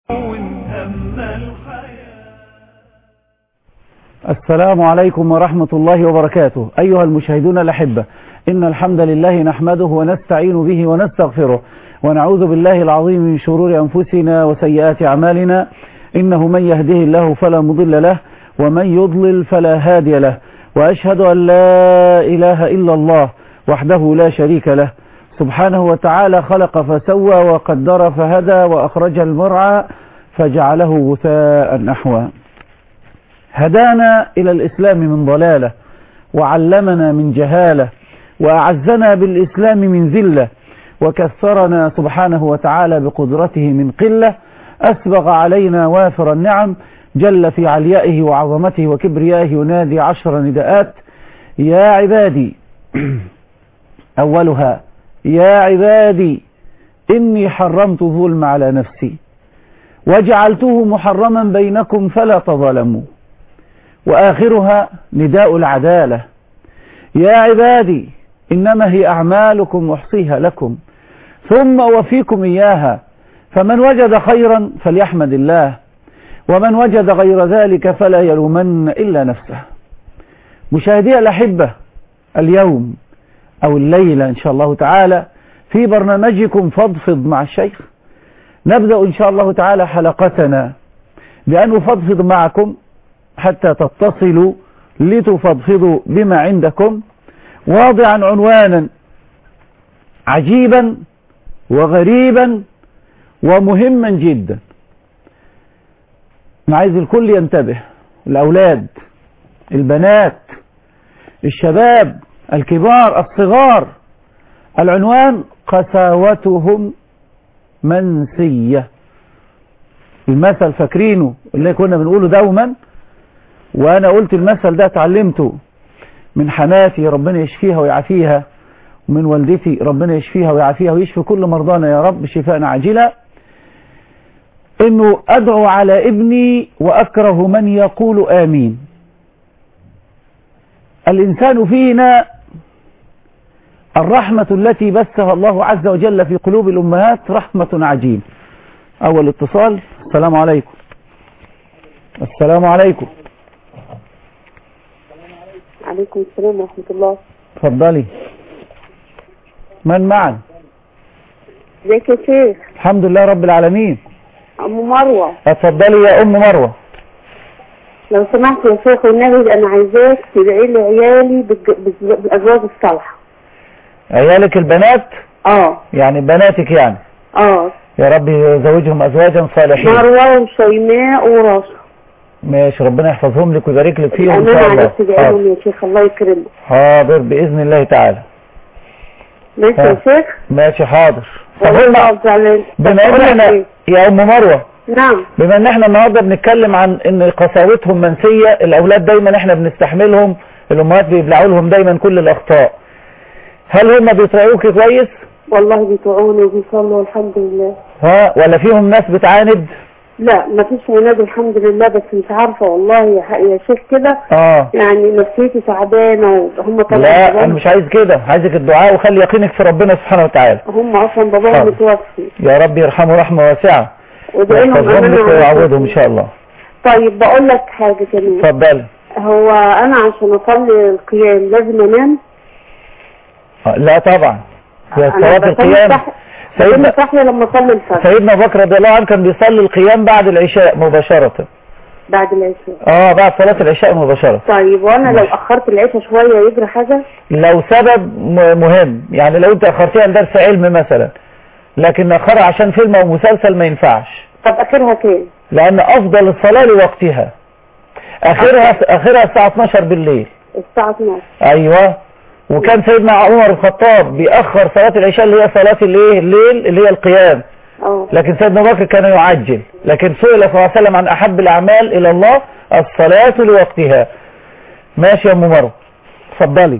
السلام عليكم ورحمة الله وبركاته. أيها المشاهدون الأحبة، إن الحمد لله نحمده ونستعين به ونستغفره ونعوذ بالله العظيم من شرور أنفسنا وسيئات أعمالنا، إنه من يهده الله فلا مضل له ومن يضلل فلا هادي له، وأشهد أن لا إله إلا الله وحده لا شريك له سبحانه وتعالى، خلق فسوى وقدر فهدى وأخرج المرعى فجعله غثاء نحوا. هدانا إلى الإسلام من ضلالة، وعلمنا من جهالة، وأعزنا بالإسلام من ذلة، وكثرنا سبحانه وتعالى بقدرته من قلة، أسبغ علينا وافر النعم، جل في عليائه وعظمته وكبريائه، ينادي 10 نداءات: يا عبادي. أولها: يا عبادي إني حرمت الظلم على نفسي وجعلته محرما بينكم فلا تظلموا. وآخرها نداء العدالة: يا عبادي إنما هي أعمالكم أحصيها لكم ثم أوفيكم إياها، فمن وجد خيرا فليحمد الله، ومن وجد غير ذلك فلا يلومن إلا نفسه. مشاهدي الأحبة، اليوم أو الليلة إن شاء الله تعالى في برنامجكم فضفض مع الشيخ، نبدأ إن شاء الله تعالى حلقتنا بأن أفضفض معكم حتى تتصلوا لتفضفضوا بما عندكم، واضعا عنوانا عجيبا وغريبا ومهما جدا. أنا عايز الكل ينتبه، الأولاد، البنات، الشباب، الكبار، الصغار. العنوان: قساوتهم منسية. المثل فاكرينه اللي كنا بنقوله دوما، وأنا قلت المثل ده اتعلمته من حماتي ربنا يشفيها ويعافيها، ومن والدتي ربنا يشفيها ويعافيها ويشفي كل مرضانا يا رب شفاء عاجلا، إنه أدعو على ابني وأكره من يقول آمين. الإنسان فينا الرحمة التي بثها الله عز وجل في قلوب الأمهات رحمة عجيب. أول اتصال. السلام عليكم. السلام عليكم. عليكم السلام ورحمة الله. اتفضلي. من معنا؟ ازيك يا شيخ؟ الحمد لله رب العالمين. أم مروة. اتفضلي يا أم مروة. لو سمحت يا شيخ والنبي، أنا عايزاك تدعي لي عيالي بالأزواج الصالحة. عيالك البنات؟ يعني بناتك يعني؟ يا رب يزوجهم أزواجا صالحين. مروة وشيماء وراشا. ماشي، ربنا يحفظهم لك ويبارك لك فيهم إن شاء الله. أنا عايز تدعيهم يا شيخ، الله يكرمك. حاضر بإذن الله تعالى. ماشي يا شيخ؟ ماشي حاضر. بما ان احنا يا أم مروة، نعم، بما ان احنا النهارده بنتكلم عن ان قساوتهم منسية، الأولاد دايما احنا بنستحملهم، الأمهات بيبلعوا لهم دايما كل الأخطاء. هل هم بيطيعوك كويس؟ والله بيطيعوني وبيصلوا الحمد لله. ولا فيهم ناس بتعاند؟ لا، ما فيش عناد الحمد لله، بس مش عارفة والله يا شيخ كده. يعني نفسيتي تعبانة وهم طبعا. لا انا مش عايز كده، عايزك الدعاء وخلي يقينك في ربنا سبحانه وتعالى. هم اصلا باباهم متوفي. يا رب يرحمه رحمة واسعة ويحفظهم ويعوضهم ان شاء الله. طيب بقول لك حاجة كمان. اتفضلي. هو انا عشان اصلي القيام لازم انام؟ لا طبعا، هي صلاة القيام سيدنا صحيح لما صلي الفجر. سيدنا بكر رضي الله عنه كان بيصلي القيام بعد العشاء مباشرة. بعد العشاء؟ بعد صلاة العشاء مباشرة. طيب وانا لو اخرت العشاء شوية يجري حاجة؟ لو سبب مهم، يعني لو انت اخرتيها لدرس علم مثلا، لكن اخرها عشان فيلم او مسلسل ما ينفعش. طب اخرها كام؟ لان افضل الصلاة لوقتها. اخرها الساعة 12 بالليل. الساعة 12؟ ايوه. وكان سيدنا عمر الخطاب بيأخر صلاة العشاء اللي هي صلاة الليل اللي هي القيام. لكن سيدنا بكر كان يعجل. لكن سئل صلى الله عليه وسلم عن أحب الأعمال إلى الله الصلاة لوقتها. ماشي يا أم مروة، اتفضلي.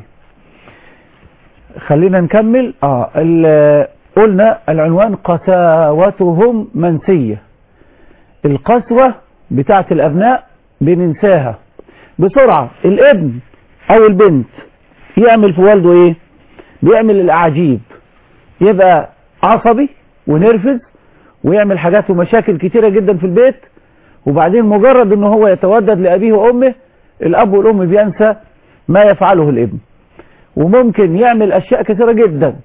خلينا نكمل. قلنا العنوان قساوتهم منسية. القسوة بتاعت الأبناء بننساها بسرعة. الابن أو البنت يعمل في والده ايه؟ بيعمل الاعاجيب، يبقى عصبي ونرفز ويعمل حاجات ومشاكل كتيرة جدا في البيت، وبعدين مجرد ان هو يتودد لأبيه وأمه الأب والأم بينسى ما يفعله الابن، وممكن يعمل أشياء كثيرة جدا.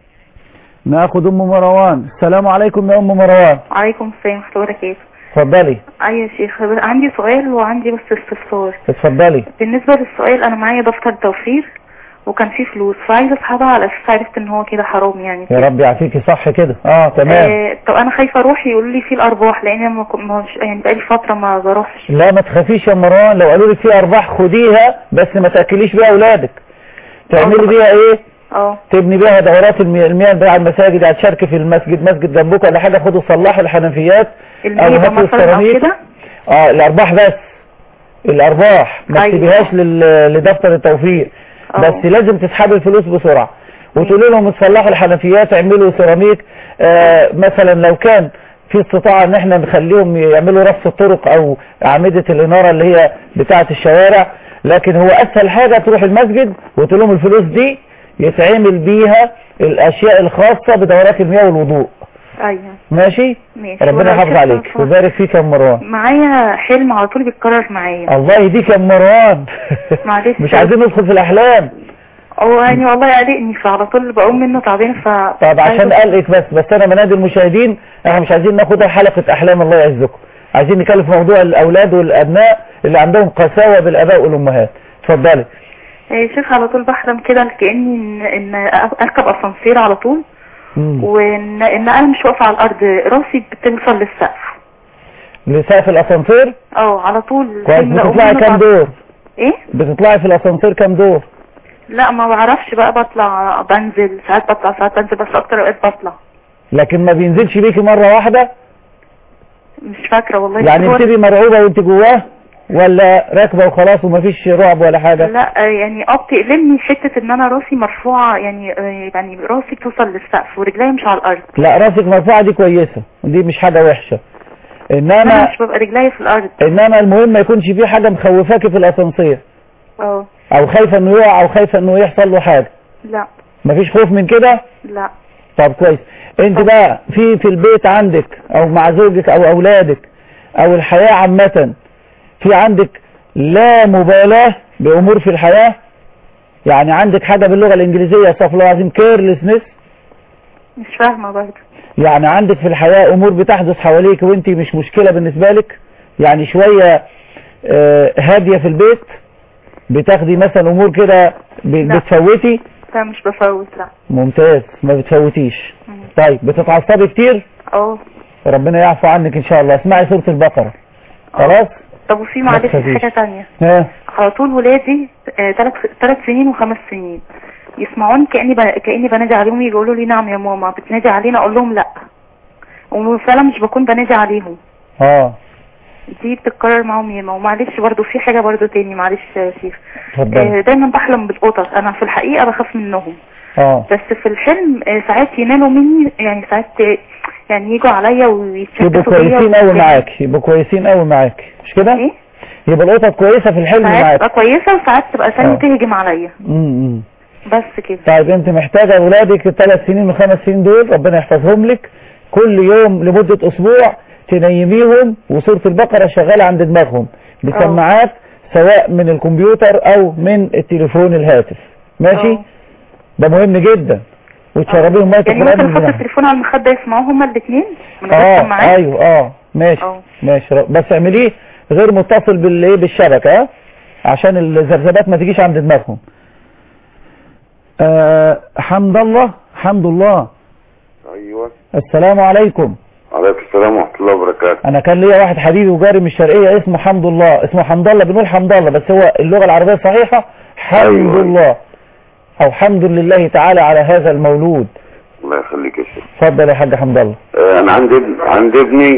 ناخد أم مروان. السلام عليكم يا أم مروان. عليكم السلام ورحمة الله وبركاته. اتفضلي. ايوه يا شيخ، عندي سؤال وعندي بس استفسار. اتفضلي. بالنسبة للسؤال، انا معايا دفتر توفير وكان فيه فلوس، فعايزه اسحبها على اساس عرفت ان هو كده حرام يعني. يا رب يعافيكي، صح كده. تمام. طب انا خايفه اروح يقولوا لي فيه الارباح، لان انا يعني بقالي فتره ما بروحش. لا ما تخافيش يا مروان، لو قالوا لك فيه ارباح خديها، بس ما تاكليش بيها اولادك. تعملي بيها ايه؟ تبني بيها دورات المياه بتاع المساجد، هتشاركي في المسجد، مسجد جنبك ولا حاجه، خدوا صلحوا الحنفيات او هاتوا السيراميك. الارباح بس، الارباح ما تسيبيهاش لدفتر التوفير. بس لازم تسحبي الفلوس بسرعه وتقولوا لهم تصلحوا الحنفيات، اعملوا سيراميك. مثلا لو كان في استطاعه ان احنا نخليهم يعملوا رص الطرق او اعمده الاناره اللي هي بتاعه الشوارع، لكن هو اسهل حاجه تروح المسجد وتقول لهم الفلوس دي يتعمل بيها الاشياء الخاصه بدورات المياه والوضوء. ايوه ماشي. ربنا يحافظ عليك ويبارك فيك يا مروان. معايا حلم على طول بيتكرر معايا. الله يهديك يا مروان. معلش مش عايزين ندخل في الاحلام. يعني والله قلقني، فعلى طول بقوم منه تعبان. طب عشان قلقك بس انا منادي المشاهدين، احنا مش عايزين ناخدها حلقه احلام، الله يعزكم. عايزين نتكلم في موضوع الاولاد والابناء اللي عندهم قساوه بالاباء والامهات. اتفضلي. يا شيخ، على طول بحلم كده كاني ان اركب اسانسير على طول، وان انا مش واقفه على الارض، راسي بتوصل للسقف. لسقف الاسانسير؟ على طول. كويس. بتطلعي كام دور؟ ايه؟ بتطلعي في الاسانسير كام دور؟ لا ما بعرفش بقى، بطلع بنزل، ساعات بطلع ساعات بنزل، بس اكتر اوقات بطلع. لكن ما بينزلش بيكي مره واحده؟ مش فاكره والله. يعني بتبقي مرعوبه وانت جواه ولا راكبه وخلاص ومفيش رعب ولا حاجه؟ لا يعني بتقلبني حته ان انا راسي مرفوعه، يعني راسي بتوصل للسقف ورجلي مش على الارض. لا راسك مرفوعه دي كويسه، دي مش حاجه وحشه، انما انا مش ببقى رجلي في الارض. انما المهم ما يكونش في حاجه مخوفاكي في الاسانسير. او خايفه انه يقع او خايفه انه يحصل له حاجه. لا مفيش خوف من كده؟ لا. طب كويس. انت بقى في البيت عندك او مع زوجك او اولادك او الحياه عامه، في عندك لا مبالاة بأمور في الحياة؟ يعني عندك حاجة باللغة الإنجليزية استغفر الله العظيم كيرلسنس؟ مش فاهمة برضه. يعني عندك في الحياة أمور بتحدث حواليك وانت مش مشكلة بالنسبة لك؟ يعني شوية هادية في البيت، بتاخدي مثلا أمور كده بتفوتي؟ لا مش بفوت. لا. ممتاز، ما بتفوتيش. طيب بتتعصبي كتير؟ ربنا يعفو عنك إن شاء الله. اسمعي سورة البقرة. خلاص؟ طب وفي معلش حاجة تانية. على طول ولادي 3 سنين و5 سنين يسمعوني كأني بنادي عليهم، يقولوا لي نعم يا ماما، بتنادي علينا؟ اقول لهم لا، وفعلا مش بكون بنادي عليهم. دي بتتكرر معاهم ياما. ومعلش برضو في حاجة برضو تاني، معلش يا شيخ. دايما بحلم بالقطط، انا في الحقيقة بخاف منهم. بس في الحلم ساعات ينالوا مني، يعني ساعات يعني يجوا عليا ويتشكلوا يبقوا كويسين قوي معاك، يبقوا كويسين قوي معاك، مش كده؟ ايه؟ يبقى القطط كويسة في الحلم معاك. ساعات تبقى كويسة وساعات تبقى ثانية تهجم عليا. بس كده. طيب انت محتاجة اولادك 3 سنين و5 سنين دول ربنا يحفظهم لك، كل يوم لمدة اسبوع تنيميهم وسورة البقرة شغالة عند دماغهم بسماعات، سواء من الكمبيوتر او من التليفون الهاتف. ماشي؟ ده مهم جدا. وتشربيهم ميه يعني ممكن نحط التليفون على المخده يسمعوه هما الاثنين من غير سماعات؟ ايوه ماشي. ماشي، بس اعمليه غير متصل بالشبكه، عشان الذبذبات ما تجيش عند دماغهم. حمد الله. ايوه. السلام عليكم. وعليكم السلام ورحمه الله وبركاته. انا كان ليا واحد حبيبي وجاري من الشرقيه اسمه حمد الله، اسمه حمد الله، بنقول حمد الله بس هو اللغه العربيه الصحيحه حمد الله او حمد لله تعالى على هذا المولود. الله يخليك يا شيخ. اتفضل يا حاج حمد الله. انا عندي ابني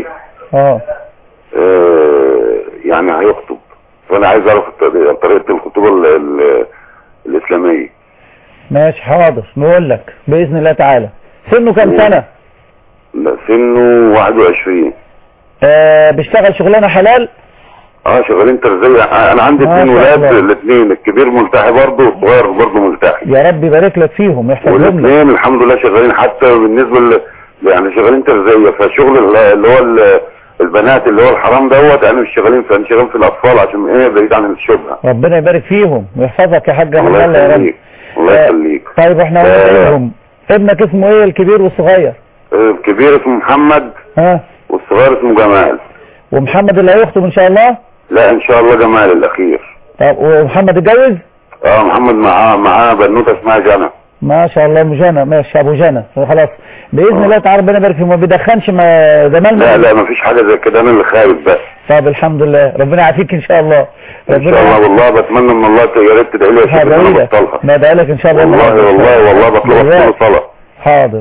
يعني هيخطب، فانا عايز اعرف طريقه الخطوبه الاسلاميه. ماشي حاضر، نقول لك باذن الله تعالى. سنه كام سنه؟ لا سنه 21. بيشتغل شغلانه حلال؟ شغالين ترزية. انا عندي 2 ولاد، الاثنين الكبير ملتحي برضه والصغير برضه ملتحي. يا رب يبارك لك فيهم يحفظهم لك. والاثنين الحمد لله شغالين، حتى بالنسبه يعني شغالين ترزية، فشغل اللي هو البنات اللي هو الحرام دوت يعني مش شغالين فيه، شغالين في الاطفال عشان ايه بعيد عن الشبهه. ربنا يبارك فيهم ويحفظك يا حاج الله يا رب. الله يخليك. طيب احنا قلنا ابنك اسمه ايه الكبير والصغير؟ الكبير اسمه محمد والصغير اسمه جمال. ومحمد اللي هيخطب ان شاء الله؟ لا ان شاء الله جمال الاخير. طب ومحمد اتجوز؟ محمد معاه بنوته اسمها جنى. ما شاء الله ابو جنى. ماشي ابو جنى خلاص باذن الله تعالى ربنا يبارك فيه. ما بيدخنش زمان؟ لا ما فيش حاجه زي كده، انا اللي خايف بس. طب الحمد لله ربنا يعافيك ان شاء الله. ان شاء الله والله بتمنى من الله يا ريت تدعي لي يا شيخ انا بطلها. ما ادعي لك ان شاء الله. والله بطلبها كل صلاه. حاضر.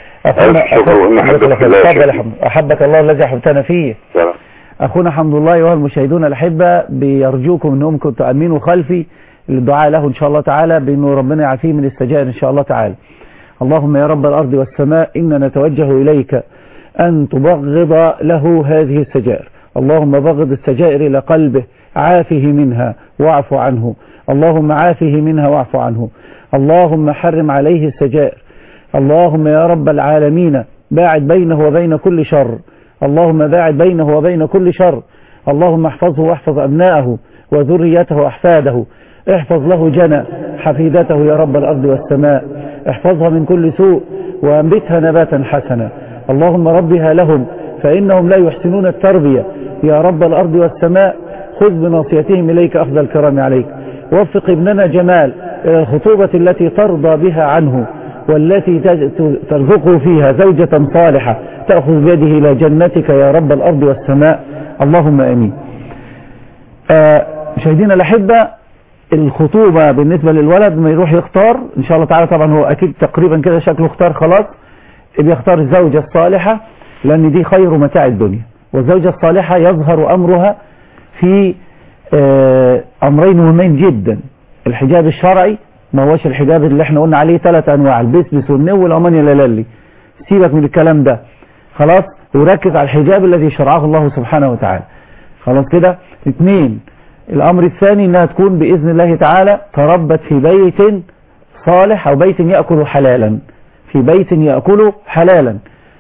احبك الله الذي احببتنا فيه. اخونا حمد الله ايها المشاهدون الاحبه بيرجوكم انهم كنتوا امنوا خلفي للدعاء له ان شاء الله تعالى بانه ربنا يعافيه من السجائر ان شاء الله تعالى. اللهم يا رب الارض والسماء انا نتوجه اليك ان تبغض له هذه السجائر. اللهم بغض السجائر الى قلبه، عافه منها واعف عنه. اللهم عافه منها واعف عنه. اللهم حرم عليه السجائر. اللهم يا رب العالمين باعد بينه وبين كل شر. اللهم باعد بينه وبين كل شر. اللهم احفظه واحفظ أبناءه وذريته وأحفاده. احفظ له جنى حفيدته يا رب الأرض والسماء. احفظها من كل سوء وأنبتها نباتا حسنا. اللهم ربها لهم فإنهم لا يحسنون التربية يا رب الأرض والسماء. خذ بناصيتهم إليك أخذ الكرام عليك. وفق ابننا جمال إلى الخطوبة التي ترضى بها عنه والتي ترزقه فيها زوجة صالحة تأخذ بيده إلى جنتك يا رب الأرض والسماء. اللهم أمين. مشاهدينا الأحبة الخطوبة بالنسبة للولد ما يروح يختار إن شاء الله تعالى. طبعا هو أكيد تقريبا كده شكله اختار خلاص. بيختار الزوجة الصالحة لأن دي خير متاع الدنيا. والزوجة الصالحة يظهر أمرها في أمرين مهمين جدا. الحجاب الشرعي ما هوش الحجاب اللي احنا قلنا عليه 3 أنواع، البسبس والنو والأماني اللالي. سيبك من الكلام ده خلاص وركز على الحجاب الذي شرعه الله سبحانه وتعالى. خلاص كده. 2 الأمر الثاني انها تكون بإذن الله تعالى تربت في بيت صالح أو بيت يأكل حلالا. في بيت يأكل حلالا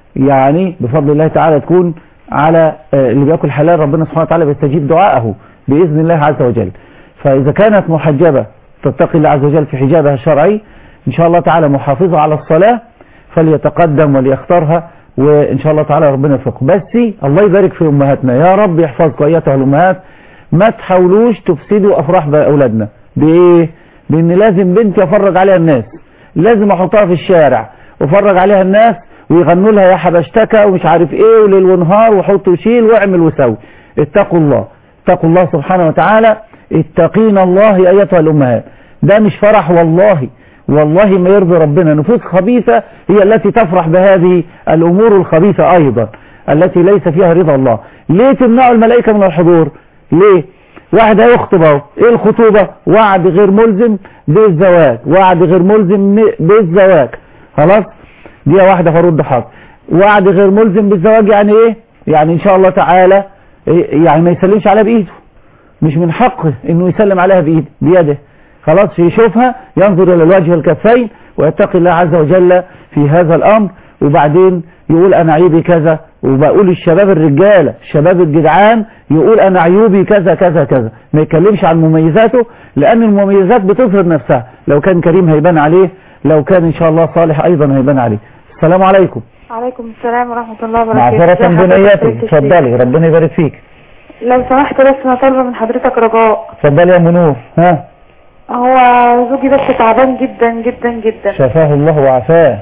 يعني بفضل الله تعالى تكون على اللي بيأكل حلال ربنا سبحانه وتعالى بيستجيب دعائه بإذن الله عز وجل. فإذا كانت محجبة تتقي الله عز وجل في حجابها الشرعي إن شاء الله تعالى محافظة على الصلاة فليتقدم وليختارها وإن شاء الله تعالى ربنا يوفقه. بس الله يبارك في أمهاتنا يا رب يحفظكم أيتها الأمهات. ما تحاولوش تفسدوا أفراح بأولادنا بإيه؟ بإن لازم بنتي أفرج عليها الناس، لازم أحطها في الشارع وأفرج عليها الناس ويغنوا لها يا حبشتكى ومش عارف إيه وليل ونهار وحط وشيل واعمل وسوي. اتقوا الله، اتقوا الله سبحانه وتعالى. اتقين الله أيتها الأمهات. ده مش فرح والله ما يرضي ربنا. نفوس خبيثة هي التي تفرح بهذه الأمور الخبيثة أيضا التي ليس فيها رضا الله. ليه تمنعوا الملائكة من الحضور؟ ليه؟ واحد هيخطب اهو. ايه الخطوبة؟ وعد غير ملزم بالزواج، وعد غير ملزم بالزواج. خلاص دي واحدة فرد حاضر. وعد غير ملزم بالزواج يعني ايه؟ يعني ان شاء الله تعالى يعني ما يسلمش عليها بايده، مش من حقه انه يسلم عليها بيده. خلاص يشوفها ينظر الى الوجه والكفين ويتقي الله عز وجل في هذا الامر. وبعدين يقول انا عيوبي كذا. وبقول الشباب الرجالة الشباب الجدعان يقول انا عيوبي كذا كذا كذا. ما يتكلمش عن مميزاته لان المميزات بتظهر نفسها. لو كان كريم هيبان عليه، لو كان ان شاء الله صالح ايضا هيبان عليه. السلام عليكم. وعليكم السلام ورحمة الله وبركاته. معذرة بنياتي اتفضلي ربنا يبارك فيك. لو سمحت بس انا طالبة من حضرتك رجاء. اتفضلي يا منور. ها هو زوجي بس تعبان جدا جدا جدا. شفاه الله وعافاه.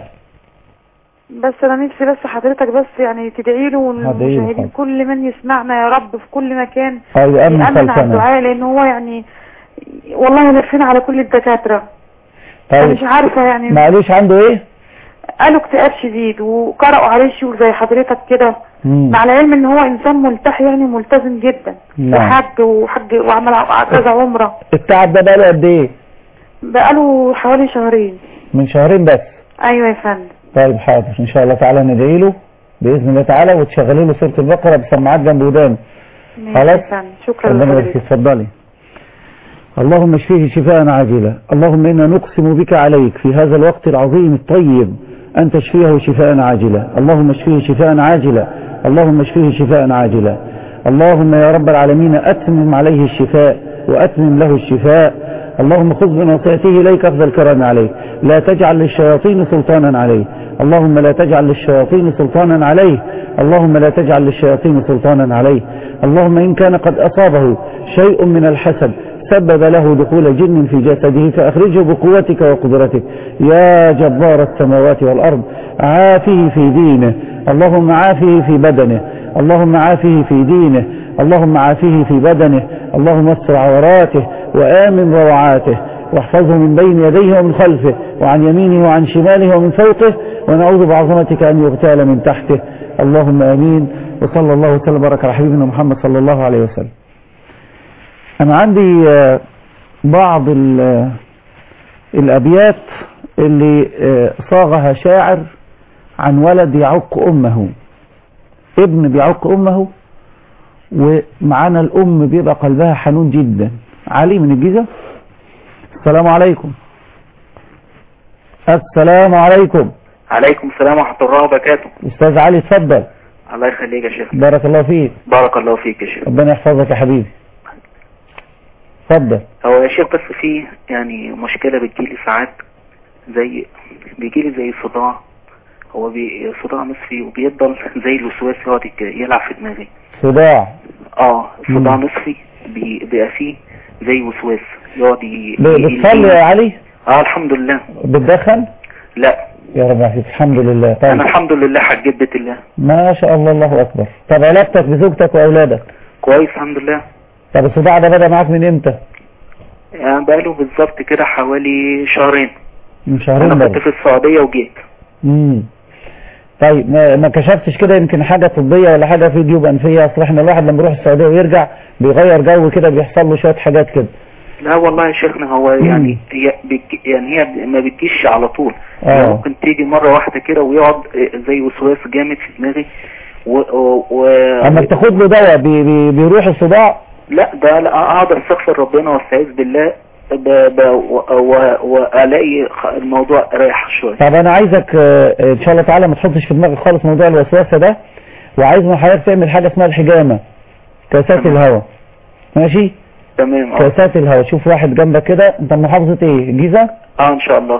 بس انا نفسي بس حضرتك بس يعني تدعي له والمشاهدين كل من يسمعنا يا رب في كل مكان يأمن على الدعاء لان هو يعني والله لفينا على كل الدكاترة. طيب مش عارفة يعني معلش عنده ايه؟ قالوا اكتئاب شديد وقرأوا عليه شيوخ زي حضرتك كده مع العلم ان هو انسان ملتحي يعني ملتزم جدا وحج وعمل كذا عمره. التعب ده بقاله قد ايه؟ بقاله حوالي 2 شهرين. من 2 شهرين بس؟ ايوه يا فندم. طيب حاضر ان شاء الله تعالى ندعي له باذن الله تعالى وتشغلي له سوره البقره بسماعات جنب ودانه. خلاص شكرا لحضرتك. اتفضلي. اللهم اشفيه شفاء عاجلا. اللهم انا نقسم بك عليك في هذا الوقت العظيم الطيب أن تشفيه شفاء عاجلا. اللهم اشفيه شفاء عاجلا. اللهم اشفيه شفاء عاجلا. اللهم يا رب العالمين أتمم عليه الشفاء وأتمم له الشفاء. اللهم خذ بنصيحته إليك أخذ الكرام عليه. لا تجعل للشياطين سلطانا عليه. اللهم لا تجعل للشياطين سلطانا عليه. اللهم لا تجعل للشياطين سلطانا عليه. اللهم إن كان قد أصابه شيء من الحسد سبب له دخول جن في جسده فأخرجه بقوتك وقدرتك يا جبار السماوات والأرض. عافه في دينه. اللهم عافه في بدنه. اللهم عافه في دينه. اللهم عافه في بدنه. اللهم استر عوراته وآمن روعاته واحفظه من بين يديه ومن خلفه وعن يمينه وعن شماله ومن فوقه، ونعوذ بعظمتك أن يغتال من تحته. اللهم آمين. وصلى الله وسلم وبارك على حبيبنا محمد صلى الله عليه وسلم. أنا عندي بعض الأبيات اللي صاغها شاعر عن ولد يعق أمه، ابن بيعق أمه، ومعانا الأم بيبقى قلبها حنون جدا. علي من الجيزة. السلام عليكم. السلام عليكم. عليكم السلام ورحمة الله وبركاته. أستاذ علي اتفضل. الله يخليك يا شيخ. بارك الله فيك. بارك الله فيك يا شيخ. ربنا يحفظك يا حبيبي. اتفضل. هو يا شيخ بس في يعني مشكلة بتجيلي ساعات، بيجيلي زي صداع، هو صداع نصفي وبيفضل زي الوسواس يقعد يلعب في دماغي. صداع؟ صداع نصفي بيبقى فيه زي وسواس يقعد بتصلي يا علي؟ الحمد لله. بتدخن؟ لا يا رب يعافيك. الحمد لله. طيب انا الحمد لله حجيت بيت الله. ما شاء الله، الله اكبر. طب علاقتك بزوجتك واولادك؟ كويس الحمد لله. طب الصداع ده بدأ معاك من امتى؟ يعني بقاله بالظبط كده حوالي شهرين. من شهرين؟ انا كنت في السعودية وجيت. طيب ما كشفتش كده يمكن حاجة طبية ولا حاجة في جيوب انفية؟ اصل احنا الواحد لما يروح السعودية ويرجع بيغير جو كده، بيحصل له شوية حاجات كده. لا والله يا شيخنا هو يعني هي ما بتجيش على طول. ممكن تيجي مرة واحدة كده ويقعد زي وسواس جامد في دماغي اما بتاخد له دواء بيروح الصداع؟ لا ده اقعد استغفر ربنا واستعيذ بالله والاقي الموضوع رايح شويه. طب انا عايزك ان شاء الله تعالى ما تحطش في دماغك خالص موضوع الوسوسه ده، وعايز من حضرتك تعمل حاجه اسمها الحجامه، كاسات الهواء. ماشي تمام. كاسات الهواء. شوف واحد جنبك كده. انت من محافظه ايه؟ الجيزه؟ ان شاء الله.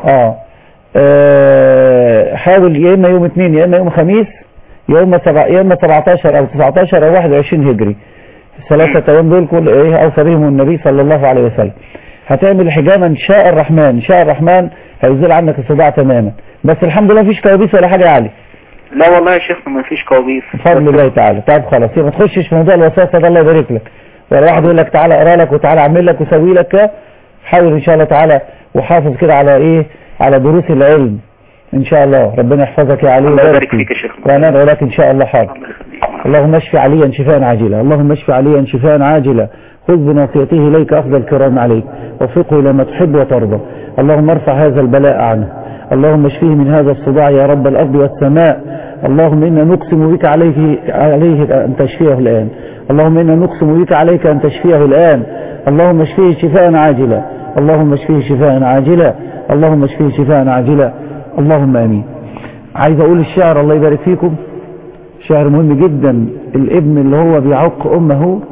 حاول يا اما يوم اثنين يا اما يوم خميس، يا اما 17 او 19 او 21 هجري. الثلاثه ايام دول كل اوصى بهم النبي صلى الله عليه وسلم. هتعمل حجامه ان شاء الرحمن، ان شاء الرحمن هيزيل عنك الصداع تماما. بس الحمد لله مفيش كوابيس ولا حاجه يا علي. لا والله يا شيخنا مفيش كوابيس بفضل الله تعالى. طيب خلاص ما تخشش في موضوع الوسوسه ده، الله يبارك لك. ولا واحد يقول لك تعالى اقرا لك وتعالى اعمل لك وسوي لك. حاول ان شاء الله تعالى وحافظ كده على على دروس العلم ان شاء الله. ربنا يحفظك يا علي. الله يبارك فيك يا شيخ. وانا ادعو لك ان شاء الله. حاضر. اللهم اشف عليا شفاء عاجلا. اللهم اشف عليا شفاء عاجلا. خذ بناصيته اليك اخذ الكرام عليك، وفقه لما تحب وترضى. اللهم ارفع هذا البلاء عنه. اللهم اشفيه من هذا الصداع يا رب الارض والسماء. اللهم انا نقسم بك عليه ان تشفيه الان. اللهم انا نقسم بك عليك ان تشفيه الان. اللهم اشفيه شفاء عاجلا. اللهم اشفيه شفاء عاجلا. اللهم اشفيه شفاء عاجلا. اللهم امين. عايز اقول الشعر الله يبارك فيكم، شعر مهم جدا. الابن اللي هو بيعق امه،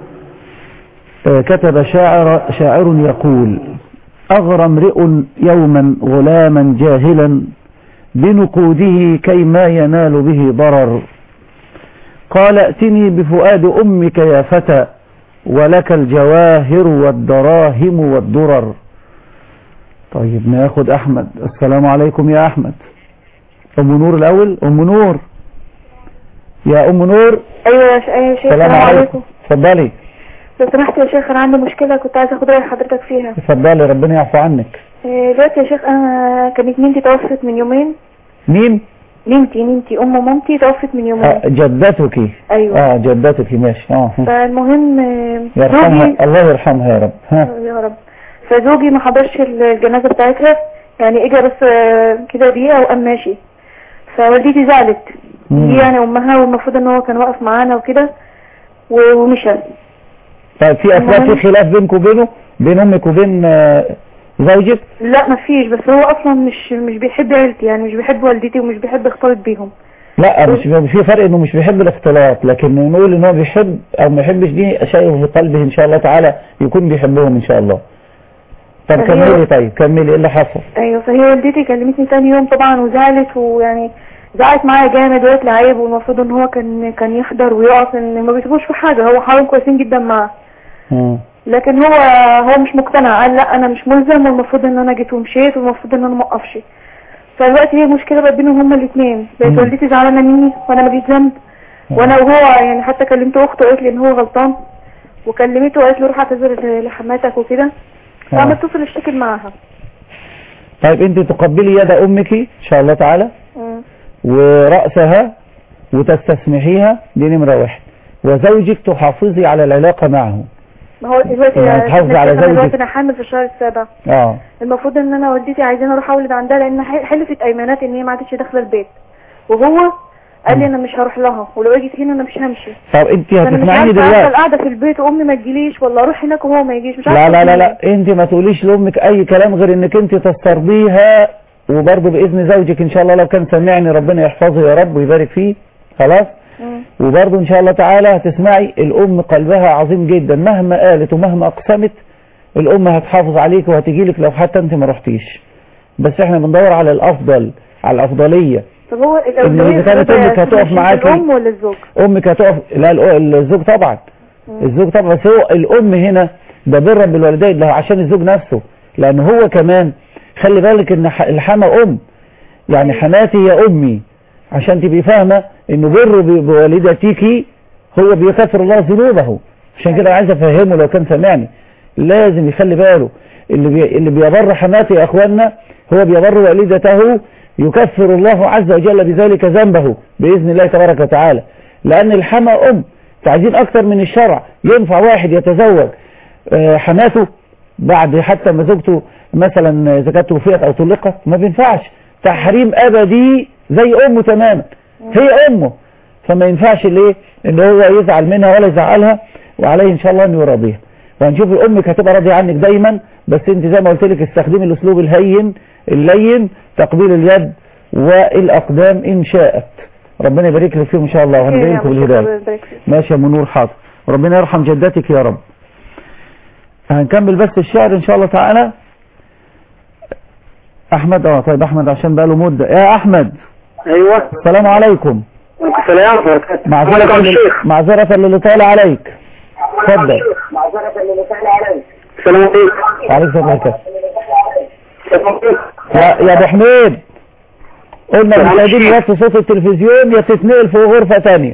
كتب شاعر يقول: اغرى امرئ يوما غلاما جاهلا بنقوده كيما ينال به ضرر. قال ائتني بفؤاد امك يا فتى ولك الجواهر والدراهم والدرر. طيب ناخد احمد. السلام عليكم يا احمد. ام نور الاول. ام نور يا ام نور. ايوه يا شيخ. السلام عليكم. اتفضلي. لو سمحت يا شيخ انا عندي مشكله كنت عايزه اخد راي حضرتك فيها. اتفضلي ربنا يعفو عنك. دلوقتي يا شيخ انا كانت نينتي توفت من يومين. مين؟ نينتي ام مامتي توفت من يومين. جدتك؟ ايوه جدتك ماشي. فالمهم يرحمها الله يرحمها يا رب. يا رب. فزوجي ما حضرش الجنازه بتاعتها، يعني اجى بس كده دقيقه وقام ماشي. فوالدتي زعلت دي يعني امها، والمفروض ان هو كان واقف معانا وكده ومشى. طيب في اسباب في خلاف بينك وبينه، بين امك وبين زوجك؟ لا مفيش، بس هو اصلا مش بيحب عيلتي، يعني مش بيحب والدتي ومش بيحب يختلط بيهم. لا مش في فرق انه مش بيحب الاختلاط، لكن نقول ان هو بيحب او ما يحبش دي شيء في قلبه ان شاء الله تعالى يكون بيحبهم ان شاء الله. طب كملي. طيب كملي ايه اللي حصل؟ ايوه، فهي والدتي كلمتني ثاني يوم طبعا وزعلت، ويعني زعلت معايا جامد وقالت لي عيب، والمفروض ان هو كان يحضر ويقف، ان ما بيسيبوش في حاجه، هو حالهم كويسين جدا معاه. لكن هو مش مقتنع، قال لا انا مش ملزم، والمفروض ان انا جيت ومشيت، والمفروض ان انا ما اقفش. فدلوقتي هي المشكله بقى بينهم هما الاثنين، بقت والدتي زعلانه مني وانا ماليش ذنب، وانا وهو يعني حتى كلمت اخته وقالت لي ان هو غلطان، وكلمته وقالت له روح اعتذر لحماتك وكده، فانا اتصل اشتكي معاها. طيب انت تقبلي يد امك ان شاء الله تعالى ورأسها وتستسمحيها، دي نمرة 1. وزوجك تحافظي على العلاقة معه. ما هو دلوقتي يعني تحافظي على زوجك. دلوقتي انا حامل في الشهر السابع. المفروض ان انا والدتي عايزاني اروح اولد عندها، لان حلفت ايمانات ان هي ما عادتش داخله البيت، وهو قال لي انا مش هروح لها، ولو اجيت هنا انا مش همشي. طب انت هتسمعيني دلوقتي؟ انا قاعده في البيت وامي ما تجيليش، ولا اروح هناك وهو ما يجيش، مش عارفه. لا انت ما تقوليش لامك اي كلام غير انك انت تسترضيها، وبرضه باذن زوجك ان شاء الله لو كان سمعني ربنا يحفظه يا رب ويبارك فيه. خلاص. وبرضه ان شاء الله تعالى هتسمعي الام قلبها عظيم جدا، مهما قالت ومهما اقسمت الام هتحافظ عليك وهتجي لك لو حتى انت ما رحتيش. بس احنا بندور على الافضل، على الافضليه. طب هو اذا كانت امك هتقف معاكي، الام ولا الزوج؟ امك هتقف. لا الزوج طبعا. الزوج طبعا، بس هو الام هنا ده برا بالوالدين، ده عشان الزوج نفسه، لان هو كمان خلي بالك ان الحما ام، يعني حماتي يا امي، عشان تبقي فاهمه انه بر بوالدتك هو بيكفر الله ذنوبه. عشان كده عايز افهمه لو كان سمعني، لازم يخلي باله اللي بيبر حماتي يا اخواننا هو بيبر والدته، يكفر الله عز وجل بذلك ذنبه باذن الله تبارك وتعالى، لان الحما ام. عايزين اكتر من الشرع. ينفع واحد يتزوج حماته بعد حتى ما زوجته مثلا اذا كانت توفيت او طلقت؟ ما بينفعش، تحريم ابدي زي امه تماما، هي امه، فما ينفعش ليه ان هو يزعل منها ولا يزعلها، وعليه ان شاء الله ان يراضيها. وهنشوف امك هتبقى راضيه عنك دايما، بس انت زي ما قلت لك استخدمي الاسلوب الهين اللين، تقبيل اليد والاقدام ان شاءت. ربنا يبارك لك فيهم ان شاء الله، وهندعي لكم بالهدايه. ماشي يا منور، حاضر. ربنا يرحم جدتك يا رب. هنكمل بس الشعر ان شاء الله تعالى. احمد طيب احمد عشان بقى له مده. يا احمد. ايوه. السلام عليكم. السلام عليكم. معذرة للي طال عليك. اتفضل. السلام عليكم. وعليكم السلام. يا ابو حميد، قلنا المشاهدين يوطوا صوت التلفزيون يا تتنقل في غرفة ثانية.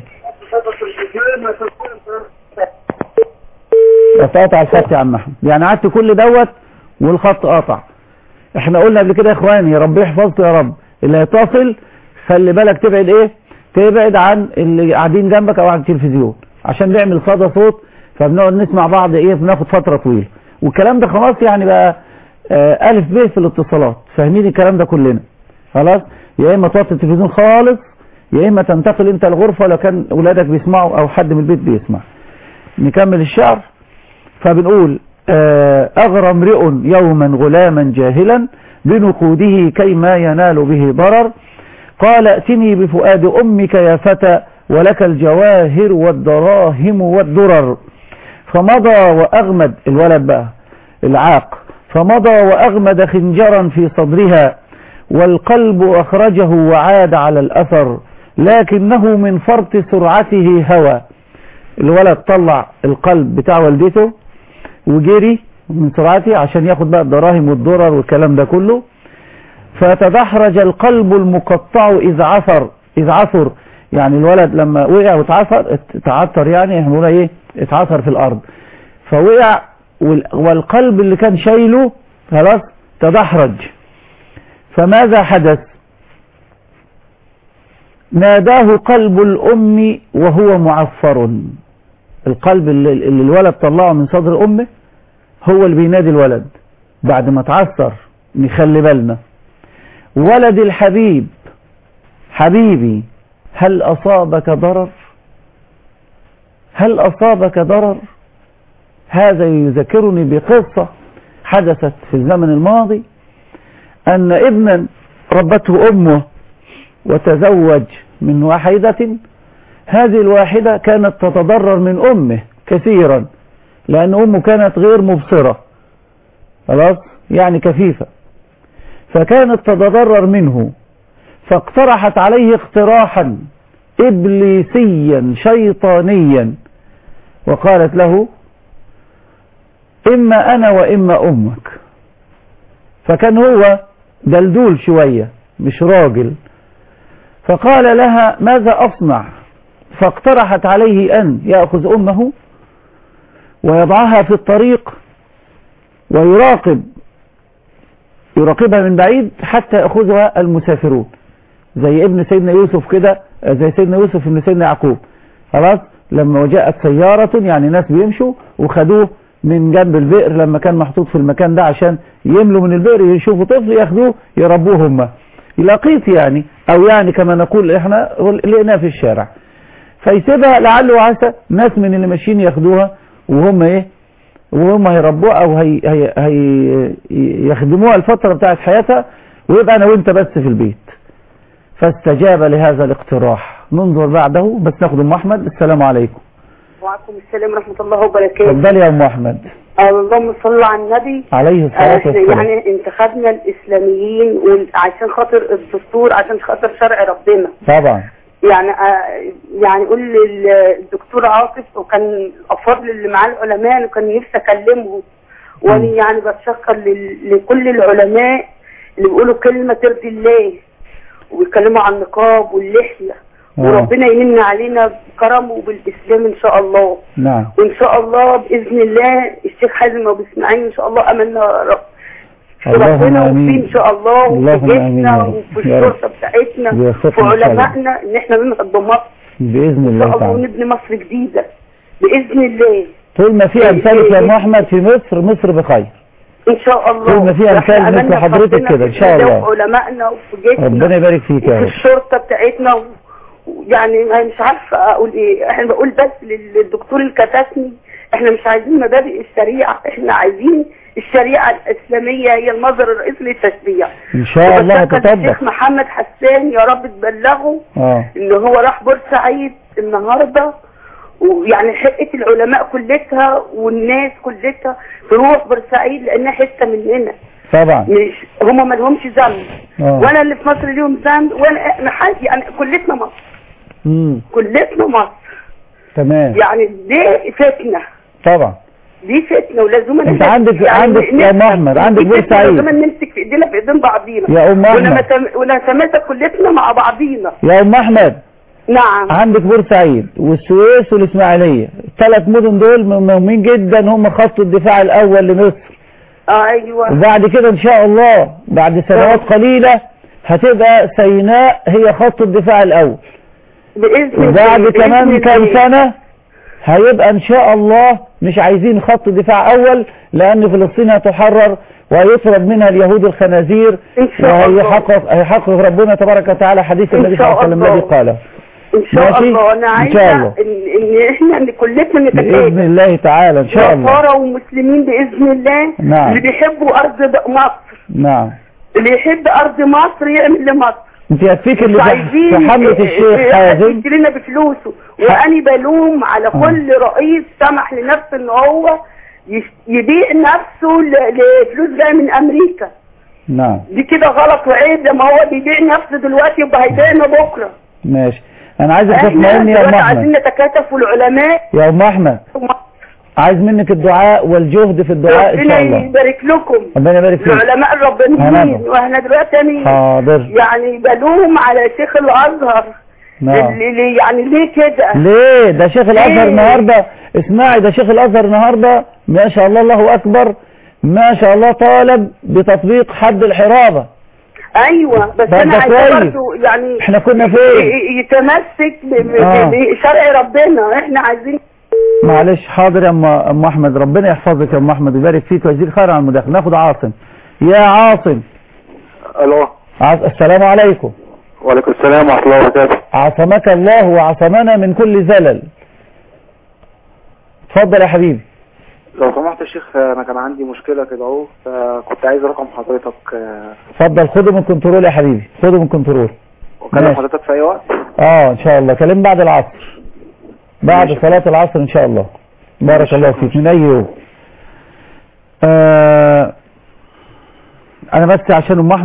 قطع الخط يا عم احمد، يعني قعدت كل دوت والخط قطع. احنا قلنا قبل كده يا اخواني يا رب يحفظكم يا رب، اللي هيتصل خلي بالك تبعد تبعد عن اللي قاعدين جنبك او عن التلفزيون، عشان بيعمل صدى صوت، فبنقعد نسمع بعض بناخد فترة طويلة، والكلام ده خلاص يعني بقى ألف ب في الاتصالات، فاهمين الكلام ده كلنا. خلاص، يا اما توطي التلفزيون خالص، يا اما تنتقل انت الغرفة لو كان اولادك بيسمعوا او حد من البيت بيسمع. نكمل الشعر. فبنقول اغرى امرئ يوما غلاما جاهلا بنقوده كيما ينال به ضرر، قال ائتني بفؤاد امك يا فتى ولك الجواهر والدراهم والدرر، فمضى واغمد الولد بقى العاق، فمضى واغمد خنجرا في صدرها والقلب اخرجه وعاد على الاثر، لكنه من فرط سرعته هوى. الولد طلع القلب بتاع والدته وجري من سرعته عشان ياخد بقى الدراهم والدرر والكلام ده كله، فتدحرج القلب المقطع إذ عثر، يعني الولد لما وقع واتعثر، يعني احنا بنقول ايه، اتعثر في الارض، فوقع والقلب اللي كان شايله خلاص تدحرج. فماذا حدث؟ ناداه قلب الام وهو معفر. القلب اللي الولد طلعه من صدر امه هو اللي بينادي الولد بعد ما اتعثر. نخلي بالنا. ولد الحبيب، حبيبي هل أصابك ضرر؟ هل أصابك ضرر؟ هذا يذكرني بقصة حدثت في الزمن الماضي أن ابنا ربته أمه وتزوج من واحدة، هذه الواحدة كانت تتضرر من أمه كثيرا لأن أمه كانت غير مبصرة، خلاص يعني كفيفة، فكانت تتضرر منه، فاقترحت عليه اقتراحا إبليسيا شيطانيا وقالت له إما أنا وإما أمك. فكان هو دلدول شوية مش راجل، فقال لها ماذا أصنع؟ فاقترحت عليه أن يأخذ أمه ويضعها في الطريق ويراقبها من بعيد حتى يأخذها المسافرون، زي ابن سيدنا يوسف كده، زي سيدنا يوسف ابن سيدنا يعقوب، خلاص لما جاءت سيارة يعني ناس بيمشوا وخدوه من جنب البئر لما كان محطوط في المكان ده عشان يملوا من البئر، يشوفوا طفل ياخدوه يربوه هم، لقيت يعني او يعني كما نقول احنا لقيناه في الشارع، فيسيبها لعله وعسى ناس من اللي ماشيين ياخدوها وهم هيربوها او يخدموها الفترة بتاعت حياتها ويبقى انا وانت بس في البيت. فاستجاب لهذا الاقتراح. ننظر بعده، بس ناخد ام احمد. السلام عليكم. وعليكم السلام ورحمة الله وبركاته. اتفضلي يا ام احمد. اللهم صل على النبي عليه الصلاة والسلام. يعني انتخبنا الاسلاميين عشان خاطر الدستور، عشان خاطر شرع ربنا طبعا. يعني قول للدكتور عاطف وكان الافاضل اللي معاه العلماء وكان نفسي اكلمهم، وانا يعني بتشكر لكل العلماء اللي بيقولوا كلمة ترضي الله ويتكلموا عن النقاب واللحية وربنا يمن علينا بكرمه وبالإسلام إن شاء الله. نعم. وإن شاء الله بإذن الله الشيخ حازم أبو إسماعيل إن شاء الله أملنا في ربنا وفي إن شاء الله وفي جيشنا وفي الشرطة بتاعتنا وفي علمائنا إن إحنا ننهض بمصر بإذن الله إن شاء الله ونبني مصر جديدة بإذن الله. طول ما في أمثالك يا أم أحمد في مصر بخير إن شاء الله. طول ما في أمثال مثل حضرتك كده إن شاء الله. وفي علمائنا وفي جيشنا ربنا يبارك فيك يا رب. وفي الشرطة بتاعتنا يعني مش عارفة أقول إيه. إحنا بقول بس للدكتور الكتاتني إحنا مش عايزين مبادئ الشريعة، إحنا عايزين الشريعة الإسلامية هي المصدر الرئيسي للتشريع. إن شاء الله هتطبق. الشيخ محمد حسان يا رب تبلغه إن هو راح بورسعيد النهاردة، ويعني حقة العلماء كلتها والناس كلتها تروح بورسعيد لأنها حتة مننا. طبعا. مش هما ما لهمش ذنب ولا اللي في مصر ليهم ذنب ولا احنا حاجة، يعني كلتنا مصر. كلتنا مصر. تمام. يعني دي فتنة. طبعا. دي فتنة ولازم انت عندك يا ام احمد عندك بورسعيد لازم نمسك في ايدينا في ايدين بعضينا يا ام احمد ونتماسك كلتنا مع بعضينا. يا ام احمد. نعم. عندك بورسعيد والسويس والاسماعيليه، الثلاث مدن دول مهمين جدا، هم خط الدفاع الاول لمصر. ايوه. وبعد كده ان شاء الله بعد سنوات قليلة هتبقى سيناء هي خط الدفاع الاول بإذن الله. وبعد كمان كام سنة هيبقى ان شاء الله مش عايزين خط دفاع اول، لان فلسطين هتحرر ويطرد منها اليهود الخنازير وهيحقق ربنا تبارك وتعالى حديث النبي صلى الله عليه وسلم الذي قاله. ان شاء الله. انا عايزه ان احنا كلنا نتكاتف باذن الله تعالى ان شاء الله، نصارى ومسلمين باذن الله. نعم. اللي بيحبوا ارض مصر. نعم. اللي يحب ارض مصر يعمل لمصر. انت يكفيك اللي في حملة الشيخ حازم يشترينا بفلوسه، وانا بلوم على كل رئيس سمح لنفسه ان هو يبيع نفسه لفلوس جايه من امريكا. نعم. دي كده غلط وعيب، لما هو بيبيع نفسه دلوقتي يبقى هيبيعنا بكره. ماشي. انا عايزك تسمعني يا ام احمد. عايزين نتكاتف والعلماء يا ام احمد عايز منك الدعاء والجهد في الدعاء ان شاء الله. ربنا يبارك لكم. ربنا يبارك فيك. العلماء الربانيين. واحنا دلوقتي حاضر يعني بلوم على شيخ الازهر. نعم. يعني ليه كده؟ ليه؟ ده شيخ الازهر النهارده، اسمعي، ده شيخ الازهر النهارده ما شاء الله الله اكبر، ما شاء الله طالب بتطبيق حد الحرابة. ايوه بس انا عايزه برضه يعني احنا كنا فين؟ يتمسك بشرع ربنا. احنا عايزين معلش. حاضر يا ام احمد، ربنا يحفظك يا ام احمد ويبارك فيك ويجزيك خير على المداخله. ناخد عاصم. يا عاصم. الو. السلام عليكم. وعليكم السلام ورحمه الله وبركاته. عصمك الله وعصمنا من كل زلل. اتفضل يا حبيبي. لو سمحت يا شيخ، انا كان عندي مشكله كده اهو، فكنت عايز رقم حضرتك. اتفضل خده من كنترول يا حبيبي، خده من كنترول. وكلم حضرتك في اي وقت؟ ان شاء الله كلم بعد العصر، بعد صلاة العصر ان شاء الله. بارك الله فيك من اي يوم. انا بس عشان ام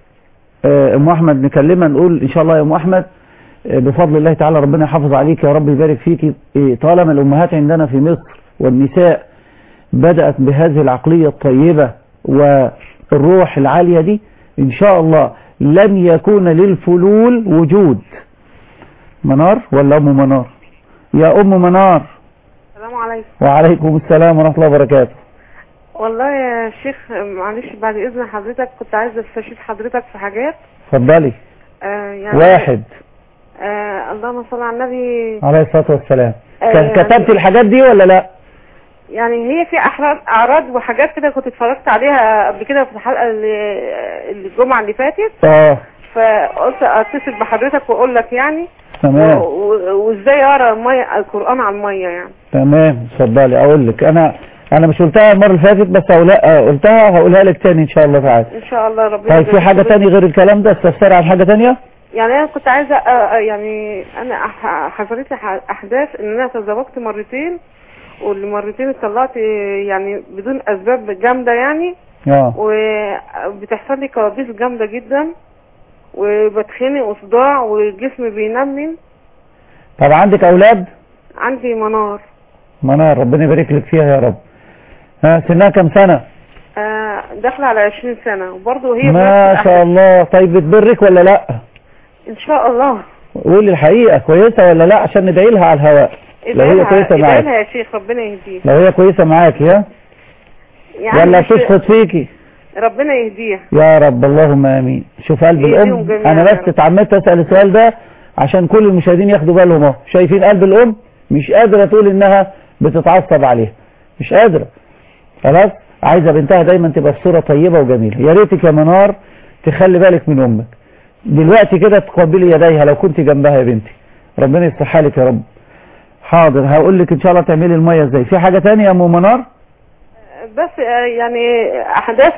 احمد نكلمها نقول ان شاء الله يا ام احمد بفضل الله تعالى ربنا يحافظ عليك يا رب يبارك فيك. طالما الامهات عندنا في مصر والنساء بدأت بهذه العقلية الطيبة والروح العالية دي ان شاء الله لن يكون للفلول وجود. منار ولا ام منار؟ يا ام منار. السلام عليكم. وعليكم السلام ورحمة الله وبركاته. والله يا شيخ معلش بعد اذن حضرتك كنت عايزه استشير حضرتك في حاجات. اتفضلي. يعني واحد. اللهم صل على النبي عليه الصلاة والسلام. كتبت الحاجات دي ولا لا؟ يعني هي في اعراض وحاجات كده كنت اتفرجت عليها قبل كده في الحلقه الجمعه اللي فاتت. فقلت اتصل بحضرتك واقول لك يعني تمام وازاي اقرا القران على الميه يعني. تمام اتفضلي. اقول لك انا مش قلتها المره اللي فاتت بس قلتها هقولها لك تاني ان شاء الله تعالى. ان شاء الله ربنا. طيب في حاجه تاني غير الكلام ده؟ استفسر عن حاجه تانيه؟ يعني انا كنت عايزه يعني انا حصلت لي احداث ان انا تزوجت مرتين والمرتين اتطلقت يعني بدون اسباب جامده يعني. وبتحصل لي كوابيس جامده جدا وبتخنق وصداع والجسم بينمل. طب عندك اولاد؟ عندي منار. منار ربنا يبارك لك فيها يا رب. سنها كم سنه؟ داخله على 20 سنه وبرضه هي ما شاء الله. طيب بتبرك ولا لا؟ ان شاء الله. قولي الحقيقه كويسه ولا لا عشان ندعي لها على الهواء. لو هي كويسه معاك يا شيخ ربنا يهديها. لو هي كويسه معاك يعني ولا بتشخط فيكي؟ ربنا يهديها يا رب اللهم امين. شوف قلب الام. انا بس اتعمدت اسال السؤال ده عشان كل المشاهدين ياخدوا بالهم اهو. شايفين قلب الام مش قادره تقول انها بتتعصب عليها، مش قادره. خلاص عايزه بنتها دايما تبقى في صوره طيبه وجميله. يا ريتك يا منار تخلي بالك من امك دلوقتي كده، تقبلي يديها لو كنت جنبها يا بنتي. ربنا يصلحها لك يا رب. حاضر هقول لك ان شاء الله تعملي الميه ازاي. في حاجه ثانيه يا ام منار؟ بس يعني احداث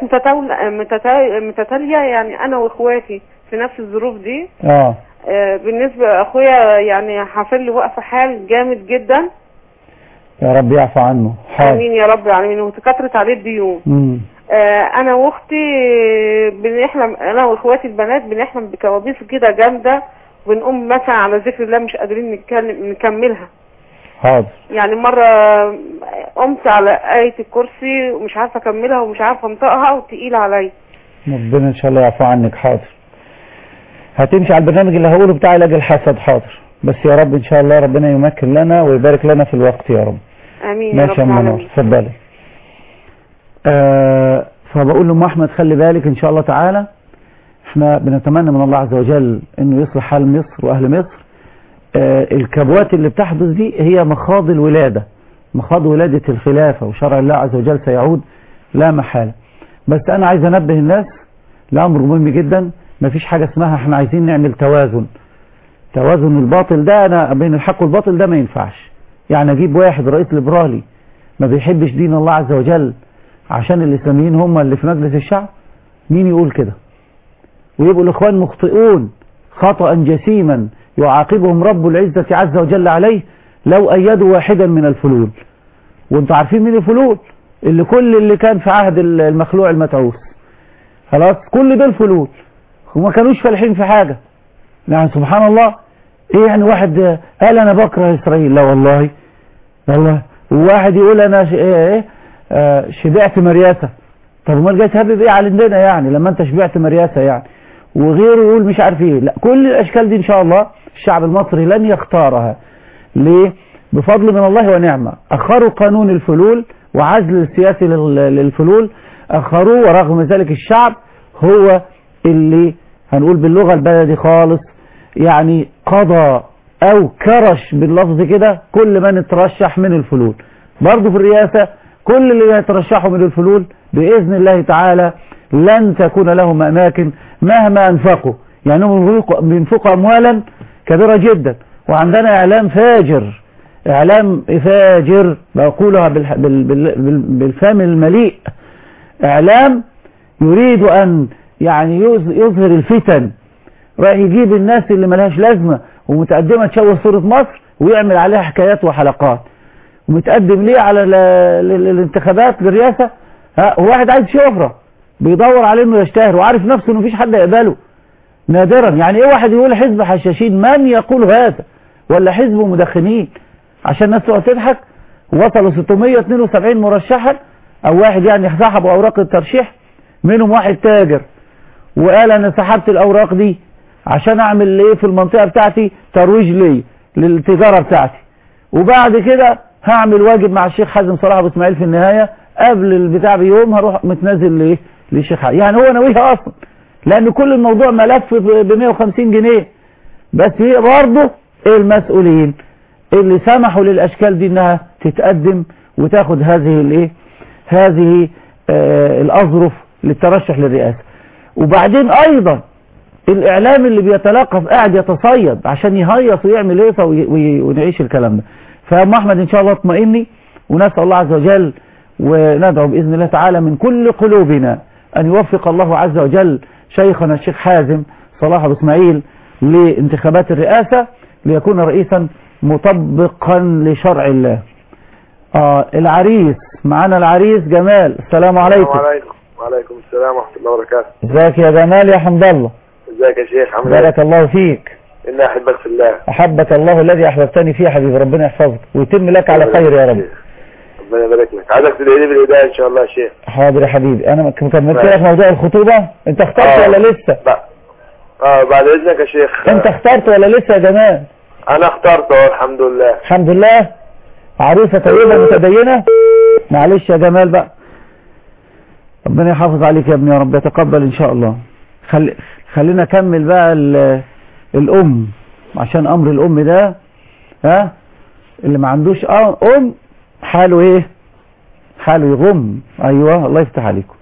متتاليه يعني انا واخواتي في نفس الظروف دي. بالنسبه لاخويا يعني حاصل لي وقف حال جامد جدا. يا رب يعفو عنه. حاضر امين يا رب العالمين. وتكثرت عليه الديون. انا واختي بنحلم، انا واخواتي البنات بنحلم بكوابيس كده جامده ونقوم مثلا على ذكر الله مش قادرين نكملها. حاضر. يعني مرة قمت على آية الكرسي ومش عارفة أكملها ومش عارفة أنطقها وتقيلة عليا. ربنا إن شاء الله يعفو عنك. حاضر. هتمشي على البرنامج اللي هقوله بتاع علاج الحسد. حاضر. بس يا رب إن شاء الله ربنا يمكن لنا ويبارك لنا في الوقت يا رب. آمين يا رب العالمين. اتفضلي. فبقول لأم أحمد خلي بالك إن شاء الله تعالى. احنا بنتمنى من الله عز وجل إنه يصلح حال مصر وأهل مصر. الكبوات اللي بتحدث دي هي مخاض الولادة، مخاض ولادة الخلافة، وشرع الله عز وجل سيعود لا محالة. بس أنا عايز أنبه الناس لأمر مهم جدا. مفيش حاجة اسمها احنا عايزين نعمل توازن الباطل ده، أنا بين الحق والباطل ده ما ينفعش. يعني أجيب واحد رئيس ليبرالي ما بيحبش دين الله عز وجل عشان الإسلاميين هم اللي في مجلس الشعب؟ مين يقول كده؟ ويبقوا الإخوان مخطئون خطأ جسيما يعاقبهم رب العزة عز وجل عليه لو أيدوا واحدا من الفلول. وانتوا عارفين مين الفلول؟ كل اللي كان في عهد المخلوع المتعوس. خلاص كل دول فلول وما كانوش فالحين في حاجة. يعني سبحان الله. ايه يعني واحد قال انا بكره اسرائيل؟ لا والله وواحد يقول انا شبعت مرياسة. طب امال جاي تهبب ايه عندنا يعني لما انت شبعت مرياسة يعني؟ وغيره يقول مش عارف ايه. لا كل الاشكال دي ان شاء الله الشعب المصري لن يختارها. ليه؟ بفضل من الله ونعمة. اخروا قانون الفلول وعزل السياسي للفلول اخروه، ورغم ذلك الشعب هو اللي هنقول باللغة البلدي خالص يعني قضى او كرش باللفظ كده كل من اترشح من الفلول. برضه في الرئاسة كل اللي يترشحوا من الفلول بإذن الله تعالى لن تكون لهم أماكن مهما أنفقوا. يعني هم بينفقوا أموالا كبيرة جدا. وعندنا إعلام فاجر إعلام فاجر، بقولها بالفم المليء، إعلام يريد أن يعني يظهر الفتن، راح يجيب الناس اللي ملهاش لازمة ومتقدمة تشوه صورة مصر ويعمل عليها حكايات وحلقات. ومتقدم ليه على الانتخابات للرئاسة؟ هو واحد عايز شهرة بيدور على انه يشتهر وعارف نفسه انه مفيش حد يقبله نادرا. يعني ايه واحد يقول حزب حشاشين؟ من يقول هذا؟ ولا حزب مدخنين عشان الناس تقعد تضحك؟ وصلوا 672 مرشحا، او واحد يعني سحبوا اوراق الترشيح، منهم واحد تاجر وقال انا سحبت الاوراق دي عشان اعمل ايه في المنطقة بتاعتي؟ ترويج لي للتجارة بتاعتي، وبعد كده هعمل واجب مع الشيخ حازم صلاح ابو اسماعيل في النهاية قبل البتاع بيوم هروح متنازل ليه للشيخ حازم. يعني هو ناويها اصلا، لان كل الموضوع ملف ب 150 جنيه بس. هي برضه المسؤولين اللي سمحوا للاشكال دي انها تتقدم وتاخد هذه الاظرف للترشح للرئاسة. وبعدين ايضا الاعلام اللي بيتلقف قاعد يتصيد عشان يهيص ويعمل ايه ونعيش الكلام ده. فأم احمد ان شاء الله اطمئني، ونسأل الله عز وجل وندعو بإذن الله تعالى من كل قلوبنا أن يوفق الله عز وجل شيخنا الشيخ حازم صلاح أبو اسماعيل لانتخابات الرئاسة ليكون رئيسا مطبقا لشرع الله. العريس معنا، العريس جمال. السلام عليكم. وعليكم السلام ورحمة الله وبركاته. ازيك يا جمال يا حمد الله؟ ازيك يا شيخ، عامل ايه؟ بارك الله فيك. إني أحبك في الله. أحبك الله الذي أحببتني فيه يا حبيبي، ربنا يحفظك ويتم لك على خير يا رب. ربنا يبارك لك. عايزك تدعي لي بالهداية إن شاء الله يا شيخ. حاضر يا حبيبي. أنا كملت لك موضوع الخطوبة، أنت اخترت ولا لسه؟ بعد إذنك يا شيخ. أنت اخترت ولا لسه يا جمال؟ أنا اخترت أهو الحمد لله. الحمد لله. عروسة طيبة متدينة؟ معلش يا جمال بقى، ربنا يحافظ عليك يا ابني يا رب، يتقبل إن شاء الله. خلينا أكمل بقى الأم، عشان أمر الأم ده اللي ما عندوش أم حاله إيه؟ حاله يغم. أيوة الله يفتح عليكم.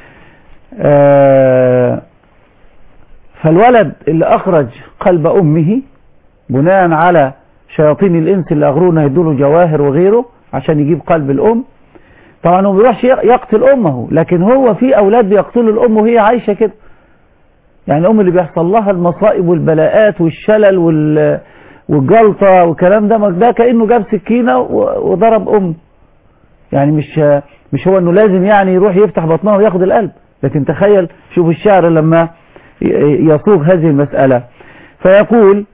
فالولد اللي أخرج قلب أمه بناء على شياطين الإنس اللي أغرونا يدوله جواهر وغيره عشان يجيب قلب الأم، طبعا هو ما بيروحش يقتل أمه، لكن هو في أولاد بيقتلوا الأم وهي عايشة كده. يعني الأم اللي بيحصل لها المصائب والبلاءات والشلل والجلطة والكلام ده كأنه جاب سكينة وضرب أم. يعني مش هو أنه لازم يعني يروح يفتح بطنها وياخد القلب، لكن تخيل شوف الشعر لما يصوغ هذه المسألة فيقول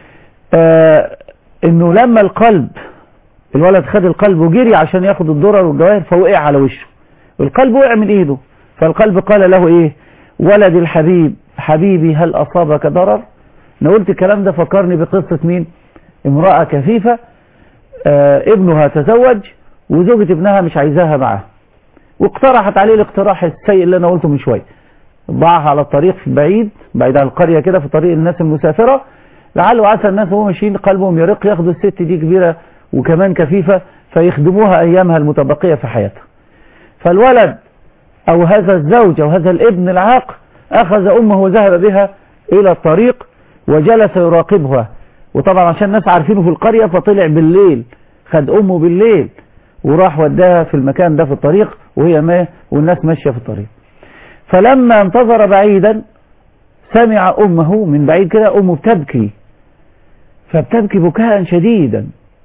أنه لما الولد خد القلب وجري عشان ياخد الضرر والجواهر فوقع على وشه، القلب وقع من إيده، فالقلب قال له إيه؟ ولد الحبيب حبيبي هل أصابك ضرر؟ أنا قلت الكلام ده فكرني بقصة مين؟ امرأة كفيفة ابنها تزوج وزوجة ابنها مش عايزاها معاه، واقترحت عليه الاقتراح السيء اللي أنا قلته من شوية، ضعها على الطريق بعيد عن القرية كده في طريق الناس المسافرة، لعل وعسى الناس وهم ماشيين قلبهم يرق ياخدوا الست دي كبيرة وكمان كفيفة فيخدموها أيامها المتبقية في حياتها. فالولد أو هذا الزوج أو هذا الابن العاق أخذ أمه وذهب بها إلى الطريق وجلس يراقبها، وطبعا عشان الناس عارفينه في القرية فطلع بالليل، خد أمه بالليل وراح وداها في المكان ده في الطريق وهي والناس ماشية في الطريق. فلما انتظر بعيدا سمع أمه من بعيد كده، أمه بتبكي، فبتبكي بكاء شديدا،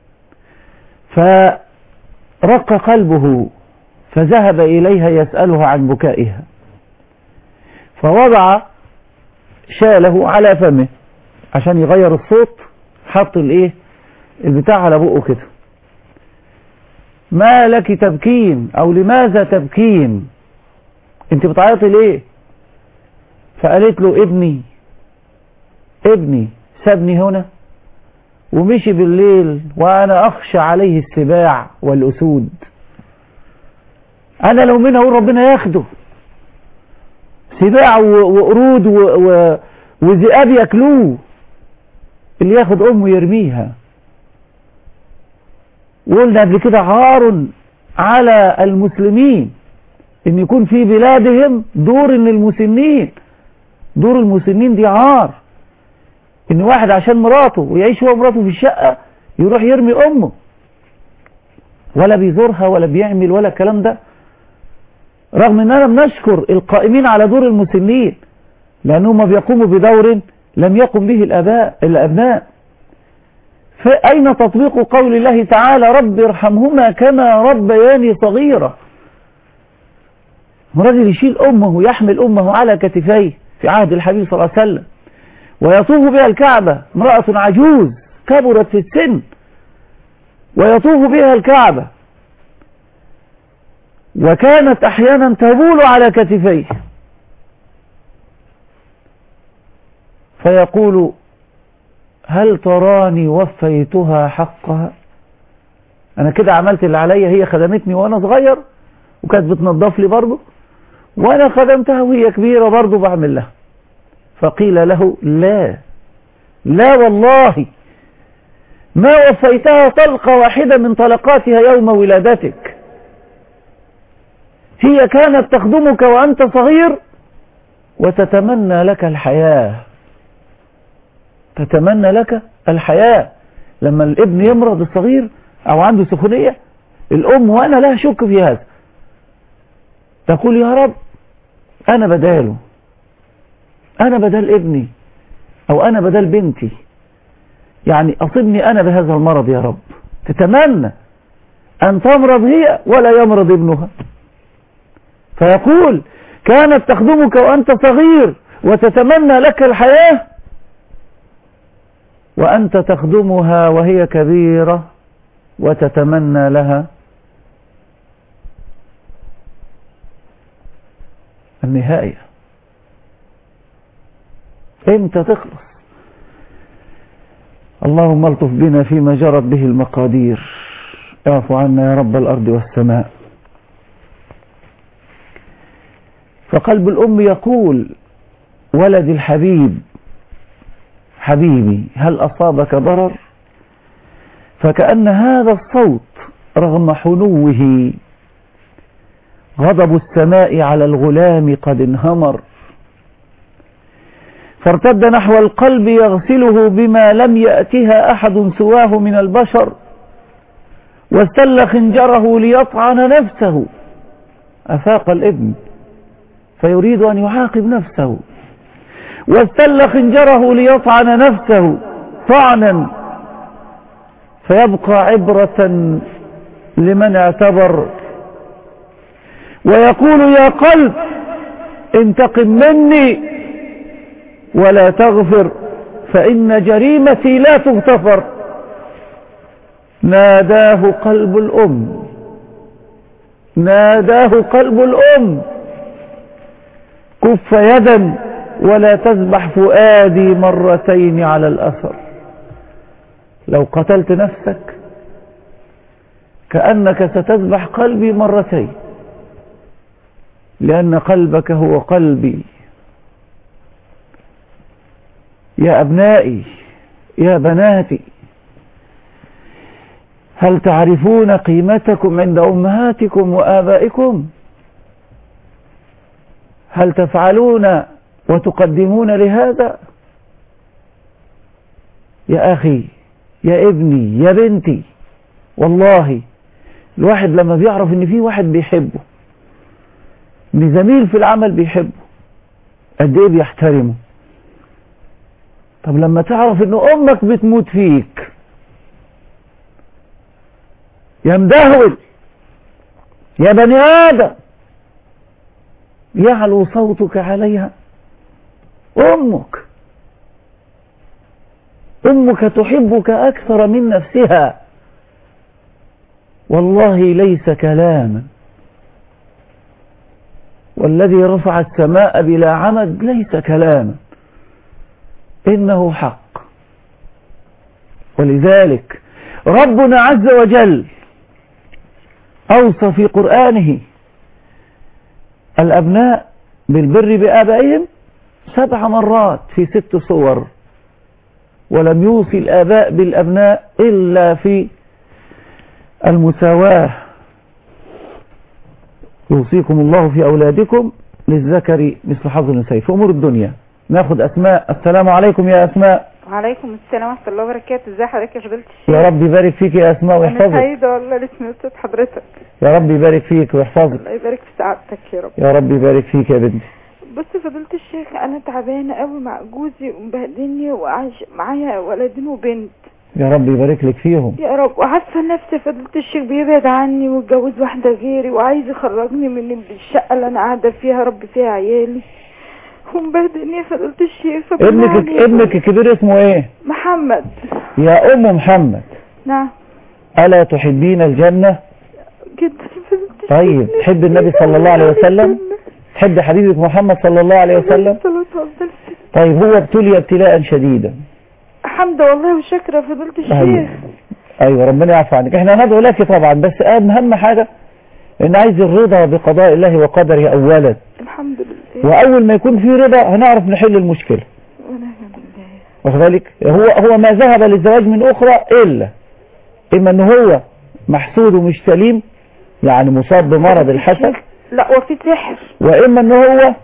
فرق قلبه فذهب إليها يسألها عن بكائها، فوضع شاله على فمه عشان يغير الصوت، حط البتاع على بقه كده، ما لك تبكين أو لماذا تبكين؟ انت بتعيطي ليه؟ فقالت له ابني سابني هنا ومشي بالليل وأنا أخشى عليه السباع والأسود، أنا لو منها أقول ربنا ياخده، سباع وقرود وذئاب ياكلوه، اللي ياخد أمه يرميها. وقلنا قبل كده عار على المسلمين إن يكون في بلادهم دور المسنين، دور المسنين دي عار، إن واحد عشان مراته ويعيش هو مراته في الشقة يروح يرمي أمه ولا بيزورها ولا بيعمل ولا الكلام ده، رغم اننا بنشكر القائمين على دور المسنين لانهم بيقوموا بدور لم يقم به الابناء. فأين تطبيق قول الله تعالى رب ارحمهما كما ربياني صغيرة؟ رجل يشيل أمه، يحمل أمه على كتفيه في عهد الحبيب صلى الله عليه وسلم، ويطوف بها الكعبة، امرأة عجوز كبرت في السن ويطوف بها الكعبة، وكانت أحيانا تبول على كتفيه، فيقول هل تراني وفيتها حقها؟ أنا كده عملت اللي عليا، هي خدمتني وأنا صغير وكانت بتنظف لي برضه، وأنا خدمتها وهي كبيرة برضه بعمل لها. فقيل له لا والله ما وفيتها طلقة واحدة من طلقاتها يوم ولادتك، هي كانت تخدمك وأنت صغير وتتمنى لك الحياة، تتمنى لك الحياة. لما الابن يمرض الصغير أو عنده سخونية، الأم وأنا لا أشك في هذا تقول يا رب أنا بداله، أنا بدال ابني أو أنا بدال بنتي، يعني أصبني أنا بهذا المرض يا رب. تتمنى أن تمرض هي ولا يمرض ابنها. فيقول كانت تخدمك وأنت صغير وتتمنى لك الحياة، وأنت تخدمها وهي كبيرة وتتمنى لها النهاية. امتى تخلص؟ اللهم الطف بنا فيما جرت به المقادير، اعفو عنا يا رب الأرض والسماء. فقلب الأم يقول ولد الحبيب حبيبي هل أصابك ضرر؟ فكأن هذا الصوت رغم حنوه غضب السماء على الغلام قد انهمر، فارتد نحو القلب يغسله بما لم يأتها أحد سواه من البشر، واستل خنجره ليطعن نفسه. أفاق الابن فيريد أن يعاقب نفسه، واستل خنجره ليطعن نفسه طعنا، فيبقى عبرة لمن اعتبر، ويقول يا قلب انتقم مني ولا تغفر فإن جريمتي لا تغتفر. ناداه قلب الأم، ناداه قلب الأم كف يدا ولا تذبح فؤادي مرتين على الأثر. لو قتلت نفسك كأنك ستذبح قلبي مرتين، لأن قلبك هو قلبي. يا أبنائي يا بناتي، هل تعرفون قيمتكم عند أمهاتكم وآبائكم؟ هل تفعلون وتقدمون لهذا؟ يا أخي يا ابني يا بنتي، والله الواحد لما بيعرف ان في واحد بيحبه، ان زميل في العمل بيحبه، قد ايه بيحترمه. طب لما تعرف ان امك بتموت فيك، يا مدهول يا بني آدم يعلو صوتك عليها. أمك تحبك أكثر من نفسها، والله ليس كلاما، والذي رفع السماء بلا عمد ليس كلاما، إنه حق. ولذلك ربنا عز وجل أوصى في قرآنه الأبناء بالبر بآبائهم 7 مرات في 6 صور، ولم يوصي الآباء بالأبناء إلا في المساواة. يوصيكم الله في أولادكم للذكر مثل حظ الأنثيين في أمور الدنيا. ناخد اسماء. السلام عليكم يا اسماء. وعليكم السلام ورحمه الله وبركاته. ازي حضرتك يا فضيله الشيخ؟ يا رب يبارك فيك يا اسماء ويحفظك. انا سعيده والله لسه صوت حضرتك. يا رب يبارك فيك ويحفظك. الله يبارك في سعادتك يا رب. يا رب يبارك فيك يا بنتي. بص فضيله الشيخ، انا تعبانه قوي مع جوزي ومبهدلني وعايش معايا ولدين وبنت. يا رب يبارك لك فيهم يا رب. وحاسه نفسي فضيله الشيخ بيبعد عني واتجوز واحده غيري وعايز يخرجني من الشقه اللي انا قاعده فيها رب فيها عيالي ومبهدلني يا فضيله الشيخ. ابنك الكبير اسمه ايه؟ محمد. يا ام محمد. نعم. الا تحبين الجنه؟ جدا. طيب تحب النبي صلى الله عليه وسلم؟ تحب حبيبك محمد صلى الله عليه وسلم؟ طيب هو ابتلي ابتلاء شديدا. الحمد والله وشكرا فضيلة الشيخ. ايوه ربنا يعفو عنك. احنا ندعو لك طبعا، بس اهم حاجه ان عايز الرضا بقضاء الله وقدره اولا. الحمد لله. واول ما يكون في رضا هنعرف نحل المشكله. واخد بالك؟ هو ما ذهب للزواج من اخرى الا اما ان هو محسود ومش سليم، يعني مصاب بمرض الحسد. لا وفي سحر. واما ان هو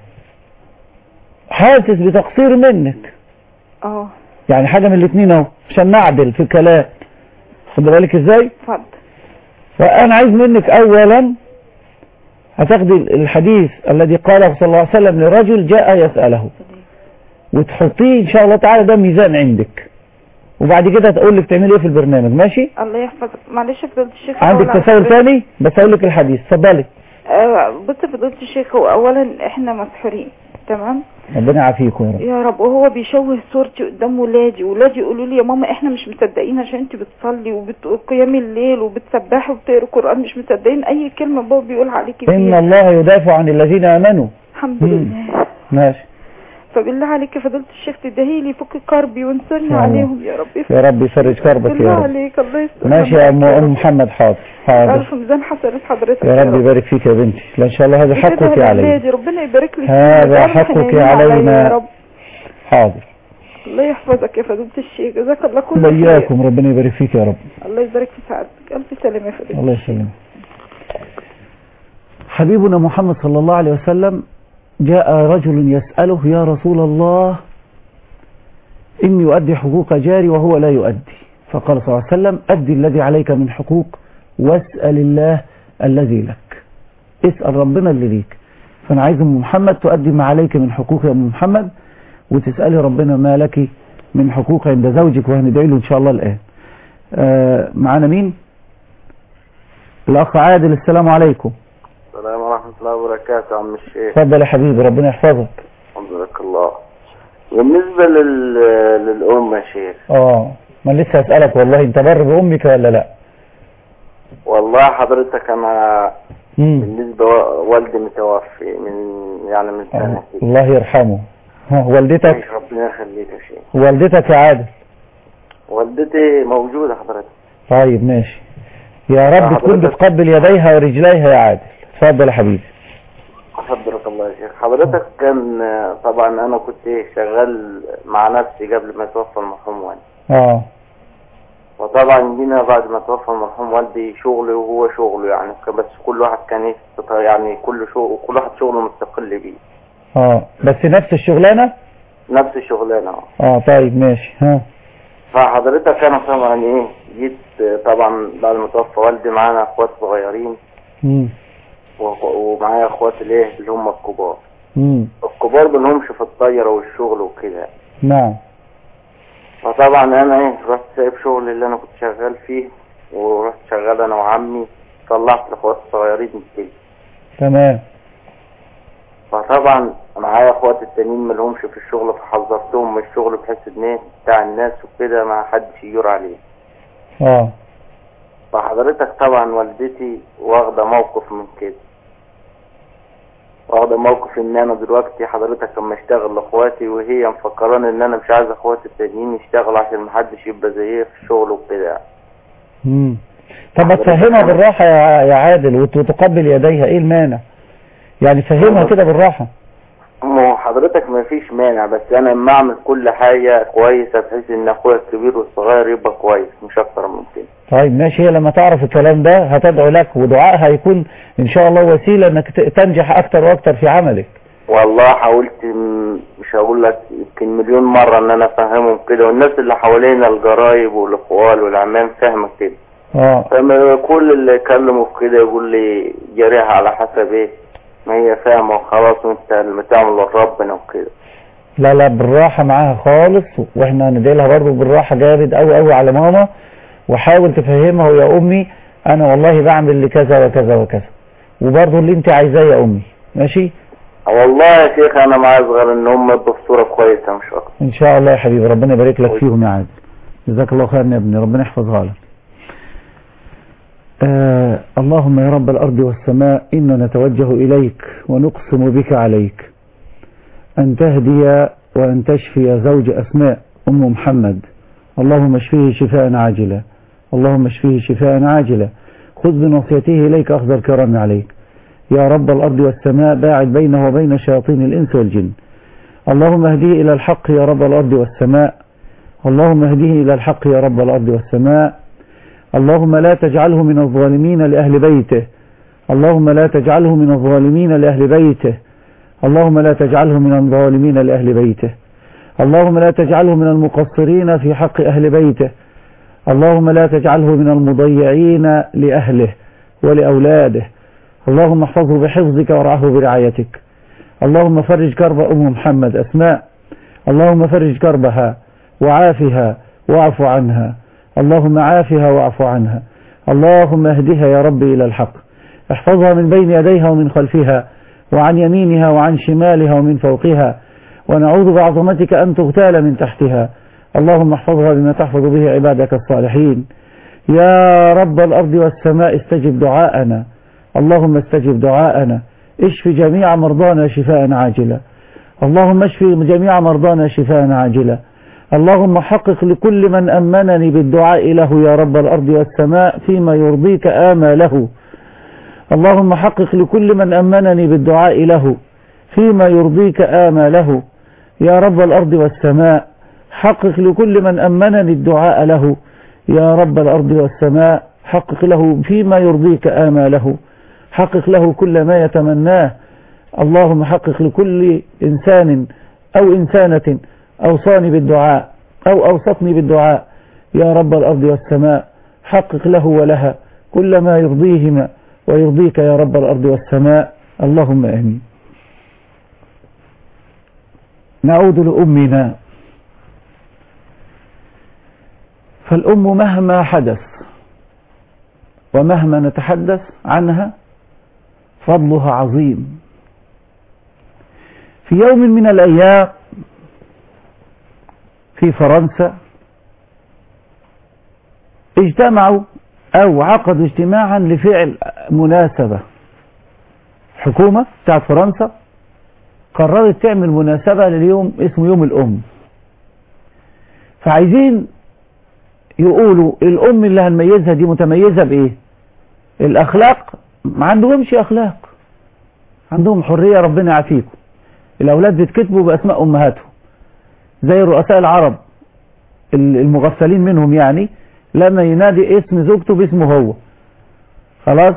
حاسس بتقصير منك. يعني حاجه من الاثنين اهو، عشان نعدل في الكلام. خد بالك ازاي؟ اتفضل. وانا عايز منك اولا هتاخدي الحديث الذي قاله صلى الله عليه وسلم لرجل جاء يسأله، وتحطيه ان شاء الله تعالى ده ميزان عندك، وبعد كده تقول لك تعملي ايه في البرنامج. ماشي؟ الله يحفظك. معلش يا فضيلة الشيخ، عندك تساؤل ثاني؟ بس اقول لك الحديث. اتفضلي. بص يا فضيلة الشيخ، هو اولا احنا مسحورين، تمام؟ ربنا يعافيكم يا رب. يا رب. وهو بيشوه صورتي قدام ولادي يقولوا لي يا ماما احنا مش مصدقين عشان انت بتصلي وقيام الليل وبتسبحي وبتقري قرآن، مش مصدقين اي كلمه بابا بيقول عليكي فيها. ان الله يدافع عن الذين امنوا. الحمد لله. ماشي. فبالله عليك يا فضيلة الشيخ تدعي لي فك كربي وانصرني عليهم يا رب. يا رب يفرج كربك يا رب. بالله عليك. الله يستر. ماشي يا ام محمد. حاضر حاضر. الف ميزان حسنات حضرتك يا رب يبارك فيك يا بنتي. لا ان شاء الله هذا حقك علينا. ربنا يبارك لك. هذا حقك علينا يا رب. حاضر. الله يحفظك يا فضيلة الشيخ. جزاك الله كل خير. وإياكم ربنا يبارك فيك يا رب. الله يبارك في سعادتك. الف سلامة يا فضيلة. الله يسلمك. حبيبنا محمد صلى الله عليه وسلم جاء رجل يسأله يا رسول الله إني يؤدي حقوق جاري وهو لا يؤدي، فقال صلى الله عليه وسلم أدي الذي عليك من حقوق واسأل الله الذي لك. اسأل ربنا اللي ليك. فأنا عايز أم محمد تؤدي ما عليك من حقوق يا أم محمد، وتسألي ربنا ما لك من حقوق عند زوجك، وهندعي له إن شاء الله الآن. معانا مين؟ الأخ عادل. السلام عليكم. السلام ورحمة الله وبركاته يا عم الشيخ. اتفضل يا حبيبي ربنا يحفظك. حفظك الله. بالنسبة للأم يا شيخ. ما لسه أسألك والله، أنت بر بأمك ولا لا؟ والله حضرتك أنا بالنسبة والدي متوفي من سنة. الله يرحمه. والدتك؟ ربنا يخليك يا شيخ. والدتك يا عادل؟ والدتي موجودة حضرتك. طيب ماشي. يا رب تكون بتقبل يديها ورجليها يا عادل. اتفضل يا حبيبي. حضرتك الله يا شيخ. حضرتك كان طبعا انا كنت شغال مع نفسي قبل ما يتوفى المرحوم والدي. وطبعا جينا بعد ما توفى المرحوم والدي شغلي وهو شغله، يعني بس كل واحد كان يعني كل واحد شغله مستقل بيه. بس نفس الشغلانه؟ نفس الشغلانه. طيب ماشي. فحضرتك انا طبعا جيت طبعا بعد ما توفى والدي معانا اخوات صغيرين. ومعايا اخوات اللي هم الكبار. الكبار بنهمش في الطيرة والشغل وكده. نعم. فطبعا انا رحت سايب شغل اللي انا كنت شغال فيه ورحت شغال انا وعمي، طلعت الاخوات الصغيرين كده. تمام. فطبعا معايا اخوات التانيين ملهمش في الشغل، فحذرتهم من الشغل بحيث ان بتاع الناس وكده ما حدش يجور عليه. فحضرتك طبعا والدتي واخده موقف من كده، واخده موقف ان انا دلوقتي حضرتك لما اشتغل لاخواتي وهي مفكراني ان انا مش عايز اخواتي التانيين يشتغلوا عشان محدش يبقى زيي في الشغل وكده. طب ما تفهمها بالراحه يا عادل وتقبل يديها، ايه المانع؟ يعني فهمها كده بالراحه. حضرتك ما فيش مانع، بس انا لما اعمل كل حاجه كويسه بحيث ان اخويا الكبير والصغير يبقى كويس مش اكتر من كده. طيب ماشي. هي لما تعرف الكلام ده هتدعو لك، ودعائها هيكون ان شاء الله وسيله انك تنجح اكتر واكتر في عملك. والله حاولت مش هقول لك يمكن مليون مرة ان انا افهمهم كده، والناس اللي حوالينا الجرايب والاخوال والعمام فاهمة كده. فما كل اللي يكلموا في كده يقول لي جريها على حسب ايه ما هي فاهمة وخلاص، وانت اللي تعمل لربنا وكده. لا بالراحة معاها خالص، واحنا هنديلها برضه بالراحة جامد قوي على ماما، وحاول تفهمها يا امي انا والله بعمل لكذا وكذا وكذا، وبرضه اللي انت عايزاه يا امي. ماشي؟ والله يا شيخ انا معايا صغير ان هم يبقوا في صورة كويسة مش اكتر. ان شاء الله يا حبيبي، ربنا يبارك لك فيهم يا عادل. جزاك الله خيرا يا ابني، ربنا يحفظها لك. اللهم يا رب الارض والسماء إنا نتوجه اليك ونقسم بك عليك ان تهدي وان تشفي زوج اسماء ام محمد. اللهم اشفيه شفاء عاجلا، اللهم اشفيه شفاء عاجلا، خذ بنصيته اليك اخذ الكرم عليك يا رب الارض والسماء، باعد بينه وبين شياطين الانس والجن. اللهم اهديه الى الحق يا رب الارض والسماء، اللهم اهديه الى الحق يا رب الارض والسماء. اللهم لا تجعله من الظالمين لأهل بيته، اللهم لا تجعله من الظالمين لأهل بيته، اللهم لا تجعله من الظالمين لأهل بيته، اللهم لا تجعله من المقصرين في حق أهل بيته، اللهم لا تجعله من المضيعين لأهله ولأولاده، اللهم احفظه بحفظك وارعاه برعايتك. اللهم فرج كرب أم محمد أسماء، اللهم فرج كربها وعافها واعف عنها، اللهم عافها واعف عنها، اللهم اهدها يا رب إلى الحق، احفظها من بين يديها ومن خلفها وعن يمينها وعن شمالها ومن فوقها، ونعوذ بعظمتك أن تغتال من تحتها. اللهم احفظها بما تحفظ به عبادك الصالحين. يا رب الأرض والسماء استجب دعاءنا، اللهم استجب دعاءنا، اشف جميع مرضانا شفاء عاجلا، اللهم اشف جميع مرضانا شفاء عاجلا. اللهم حقق لكل من أمنني بالدعاء له يا رب الأرض والسماء فيما يرضيك آماله، اللهم حقق لكل من أمنني بالدعاء له فيما يرضيك آماله يا رب الأرض والسماء، حقق لكل من أمنني الدعاء له يا رب الأرض والسماء، حقق له فيما يرضيك آماله، حقق له كل ما يتمناه. اللهم حقق لكل إنسان أو إنسانة أوصاني بالدعاء أو أوصتني بالدعاء يا رب الأرض والسماء، حقق له ولها كل ما يرضيهما ويرضيك يا رب الأرض والسماء. اللهم آمين. نعود لأمنا، فالأم مهما حدث ومهما نتحدث عنها فضلها عظيم. في يوم من الأيام في فرنسا اجتمعوا أو عقدوا اجتماعا لفعل مناسبة. حكومة بتاعت فرنسا قررت تعمل مناسبة لليوم اسمه يوم الأم، فعايزين يقولوا الأم اللي هنميزها دي متميزة بإيه؟ الأخلاق ما عندهمش أخلاق، عندهم حرية ربنا يعافيكم. الأولاد بيتكتبوا بأسماء أمهاتهم زي رؤساء العرب المغفلين منهم، يعني لما ينادي اسم زوجته باسمه هو خلاص.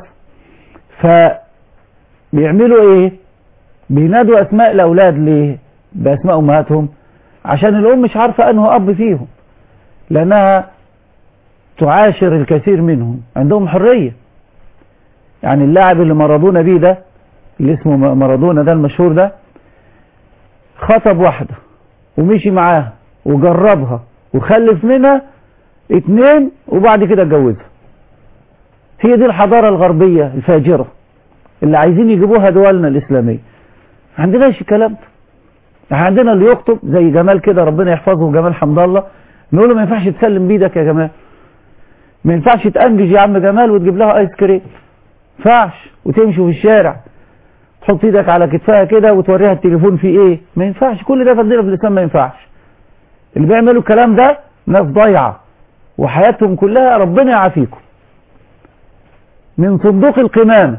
فبيعملوا ايه؟ بينادوا اسماء الاولاد ليه باسماء امهاتهم؟ عشان الام مش عارفه انه اب فيهم، لانها تعاشر الكثير منهم، عندهم حريه. يعني اللاعب اللي مارادونا بيه ده، اللي اسمه مارادونا ده المشهور ده، خطب واحده ومشي معاها وجربها وخلف منها 2 وبعد كده اتجوزها. هي دي الحضارة الغربية الفاجرة اللي عايزين يجيبوها دولنا الإسلامية. ما عندناش الكلام ده. عندنا اللي يخطب زي جمال كده ربنا يحفظه، جمال حمد الله، نقول له ما ينفعش تسلم بيدك يا جمال، ما ينفعش تأنجج يا عم جمال وتجيب لها ايس كريم، ما ينفعش. وتمشي في الشارع تحط ايدك على كتفها كده وتوريها التليفون فيه ايه، ما ينفعش. كل ده فضيلة في الإسلام، ما ينفعش. اللي بيعملوا الكلام ده ناس ضايعة وحياتهم كلها ربنا يعافيكم من صندوق القمامة.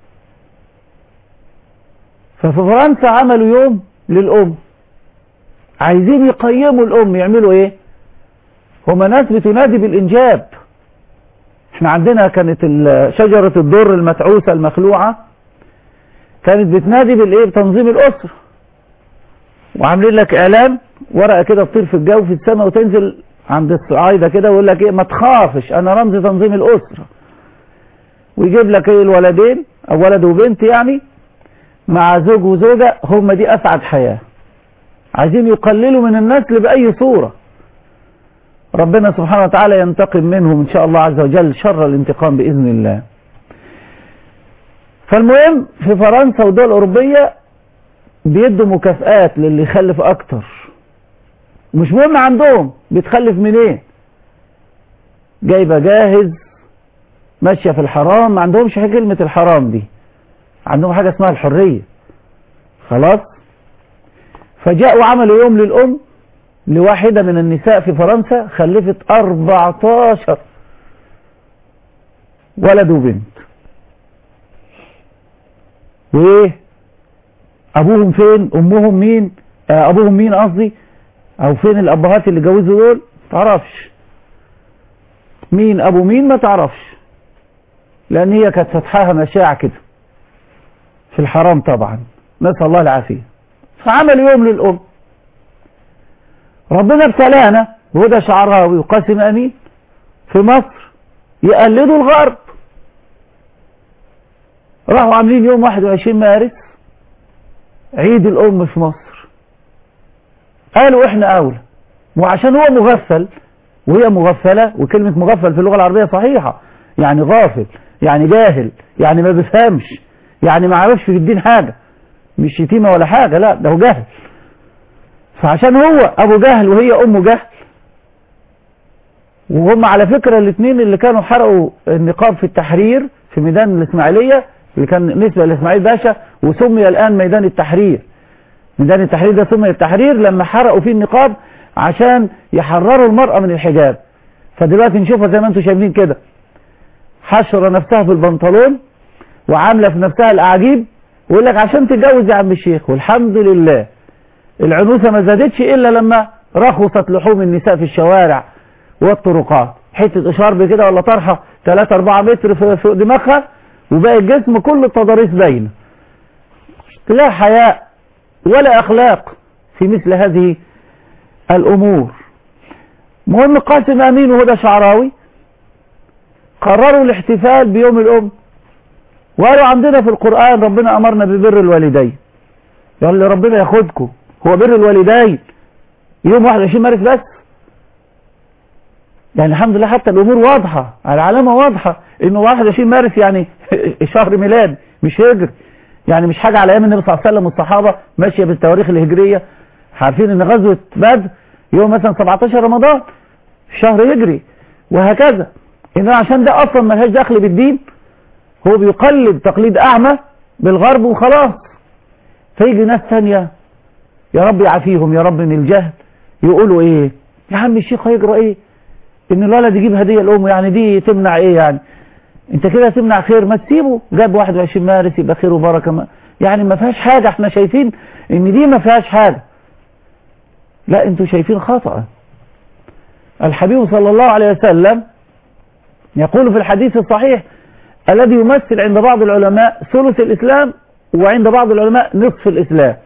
ففي فرنسا عملوا يوم للأم، عايزين يقيموا الأم. يعملوا ايه؟ هما ناس بتنادي بالإنجاب. احنا عندنا كانت شجرة الدر المتعوسة المخلوعة كانت بتنادي بالايه؟ بتنظيم الأسرة. وعاملين لك اعلان ورقه كده تطير في الجو في السماء وتنزل عند الصعايده كده ويقول لك ايه ما تخافش انا رمز تنظيم الاسره، ويجيب لك ايه الولدين او ولد وبنت يعني مع زوج وزوجه، هم دي اسعد حياه. عايزين يقللوا من النسل باي صوره. ربنا سبحانه وتعالى ينتقم منهم ان شاء الله عز وجل شر الانتقام باذن الله. فالمهم في فرنسا والدول الاوروبيه بيدوا مكافآت للي يخلف اكتر، مش مهم عندهم بيتخلف منين، جايبه جاهز ماشيه في الحرام، ما عندهمش كلمه الحرام دي، عندهم حاجه اسمها الحريه. خلاص. فجاءوا عملوا يوم للام لواحده من النساء في فرنسا خلفت 14 ولد وبنت. وايه ابوهم فين امهم مين ابوهم مين قصدي، او فين الابهات اللي جوزوا دول تعرفش، مين ابو مين ما تعرفش، لان هي كانت فتحاها مشاع كده في الحرام طبعا، نسأل الله العافية. فعمل يوم للأم. ربنا ابتلانا وهدى شعراوي وقاسم أمين في مصر يقلدوا الغرب، راحوا عاملين يوم 21 مارس عيد الأم في مصر. قالوا احنا أولى، وعشان هو مغفل وهي مغفلة، وكلمة مغفل في اللغة العربية صحيحة، يعني غافل، يعني جاهل، يعني ما بيفهمش، يعني ما عرفش في الدين حاجة، مش شتيمة ولا حاجة، لا ده هو جهل. فعشان هو أبو جهل وهي أمه جهل، وهم على فكرة الاثنين اللي كانوا حرقوا النقاب في التحرير في ميدان الإسماعيلية اللي كان نسبة لإسماعيل باشا وسمي الآن ميدان التحرير. ميدان التحرير ده سمي التحرير لما حرقوا فيه النقاب عشان يحرروا المرأة من الحجاب. فدلوقتي نشوفها زي ما انتم شايفين كده، حشرة نفسها في البنطلون وعاملة في نفسها الأعاجيب، ويقول لك عشان تتجوز يا عم الشيخ. والحمد لله العنوسة ما زادتش إلا لما رخصت لحوم النساء في الشوارع والطرقات، حتة إشارب كده ولا طرحة 3-4 متر فوق دماغها وباقي الجسم كل التضاريس باينة. لا حياء ولا أخلاق في مثل هذه الأمور. مهم قاسم أمين وهدى شعراوي قرروا الاحتفال بيوم الأم، وقالوا عندنا في القرآن ربنا أمرنا ببر الوالدين. يقول لي ربنا ياخدكم، هو بر الوالدين يوم 21 مارس بس؟ يعني الحمد لله حتى الأمور واضحة، العلامة واضحة إنه 21 مارس يعني شهر ميلاد مش هجري، يعني مش حاجة على أيام النبي صلى الله عليه وسلم والصحابة ماشية بالتواريخ الهجرية. عارفين إن غزوة بدر يوم مثلا 17 رمضان شهر يجري وهكذا. إنه عشان ده أصلا ملهاش دخل بالدين، هو بيقلد تقليد أعمى بالغرب وخلاص. فيجي ناس ثانية يا رب يعافيهم يا رب من الجهل يقولوا إيه يا عم الشيخ هيجرى إيه إن الولد يجيب هدية لأمه، يعني دي تمنع إيه يعني؟ أنت كده تمنع خير، ما تسيبه جاب 21 مارس يبقى خير وبركة، يعني ما فيهاش حاجة. احنا شايفين إن دي ما فيهاش حاجة، لا أنتوا شايفين خطأ. الحبيب صلى الله عليه وسلم يقول في الحديث الصحيح الذي يمثل عند بعض العلماء ثلث الإسلام وعند بعض العلماء نصف الإسلام: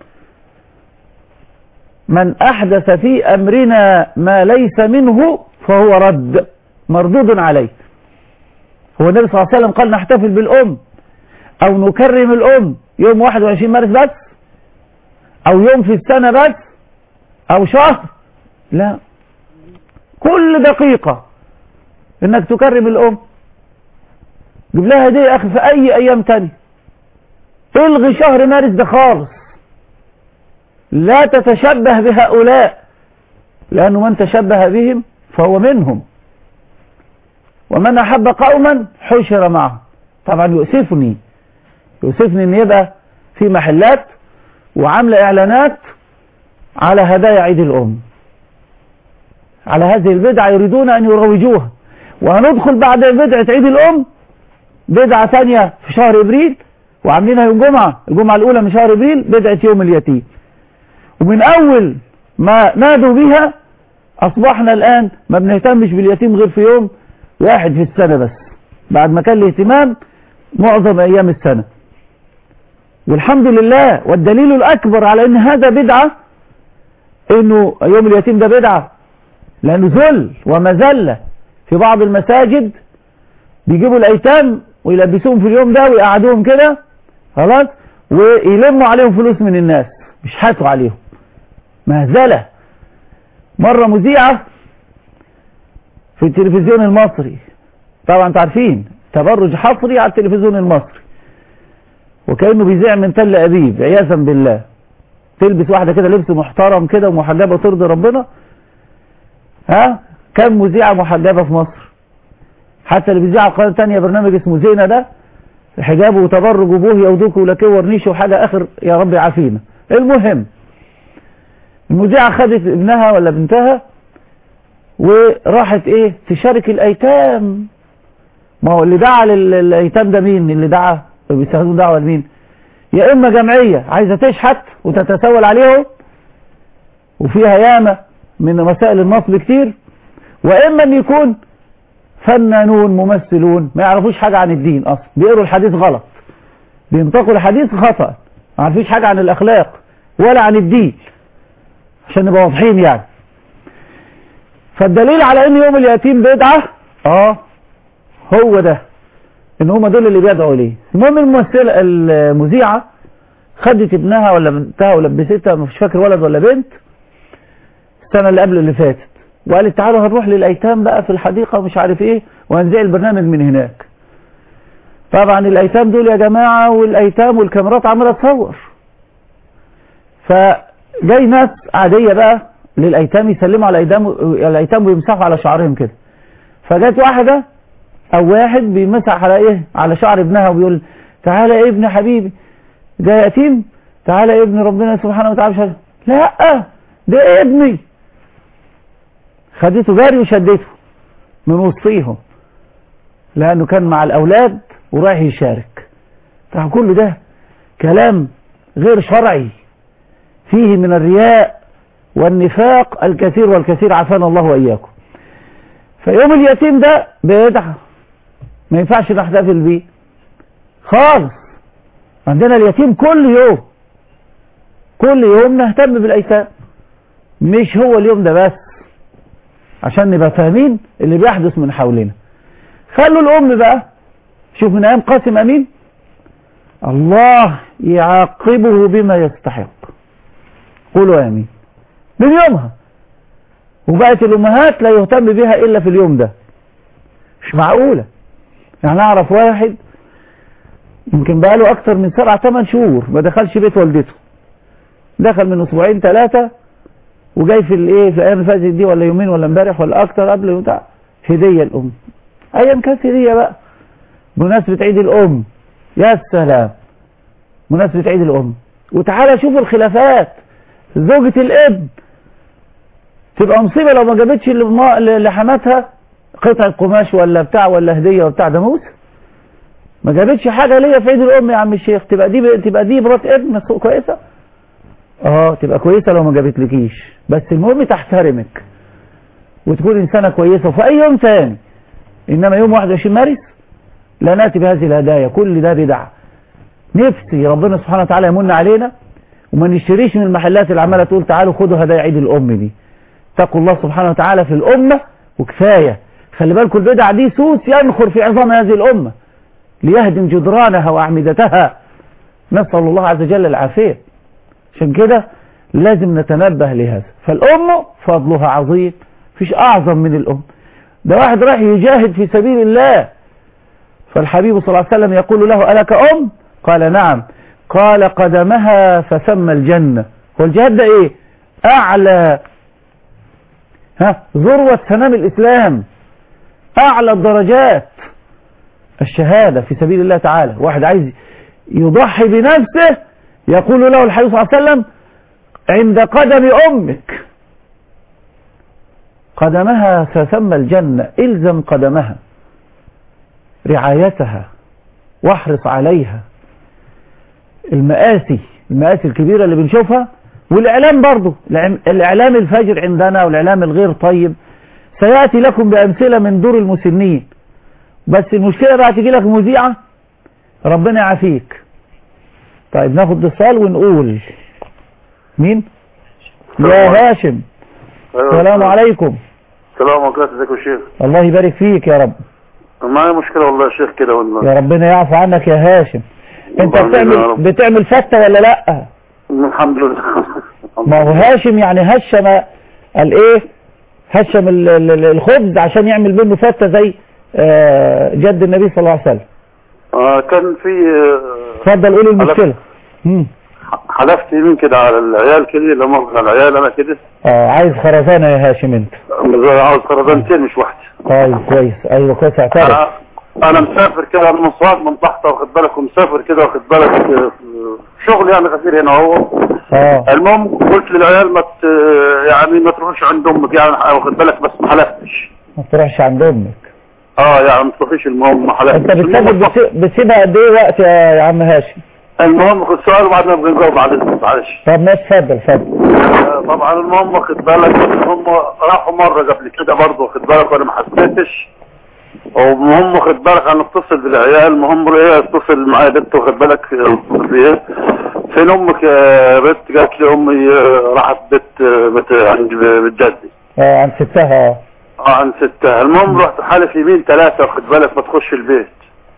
من أحدث في أمرنا ما ليس منه فهو رد مردود عليه. هو النبي صلى الله عليه وسلم قال نحتفل بالأم أو نكرم الأم يوم 21 مارس بس، أو يوم في السنة بس، أو شهر؟ لا، كل دقيقة إنك تكرم الأم. جيب لها هدية يا أخي في أي أيام تانية، الغي شهر مارس ده خالص، لا تتشبه بهؤلاء، لأنه من تشبه بهم فهو منهم، ومن أحب قوما حشر معه. طبعا يؤسفني إن يبقى في محلات وعاملة إعلانات على هدايا عيد الأم، على هذه البدعة يريدون أن يروجوها. وهندخل بعد بدعة عيد الأم بدعة ثانية في شهر إبريل، وعاملينها يوم الجمعة الأولى من شهر إبريل، بدعة يوم اليتيم. ومن أول ما نادوا بها أصبحنا الآن ما بنهتمش باليتيم غير في يوم واحد في السنة بس، بعد ما كان الاهتمام معظم أيام السنة. والحمد لله، والدليل الأكبر على أن هذا بدعة انه يوم اليتيم ده بدعة، لانه ذل ومذلة. في بعض المساجد بيجيبوا الايتام ويلبسوهم في اليوم ده ويقعدوهم كده خلاص، ويلموا عليهم فلوس من الناس، مش حاسوا عليهم، مهزلة. مرة مذيعة في التلفزيون المصري، طبعا انتوا عارفين تبرج حصري على التلفزيون المصري، وكأنه بيذيع من تل أبيب عياذا بالله. تلبس واحدة كده لبس محترم كده ومحجبة ترضي ربنا. كم مذيعة محجبة في مصر؟ حتى اللي بيذيع على قناة تانية برنامج اسمه زينة ده حجاب وتبرج وبوه يودوك ولكي ورنيش وحاجة آخر يا رب يعافينا. المهم المذيعة خدت ابنها ولا بنتها وراحت تشارك الأيتام. ما هو اللي دعا للأيتام ده مين؟ اللي دعا بيستخدموا دعوة لمين؟ يا إما جمعية عايزة تشحت وتتسول عليهم وفيها ياما من مسائل النصب كتير، وإما أن يكون فنانون ممثلون ما يعرفوش حاجة عن الدين أصلا، بيقروا الحديث غلط، بينطقوا الحديث خطأ، ما يعرفوش حاجة عن الأخلاق ولا عن الدين، عشان نبقى واضحين يعني. فالدليل على ان يوم اليتيم بدعة هو ده، ان هم دول اللي بيدعوا ليه. المهم الممثلة المذيعة خدت ابنها ولا بنتها ولبستها، مش فاكر ولد ولا بنت، السنة اللي قبل اللي فاتت، وقالت تعالوا هنروح للأيتام بقى في الحديقة ومش عارف وهنذيع البرنامج من هناك. طبعا الأيتام دول يا جماعة، والأيتام والكاميرات عمالة تصور، فجاي ناس عادية بقى للأيتام يسلموا على الأيتام ويمسحوا على شعرهم كده. فجات واحدة أو واحد بيمسح على على شعر ابنها وبيقول تعالى يا ابن حبيبي، ده يتيم، تعالى يا ابن ربنا سبحانه وتعالى. لا ده ابني. خدته جاري وشدته من وسطيهم لأنه كان مع الأولاد ورايح يشارك. طبعا كل ده كلام غير شرعي فيه من الرياء والنفاق الكثير والكثير، عافانا الله وإياكم. فيوم اليتيم ده بدعة ما ينفعش نحتفل بيه خالص. عندنا اليتيم كل يوم نهتم بالأيتام، مش هو اليوم ده بس، عشان نبقى فاهمين اللي بيحدث من حولنا. خلوا الأم بقى، شوف من أيام قاسم أمين الله يعاقبه بما يستحق، قولوا آمين، من يومها وبقت الأمهات لا يهتم بها إلا في اليوم ده. مش معقولة. يعني أعرف واحد يمكن بقاله أكتر من 7-8 شهور ما دخلش بيت والدته، دخل من أسبوعين 3 وجاي في الأيام الفاتت دي ولا يومين ولا امبارح ولا أكتر قبل بتاع هدية الأم، أيام كانت هدية بقى بمناسبة عيد الأم. يا سلام، مناسبة عيد الأم. وتعالى شوف الخلافات، زوجة الابن تبقى مصيبة لو ما جابتش لحماتها قطعة قماش ولا بتاع ولا هدية وبتاع، ده موسى ما جابتش حاجة ليا في عيد الأم يا عم الشيخ، تبقى دي مرات ابن كويسة؟ تبقى كويسة لو ما جابتلكيش، بس المهم تحترمك وتكون إنسانة كويسة. وفي أي يوم ثاني، إنما يوم 21 مارس لا نأتي بهذه الهدايا، كل ده بدع. نفسي ربنا سبحانه وتعالى يمن علينا وما نشتريش من المحلات اللي عمالة تقول تعالوا خدوا هدايا عيد الأم دي. اتقوا الله سبحانه وتعالى في الأمة وكفاية. خلي بالكم البدع دي سوس ينخر في عظام هذه الأمة ليهدم جدرانها وأعمدتها، نسأل الله عز وجل العافية. عشان كده لازم نتنبه لهذا. فالأم فضلها عظيم، فيش أعظم من الأم. ده واحد راح يجاهد في سبيل الله، فالحبيب صلى الله عليه وسلم يقول له ألك أم؟ قال نعم. قال قدمها فسمى الجنة. والجهاد ده أعلى ذروة سنام الإسلام، أعلى الدرجات الشهادة في سبيل الله تعالى. واحد عايز يضحي بنفسه يقول له الحبيب صلى الله عليه وسلم عند قدم أمك قدمها فسمى الجنة، إلزم قدمها، رعايتها واحرص عليها. المآسي الكبيرة اللي بنشوفها، والإعلام برضو، الإعلام الفاجر عندنا والإعلام الغير طيب سيأتي لكم بأمثلة من دور المسنين. بس المشكلة بقى تجي لك مذيعة ربنا يعافيك. طيب ناخد اتصال ونقول مين؟ يا هاشم. السلام عليكم. السلام عليكم. ازيك يا شيخ؟ الله يبارك فيك يا رب. معايا مشكلة والله يا شيخ كده والله. يا ربنا يعفو عنك يا هاشم. انت بتعمل فتة ولا لا؟ الحمد لله. ما هو هاشم يعني هشم الايه؟ هشم الخبز عشان يعمل منه فتة زي جد النبي صلى الله عليه وسلم. كان في اتفضل قول المشكلة. حلفت يمين كده على العيال كده، لما على العيال انا كده. عايز خرزانة يا هاشم انت. عاوز خرزانتين مش واحدة. طيب كويس. ايوه كويس اعترف. انا مسافر كده من صاد من تحت واخد بالك، ومسافر كده واخد بالك شغل يعني غفير هنا هو. المهم قلت للعيال ما تروحش عند امك يعني واخد بالك، بس ما حلفتش. ما تروحش عند امك. يعني ما تروحيش. المهم ما حلفتش. انت بتسيبها قد ايه وقت يا عم هاشم؟ المهم خد سؤال وبعدين نبقى نجاوب معلش. طب ماشي اتفضل. طبعا المهم واخد بالك هم راحوا مره قبل كده برضه واخد بالك وانا ما حسيتش. ومهم واخد بالك انا اتصل بالعيال، المهم ايه اتصل معايا بنت واخد بالك ايه فين امك يا بنت؟ قالت لي امي راحت بيت عند جدي. عند ستها. عند ستها. المهم رحت حالف يمين 3 واخد بالك ما تخش البيت.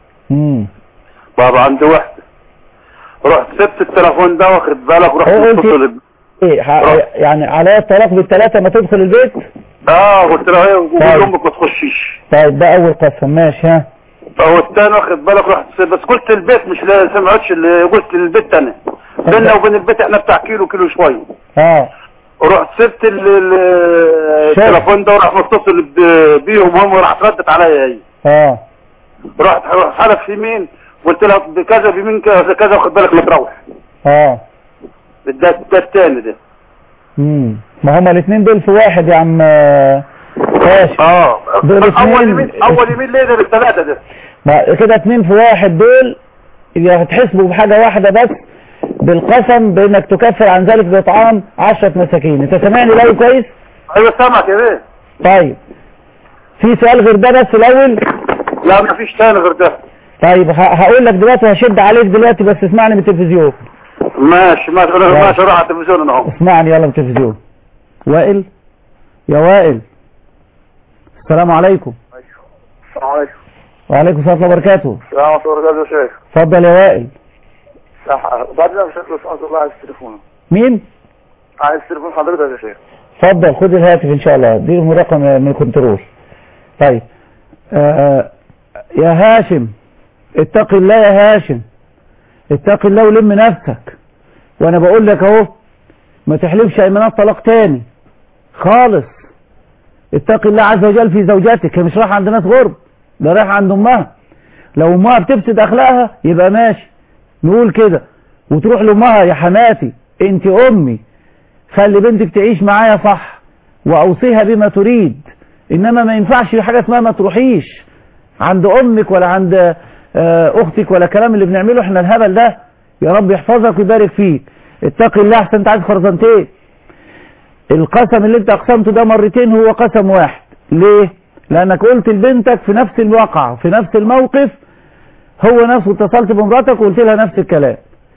بابا عندي واحده. رحت سبت التليفون ده واخد بالك ورحت اتصل يعني عليا الطلاق بال3 ما تدخل البيت؟ قلت لها ايه وقول امك ما تخشيش. طيب ده اول قسم ماشي. والتاني واخد بالك رحت بس قلت البيت مش سمعتش اللي قلت للبيت انا. بيننا وبين البيت احنا بتاع كيلو شويه. ورحت سبت التليفون ده وراح متصل بيهم هم وراح ردت عليا هي. رحت حلف يمين قلت لها بكذا بيمين كذا واخد بالك ما تروح. ده التاني ده. ما هما الاثنين دول في واحد يا عم هاشم. اول يمين ليه ده ال3 ده. ما كده 2 في 1 دول هتحسبوا بحاجة واحدة بس، بالقسم بانك تكفر عن ذلك بإطعام 10 مساكين. انت سامعني الاول كويس؟ ايوه سامعك يا بيه. طيب في سؤال غير ده بس الاول؟ لا مفيش تاني غير ده. طيب هقول لك دلوقتي وهشد عليك دلوقتي، بس اسمعني من التلفزيون. ماشي ماشي راح على التلفزيون انا اهو. اسمعني يلا من التلفزيون. وائل يا وائل. السلام عليكم. السلام عليكم. وعليكم السلام ورحمة الله وبركاته. السلام عليكم ورحمة الله وبركاته يا شيخ. اتفضل يا وائل. صح. بعد ما شكله سؤال الله عايز تليفونه. مين؟ عايز تليفون حضرتك يا شيخ. اتفضل خد الهاتف ان شاء الله، اديهم رقم من الكنترول. طيب يا هاشم اتق الله يا هاشم، اتق الله ولم نفسك. وانا بقول لك اهو ما تحلفش ايمانات طلاق تاني خالص. اتق الله عز وجل في زوجاتك. هي مش رايحه عند ناس غرب، ده رايحه عند امها. لو امها بتفسد اخلاقها يبقى ماشي نقول كده، وتروح لامها يا حماتي انت امي خلي بنتك تعيش معايا صح واوصيها بما تريد، انما ما ينفعش حاجه اسمها ما تروحيش عند امك ولا عند اختك ولا كلام اللي بنعمله احنا الهبل ده. يا رب يحفظك ويبارك فيك. اتق الله احسن. انت عايز خرزانتين. القسم اللي انت اقسمته ده مرتين هو قسم واحد. ليه؟ لانك قلت لبنتك في نفس الواقع في نفس الموقف هو نفسه، اتصلت بمراتك وقلت لها نفس الكلام.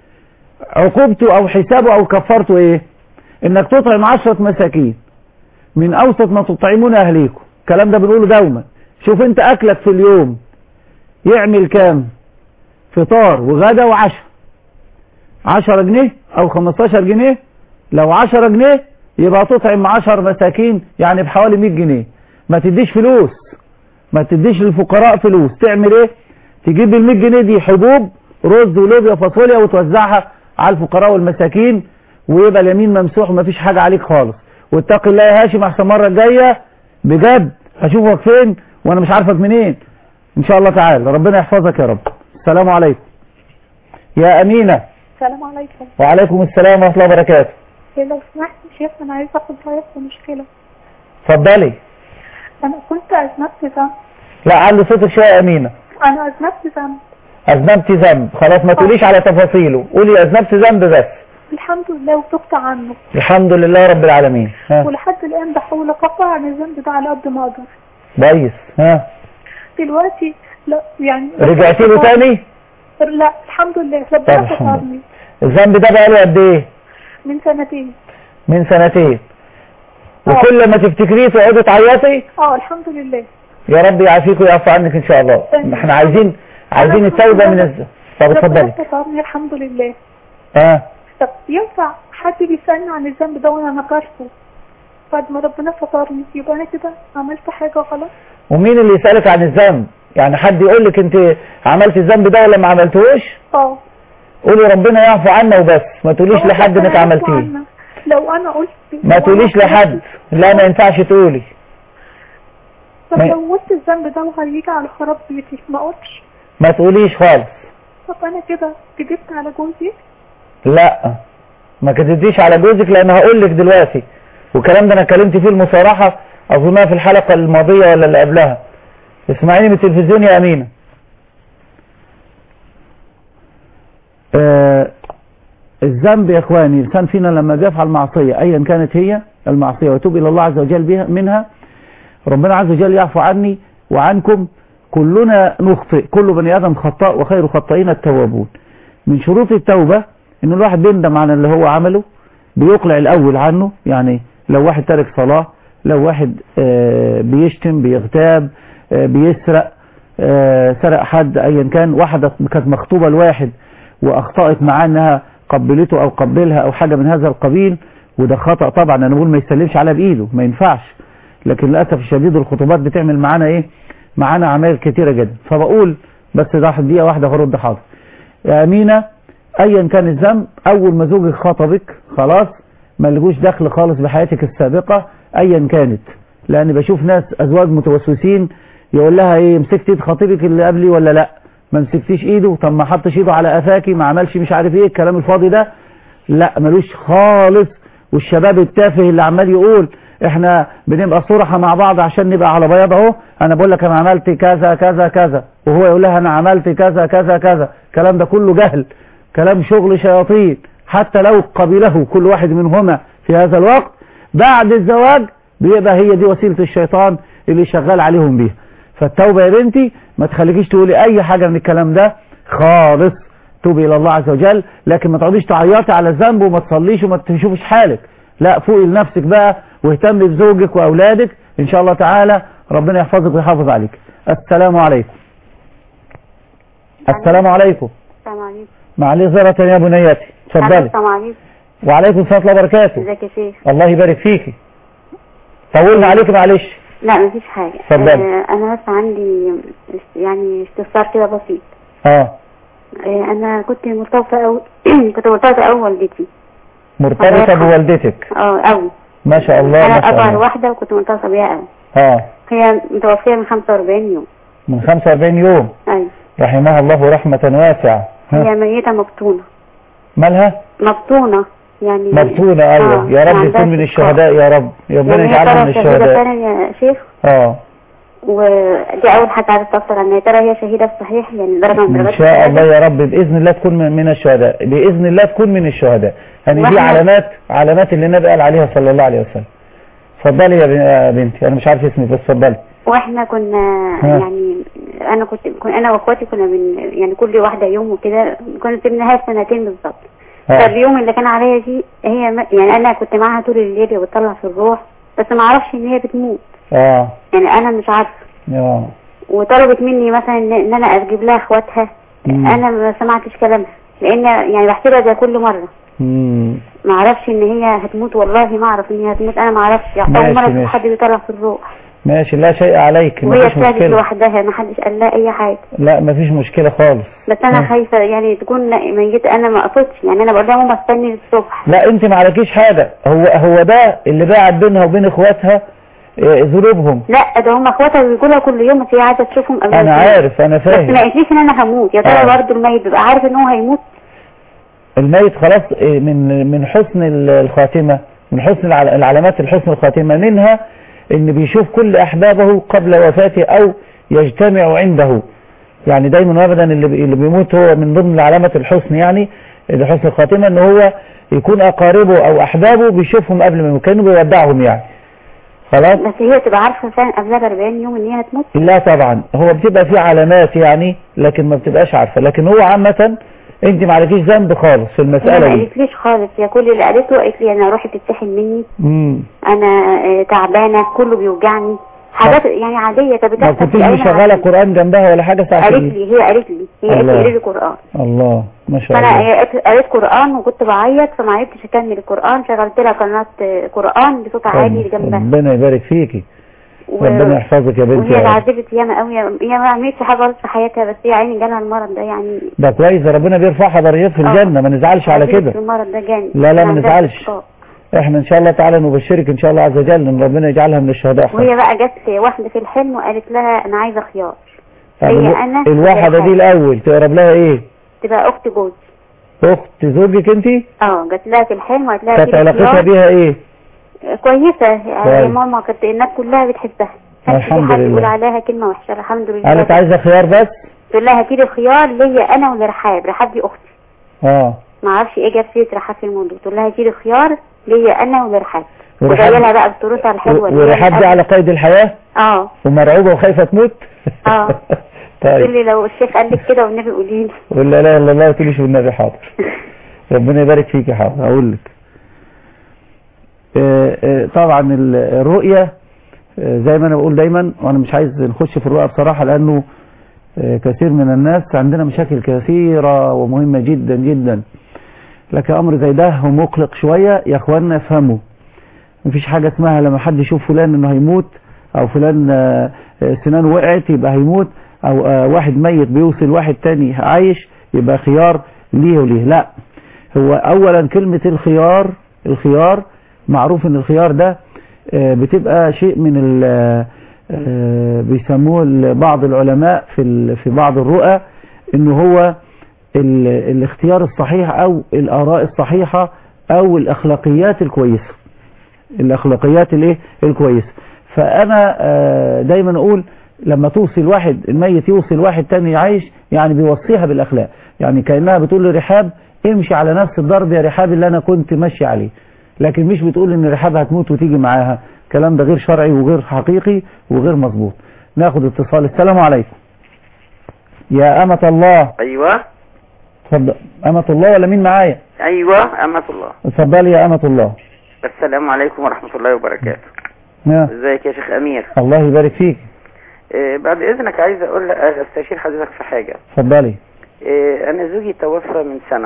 عقوبته او حسابه او كفارته ايه؟ انك تطعم 10 مساكين من اوسط ما تطعمون اهليكم. الكلام ده بنقوله دوما. شوف انت اكلك في اليوم يعمل كام؟ فطار وغدا وعشاء 10 جنيه او 15 جنيه. لو 10 جنيه يبقى تطعم 10 مساكين يعني بحوالي 100 جنيه. ما تديش فلوس، ما تديش للفقراء فلوس. تعمل ايه؟ تجيب ال 100 جنيه دي حبوب رز ولوبيا وفاصوليا وتوزعها على الفقراء والمساكين، ويبقى اليمين ممسوح ومفيش حاجة عليك خالص. واتق الله يا هاشم احسن المره الجايه بجد هشوفك فين وانا مش عارفك منين ان شاء الله تعالى. ربنا يحفظك يا رب. السلام عليكم يا امينه. السلام عليكم. وعليكم السلام ورحمه الله وبركاته. لو سمحت يا شيخ انا عايزه اخد رايك في مشكله. اتفضلي. انا كنت اذنبت ذنب. لا علي صوتك شويه يا امينه. انا اذنبت ذنب. اذنبت ذنب خلاص ما تقوليش على تفاصيله، قولي اذنبت ذنب بس. الحمد لله وتبت عنه. الحمد لله رب العالمين. ولحد الان بحاول اقطع عن الذنب ده على قد ما اقدر. كويس. دلوقتي لا يعني رجعتي له تاني؟ لا الحمد لله ربنا سترني. الذنب ده بقاله قد ايه؟ من 2 سنين. من سنتين. وكل ما تفتكريه تقعدي تعيطي؟ الحمد لله. يا رب يعافيك ويعفو عنك ان شاء الله. احنا عايزين التوبه من طب اتفضلي. الحمد لله. طب ينفع حد بيسألني عن الذنب ده وانا نكرته بعد ما ربنا فطرني، يبقى انا كده عملت حاجه غلط؟ ومين اللي يسألك عن الذنب؟ يعني حد يقول لك انت عملت الذنب ده ولا ما عملتوش؟ قولي ربنا يعفو عنا وبس، ما تقوليش لحد انك عملتيه. لو انا قلت ما تقوليش لحد، لا ما ينفعش تقولي. طب لو قلت الذنب ده وهيجي على خراب بيتي ما قلتش؟ ما تقوليش خالص. طب انا كده كدبت على جوزي؟ لا ما كدبتيش على جوزك، لان هقول لك دلوقتي، والكلام ده انا اتكلمت فيه المصارحه اظنها في الحلقه الماضيه ولا اللي قبلها. اسمعيني من التلفزيون يا امينه. الذنب يا اخواني، الانسان فينا لما بيفعل معصيه ايا كانت هي المعصيه ويتوب الى الله عز وجل منها، ربنا عز وجل يعفو عني وعنكم. كلنا نخطئ، كل بني ادم خطاء وخير خطائين التوابون. من شروط التوبه ان الواحد بيندم على اللي هو عمله، بيقلع الاول عنه. يعني لو واحد تارك صلاه، لو واحد بيشتم، بيغتاب، بيسرق، سرق حد ايا كان، واحده كانت مخطوبه لواحد واخطأت معاه انها قبلته او قبلها او حاجه من هذا القبيل، وده خطأ طبعا. انا بقول ما يسلمش عليها بايده، ما ينفعش، لكن للاسف الشديد الخطوبات بتعمل معانا معانا عمايل كتيره جدا. فبقول بس ده دقيقه واحده هرد حاضر. يا امينه، ايا كان الذنب، اول ما زوجك خطبك خلاص ما لهوش دخل خالص بحياتك السابقه ايا كانت. لان بشوف ناس ازواج متوسوسين يقول لها مسكت ايد خطيبك اللي قبلي ولا لا؟ ما مسكتيش ايده؟ طب ما حطش ايده على قفاكي؟ ما عملش مش عارف ايه الكلام الفاضي ده؟ لا ملوش خالص. والشباب التافه اللي عمال يقول احنا بنبقى صراحه مع بعض عشان نبقى على بياض اهو، انا بقول لك انا عملت كذا كذا كذا، وهو يقول لها انا عملت كذا كذا كذا. الكلام ده كله جهل، كلام شغل شياطين. حتى لو قبله كل واحد منهما في هذا الوقت، بعد الزواج بيبقى هي دي وسيله الشيطان اللي شغال عليهم بيها. فالتوبه يا بنتي ما تخليكيش تقولي اي حاجه من الكلام ده خالص. توبي الى الله عز وجل، لكن ما تقعديش تعيطي على الذنب وما تصليش وما تشوفيش حالك. لا، فوقي لنفسك بقى واهتمي بزوجك واولادك ان شاء الله تعالى، ربنا يحفظك ويحافظ عليك. السلام عليكم. السلام عليكم. السلام عليكم. معلش يا بنياتي، اتفضلي. السلام عليكم. وعليكم السلام ورحمه الله وبركاته. ازيك يا شيخ؟ الله يبارك فيكي. طولنا عليك معلش. لا مفيش حاجه. اتفضلي. انا بس عندي يعني استفسار كده بسيط. انا كنت مرتبطه كنت مرتبطه والدتي. مرتبطه بوالدتك؟ قوي. ما شاء الله. انا اكبر واحده وكنت مرتبطه بيها قوي. هي متوفيه من 45 يوم. من 45 يوم؟ ايوه. رحمها الله رحمه واسعه. هي ميته مفتونه. مالها؟ مفتونه يعني. مفتونه، ايوه. يا رب تكون من الشهداء يا رب، ربنا يجعلها من الشهداء. فعلا يا شيخ. ودي اول حاجه عايزه استفسر عنها، ترى هي شهيده صحيح يعني درجه من درجات؟ ان شاء الله يا رب باذن الله تكون من الشهداء، باذن الله تكون من الشهداء. يعني دي علامات اللي النبي قال عليها صلى الله عليه وسلم. اتفضلي يا بنتي، انا مش عارف اسمك بس اتفضلي. واحنا كنا يعني انا كنت انا واخواتي كنا يعني كل واحده يوم وكده، كنا سيبناها سنتين بالظبط. فاليوم اللي كان عليا فيه هي يعني انا كنت معاها طول الليل وبتطلع في الروح، بس ما اعرفش ان هي بتموت. يعني انا مش عارفه. وطلبت مني مثلا ان انا اجيب لها اخواتها. انا ما سمعتش كلامها، لان يعني بحسبها زي كل مره. ما اعرفش ان هي هتموت، والله ما اعرف ان هي هتموت، انا ما اعرفش. يعني اول مره حد بيطلع في الروح. ماشي، لا شيء عليك، وهي ابتدت لوحدها، ما حدش قال لها اي حاجه. لا ما فيش مشكله خالص. بس انا خايفه يعني تكون ميته، انا ما قصدتش يعني. انا بقول لها ماما استني الصبح. لا انت ما عليكيش حاجه، هو ده اللي باعت بينها وبين اخواتها ذنوبهم. لا ده هم اخواتها بيقولوا لها كل يوم، بس هي عايزه تشوفهم قبل. انا عارف، انا فاهم. بس ما قالتليش ان انا هموت. يا ترى برضه الميت بيبقى عارف ان هو هيموت؟ الميت خلاص من حسن الخاتمه، من حسن العلامات الحسن الخاتمه، منها ان بيشوف كل احبابه قبل وفاته او يجتمع عنده. يعني دايما وابدا اللي بيموت هو من ضمن علامات الحسن، يعني حسن الخاتمه ان هو يكون اقاربه او احبابه بيشوفهم قبل ما يموت، كانه بيودعهم يعني. خلاص. بس هي تبقى عارفه فعلا قبلها ب 40 يوم ان هي هتموت؟ لا طبعا، هو بتبقى في علامات يعني، لكن ما بتبقاش عارفه. لكن هو عامه انت ما عليكيش ذنب خالص في المساله دي. ما قالتليش خالص، يا كل اللي قالته قالت لي انا روحي بتتسحل مني، انا تعبانه، كله بيوجعني، حاجات يعني عاديه. طب ما كنتيش مشغله قران جنبها ولا حاجه ساعه؟ قالت لي، هي قالت لي اقري قران. الله ما شاء الله. فانا قريت قران وكنت بعيط فما عرفتش اكمل القران، شغلت لها قناه قران بصوت عالي جنبها. ربنا يبارك فيكي، ربنا يحفظك يا بنتي. وهي اتعذبت ياما قوي، هي ما عملتش حاجه غلط في حياتها، بس هي عيني جالها المرض ده يعني. ده كويس، ربنا بيرفعها درجات في الجنه، ما نزعلش على كده. المرض ده جامد. لا ما نزعلش، احنا ان شاء الله تعالى نبشرك ان شاء الله عز وجل ان ربنا يجعلها من الشهداء. وهي بقى جت واحده في الحلم وقالت لها انا عايزه خيار. هي انا الواحده دي الاول تقرب لها ايه؟ تبقى اخت جوزي. اخت زوجك انت؟ جت لها في الحلم وقالت لها كانت علاقتها بيها ايه؟ كويسه يعني. ماما كانت الناس كلها بتحبها، الحمد لله. يقول عليها كلمه وحشه، الحمد لله. قالت عايزه خيار بس؟ تقول لها هاتي لي خيار ليا انا ولرحاب، رحاب دي اختي. ما اعرفش ايه جاب سيره رحاب في الموضوع. تقول لها هاتي لي خيار ليا انا ولرحاب، وجايه لها بقى بطريقتها الحلوه. ورحاب دي على قيد الحياه؟ ومرعوبه وخايفه تموت؟ طيب تقول لي لو الشيخ قال لك كده والنبي قولي لي. قول لا اله الا الله وتقوليش والنبي حاضر. ربنا يبارك فيك يا حاضر. هقول لك طبعا الرؤيه زي ما انا بقول دايما، وانا مش عايز نخش في الرؤيه بصراحه لانه كثير من الناس عندنا مشاكل كثيره ومهمه جدا جدا، لكن امر زي ده هو مقلق شويه يا اخواننا. افهموا مفيش حاجه اسمها لما حد يشوف فلان انه هيموت، او فلان سنانه وقعت يبقى هيموت، او واحد ميت بيوصل واحد تاني عايش يبقى خيار ليه وليه. لا، هو اولا كلمه الخيار معروف ان الخيار ده بتبقى شيء من بيسموه بعض العلماء في بعض الرؤى انه هو الاختيار الصحيح او الاراء الصحيحة او الاخلاقيات الكويسة، الاخلاقيات الايه الكويسة. فانا دايما اقول لما توصل واحد الميت يوصل واحد تاني عايش، يعني بيوصيها بالاخلاق، يعني كأنها بتقول لرحاب امشي على نفس الضرب يا رحاب اللي انا كنت ماشي عليه، لكن مش بتقول ان رحاب هتموت وتيجي معاها. الكلام ده غير شرعي وغير حقيقي وغير مظبوط. ناخد اتصال. السلام عليكم يا أمة الله. ايوه اتفضل. أمة الله ولا مين معايا؟ ايوه أمة الله. اتفضلي يا أمة الله. السلام عليكم ورحمة الله وبركاته. ازيك يا شيخ امير؟ الله يبارك فيك. بعد اذنك عايز استشير حضرتك في حاجة. اتفضلي. انا زوجي توفى من سنة.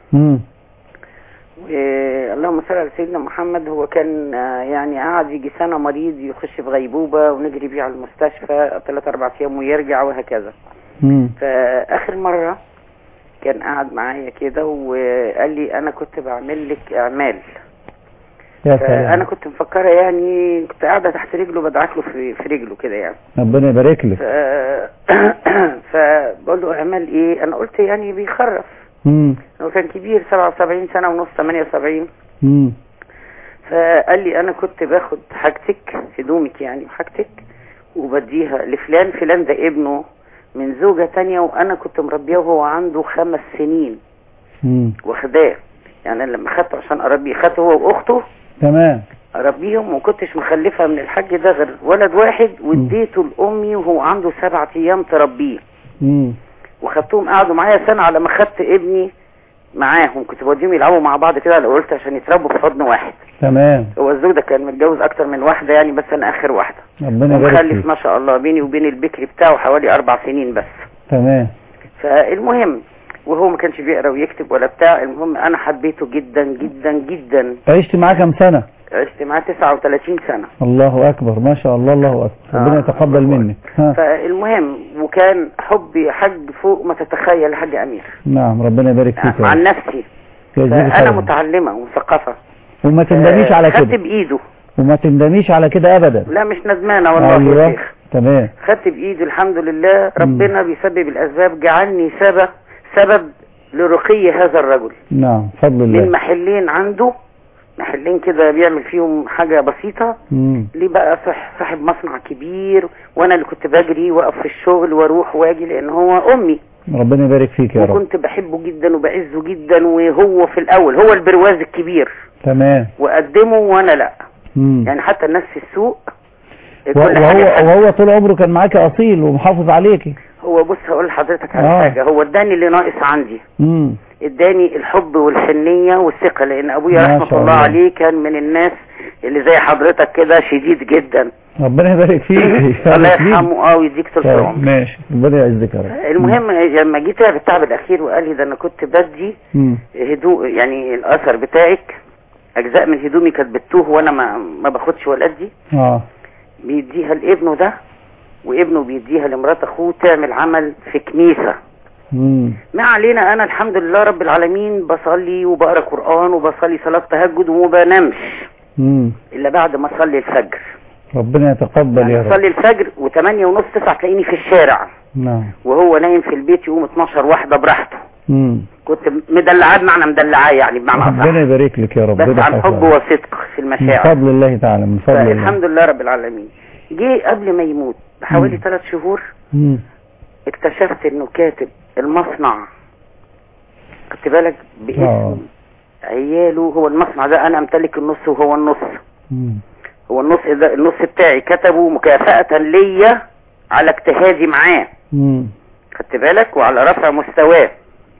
اللهم صل على سيدنا محمد. هو كان يعني قعد يجي سنة مريض يخش في غيبوبة ونجري بيه على المستشفى 3-4 ايام ويرجع وهكذا. فآخر مرة كان قعد معايا كده وقال لي انا كنت بعمل لك اعمال. انا كنت مفكرة يعني كنت قاعدة تحت رجله بدعك له في رجله كده يعني. ربنا يبارك لك. فبقول له اعمال ايه؟ انا قلت يعني بيخرف. هو كان كبير 77 سنة ونص 78. فقال لي انا كنت باخد حاجتك هدومك يعني وحاجتك وبديها لفلان، فلان ده ابنه من زوجة تانية وانا كنت مربيه وهو عنده 5 سنين واخداه يعني. لما خدته عشان اربيه خدته هو واخته تمام اربيهم، وكنتش مخلفة من الحاج ده غير ولد واحد واديته لامي وهو عنده 7 ايام تربيه. وخدتهم قعدوا معايا سنة على ما خدت ابني معاهم. كنت بوديهم يلعبوا مع بعض كده لو قلت عشان يتربوا في حضن واحد. تمام. هو الزوج ده كان متجوز اكتر من واحدة يعني، بس انا اخر واحدة. ربنا يبارك فيك. ومخلف ما شاء الله بيني وبين البكري بتاعه حوالي 4 سنين بس. تمام. فالمهم وهو ما كانش بيقرا ويكتب ولا بتاع. المهم انا حبيته جدا جدا جدا. عشت معاه كام سنة؟ عشت معاه 39 سنة. الله اكبر ما شاء الله. الله اكبر. ربنا يتقبل منك. فالمهم وكان حبي حج فوق ما تتخيل حاج امير. نعم ربنا يبارك فيك. عن نفسي انا متعلمة ومثقفة وما تندميش على كده. خدت بايده وما تندميش على كده ابدا. لا مش ندمانة والله يا شيخ. تمام. خدت بايده الحمد لله. ربنا بيسبب الاسباب، جعلني سبب لرقي هذا الرجل. نعم فضل الله. من محلين عنده، محلين كده بيعمل فيهم حاجة بسيطة. ليه بقى صاحب مصنع كبير، وانا اللي كنت بجري واقف في الشغل واروح واجي لان هو امي. ربنا يبارك فيك يا رب. وكنت بحبه جدا وبعزه جدا، وهو في الاول هو البرواز الكبير. تمام. وقدمه وانا لا. يعني حتى الناس في السوق وهو طول عمره كان معاكي اصيل ومحافظ عليكي. هو بص هقول لحضرتك على حاجه، هو اداني اللي ناقص عندي. اداني الحب والحنيه والثقه، لان ابويا رحمه الله عليه كان من الناس اللي زي حضرتك كده شديد جدا. ربنا يبارك فيك. الله يرحمه ويديك طول العمر. ماشي، ربنا يعزك يا رب. المهم لما جيت في التعب الاخير وقال لي ده انا كنت بدي هدوء، يعني الاثر بتاعك اجزاء من هدومي كانت بتوه وانا ما باخدش ولا ادي. بيديها لابنه ده، وابنه بيديها لمرات اخوه تعمل عمل في كنيسه. ما علينا، انا الحمد لله رب العالمين بصلي وبقرا قران وبصلي صلاه تهجد وما بنامش الا بعد ما اصلي الفجر. ربنا يتقبل يا رب. اصلي الفجر و8:30 9 تلاقيني في الشارع. وهو نايم في البيت يقوم 12 واحدة براحته. كنت مدلعاه بمعنى مدلعاه، يعني بمعنى اصح. ربنا يبارك لك يا رب. بس عن حب وصدق في المشاعر. من فضل الله تعالى، من فضل الله. الحمد لله رب العالمين. جه قبل ما يموت بحوالي 3 شهور اكتشفت انه كاتب المصنع، خدت بالك، باسم عياله. هو المصنع ده انا امتلك النص وهو النص. هو النص ده النص بتاعي كتبه مكافأة ليا على اجتهادي معاه، خدت بالك، وعلى رفع مستواه.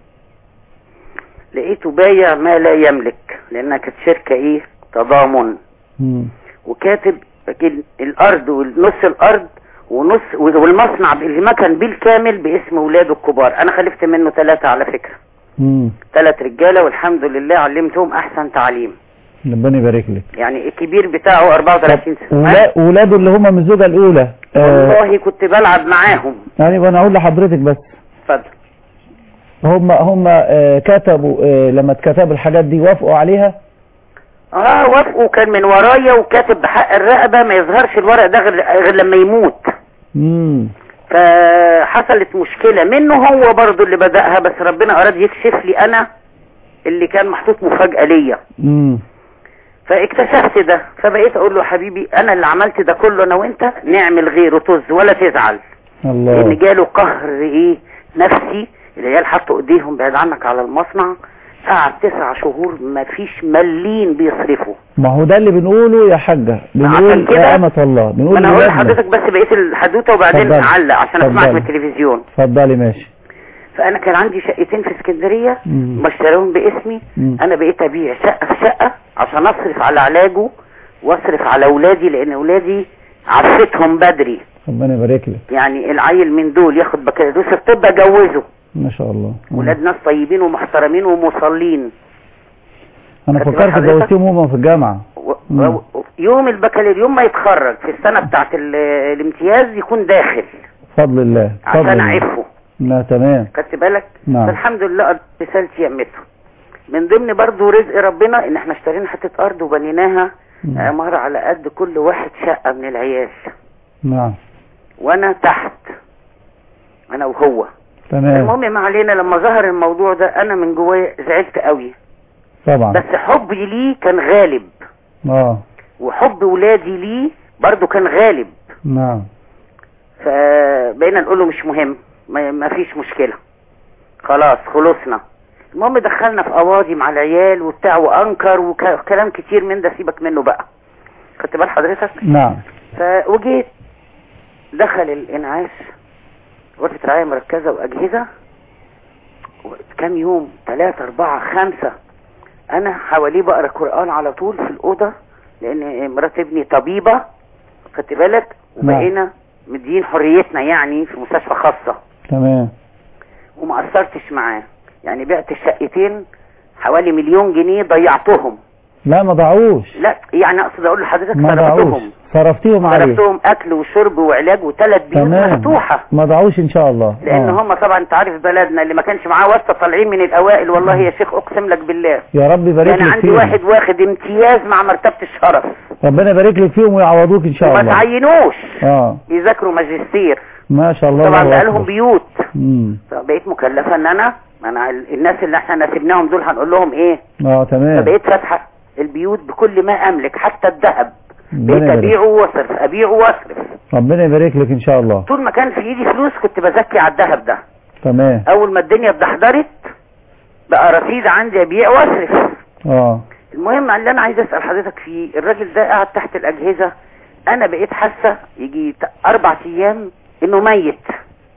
لقيته بايع ما لا يملك، لانها كانت شركة تضامن. وكاتب الارض والنص الارض ونص والمصنع المكن بالكامل باسم ولاده الكبار. انا خلفت منه 3 على فكرة. 3 رجالة والحمد لله علمتهم احسن تعليم. ربنا يبارك لك. يعني الكبير بتاعه 34 سنة. ولاده اللي هم من الزوجة الاولى والله كنت بلعب معاهم. يعني وانا اقول لحضرتك بس اتفضل. هم كتبوا لما اتكتب الحاجات دي وافقوا عليها؟ وافقوا، كان من ورايا وكاتب بحق الرقبة ما يظهرش الورق ده غير لما يموت. فحصلت مشكلة منه هو برضو اللي بدأها، بس ربنا اراد يكشف لي انا اللي كان محطوط مفاجأة ليا. فاكتشفت ده، فبقيت اقول له حبيبي انا اللي عملت ده كله انا وانت، نعمل غيره طز ولا تزعل. الله. لان جاله قهر نفسي. العيال حطوا ايديهم بعيد عنك على المصنع، قعد 9 شهور ما فيش ملين بيصرفوا. ما هو ده اللي بنقوله يا حاجة، بنقول يا أمة الله، بنقول انا هقول لحضرتك بس بقيت الحدوته وبعدين اعلق عشان اسمعك من التلفزيون. اتفضلي. ماشي. فانا كان عندي شقتين في اسكندريه بشتريهم باسمي. انا بقيت ابيع شقه في شقه عشان اصرف على علاجه واصرف على اولادي، لان اولادي عرفتهم بدري. ربنا يبارك لك. يعني العيل من دول ياخد بكالوريوس الطب اجوزه ما شاء الله. ولاد ناس طيبين ومحترمين ومصلين. انا فكرت جوزتهم هما في الجامعه. يوم البكالوريوس يوم ما يتخرج في السنه بتاعه الامتياز يكون داخل فضل الله عشان اعفه. لا تمام. خدت بالك. نعم. فالحمد لله رسالتي يمته. من ضمن برضو رزق ربنا ان احنا اشترينا حته ارض وبنيناها عماره على قد كل واحد شقه من العيال. نعم. وانا تحت، انا وهو. تمام. المهم ما علينا، لما ظهر الموضوع ده انا من جوايا زعلت قوي طبعا، بس حبي ليه كان غالب. وحب ولادي ليه برضو كان غالب. نعم. فبقينا نقول له مش مهم، ما فيش مشكلة، خلاص خلصنا. المهم دخلنا في قواضي مع العيال وبتاع وانكر وكلام كتير من ده، سيبك منه بقى. خدت بال حضرتك؟ نعم. وجيت دخل الانعاش غرفة رعاية مركزة واجهزة كام يوم، 3 4 5 انا حواليه بقرا قرآن على طول في الأوضة، لان مرات ابني طبيبة، خدت بالك، وبقينا مدين حريتنا يعني في مستشفى خاصة. تمام. وما قصرتش معاه، يعني بعت الشقتين حوالي 1,000,000 جنيه ضيعتهم. لا ما ضاعوش. لا يعني اقصد اقول لحضرتك صرفتهم. صرفتيهم عليه. صرفتهم اكل وشرب وعلاج و3 بيوت مفتوحة. ما ضاعوش ان شاء الله. لان هم طبعا انت عارف بلدنا اللي ما كانش معاه واسطة طالعين من الاوائل. والله يا شيخ اقسم لك بالله يا رب يبارك لك فيهم. انا عندي واحد واخد امتياز مع مرتبة الشرف. ربنا يبارك لك فيهم ويعوضوك ان شاء الله. وما تعينوش بيذاكروا ماجستير ما شاء الله. طبعا بقى لهم بيوت. فبقيت مكلفة ان انا الناس اللي احنا نسيبناهم دول هنقول لهم ايه. تمام. فبقيت فاتحة البيوت بكل ما املك حتى الذهب، بقيت ابيعه واصرف ابيعه واصرف. ربنا يبارك لك ان شاء الله. طول ما كان في ايدي فلوس كنت بزكي على الذهب ده. تمام. اول ما الدنيا اتدحضرت بقى رصيد عندي ابيع واصرف. المهم اللي انا عايز اسال حضرتك فيه، الراجل ده قاعد تحت الاجهزه، انا بقيت حاسه يجي 4 ايام انه ميت.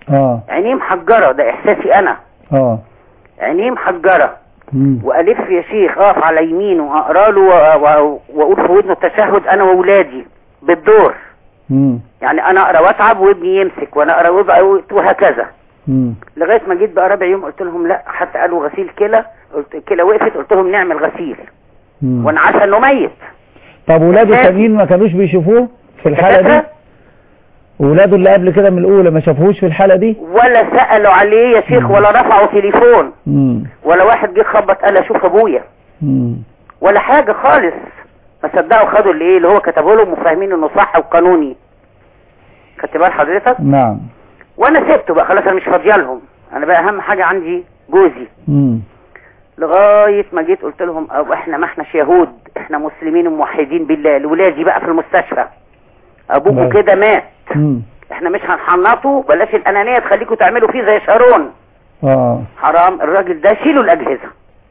عينيه محجرة، ده احساسي انا. عينيه محجرة والف يا شيخ اقف على يمينه واقرا له واقول في ودنه التشهد انا واولادي بالدور. يعني انا اقرا واتعب وابني يمسك وانا اقرا وهكذا. لغايه ما جيت بقى رابع يوم قلت لهم لا، حتى قالوا غسيل كلى، قلت الكلى وقفت، قلت لهم نعمل غسيل وانا عارفه انه ميت. طب ولاده التانيين ما كانوش بيشوفوه في الحاله دي؟ ولاده اللي قبل كده من الاولى ما شافوهوش في الحاله دي؟ ولا سالوا عليه يا شيخ ولا رفعوا تليفون ولا واحد جه خبط قال اشوف ابويا ولا حاجه خالص. ما صدقوا خدوا اللي هو كتبه لهم وفاهمين انه صح وقانوني. خدت بال حضرتك؟ نعم. وانا سبته بقى خلاص، انا مش فاضيه لهم، انا بقى اهم حاجه عندي جوزي. لغايه ما جيت قلت لهم احنا ما احناش يهود، احنا مسلمين وموحدين بالله. لولادي بقى في المستشفى ابوكوا كده مات، احنا مش هنحنطه، بلاش الانانيه تخليكم تعملوا فيه زي شارون. حرام الراجل ده، شيلوا الاجهزه.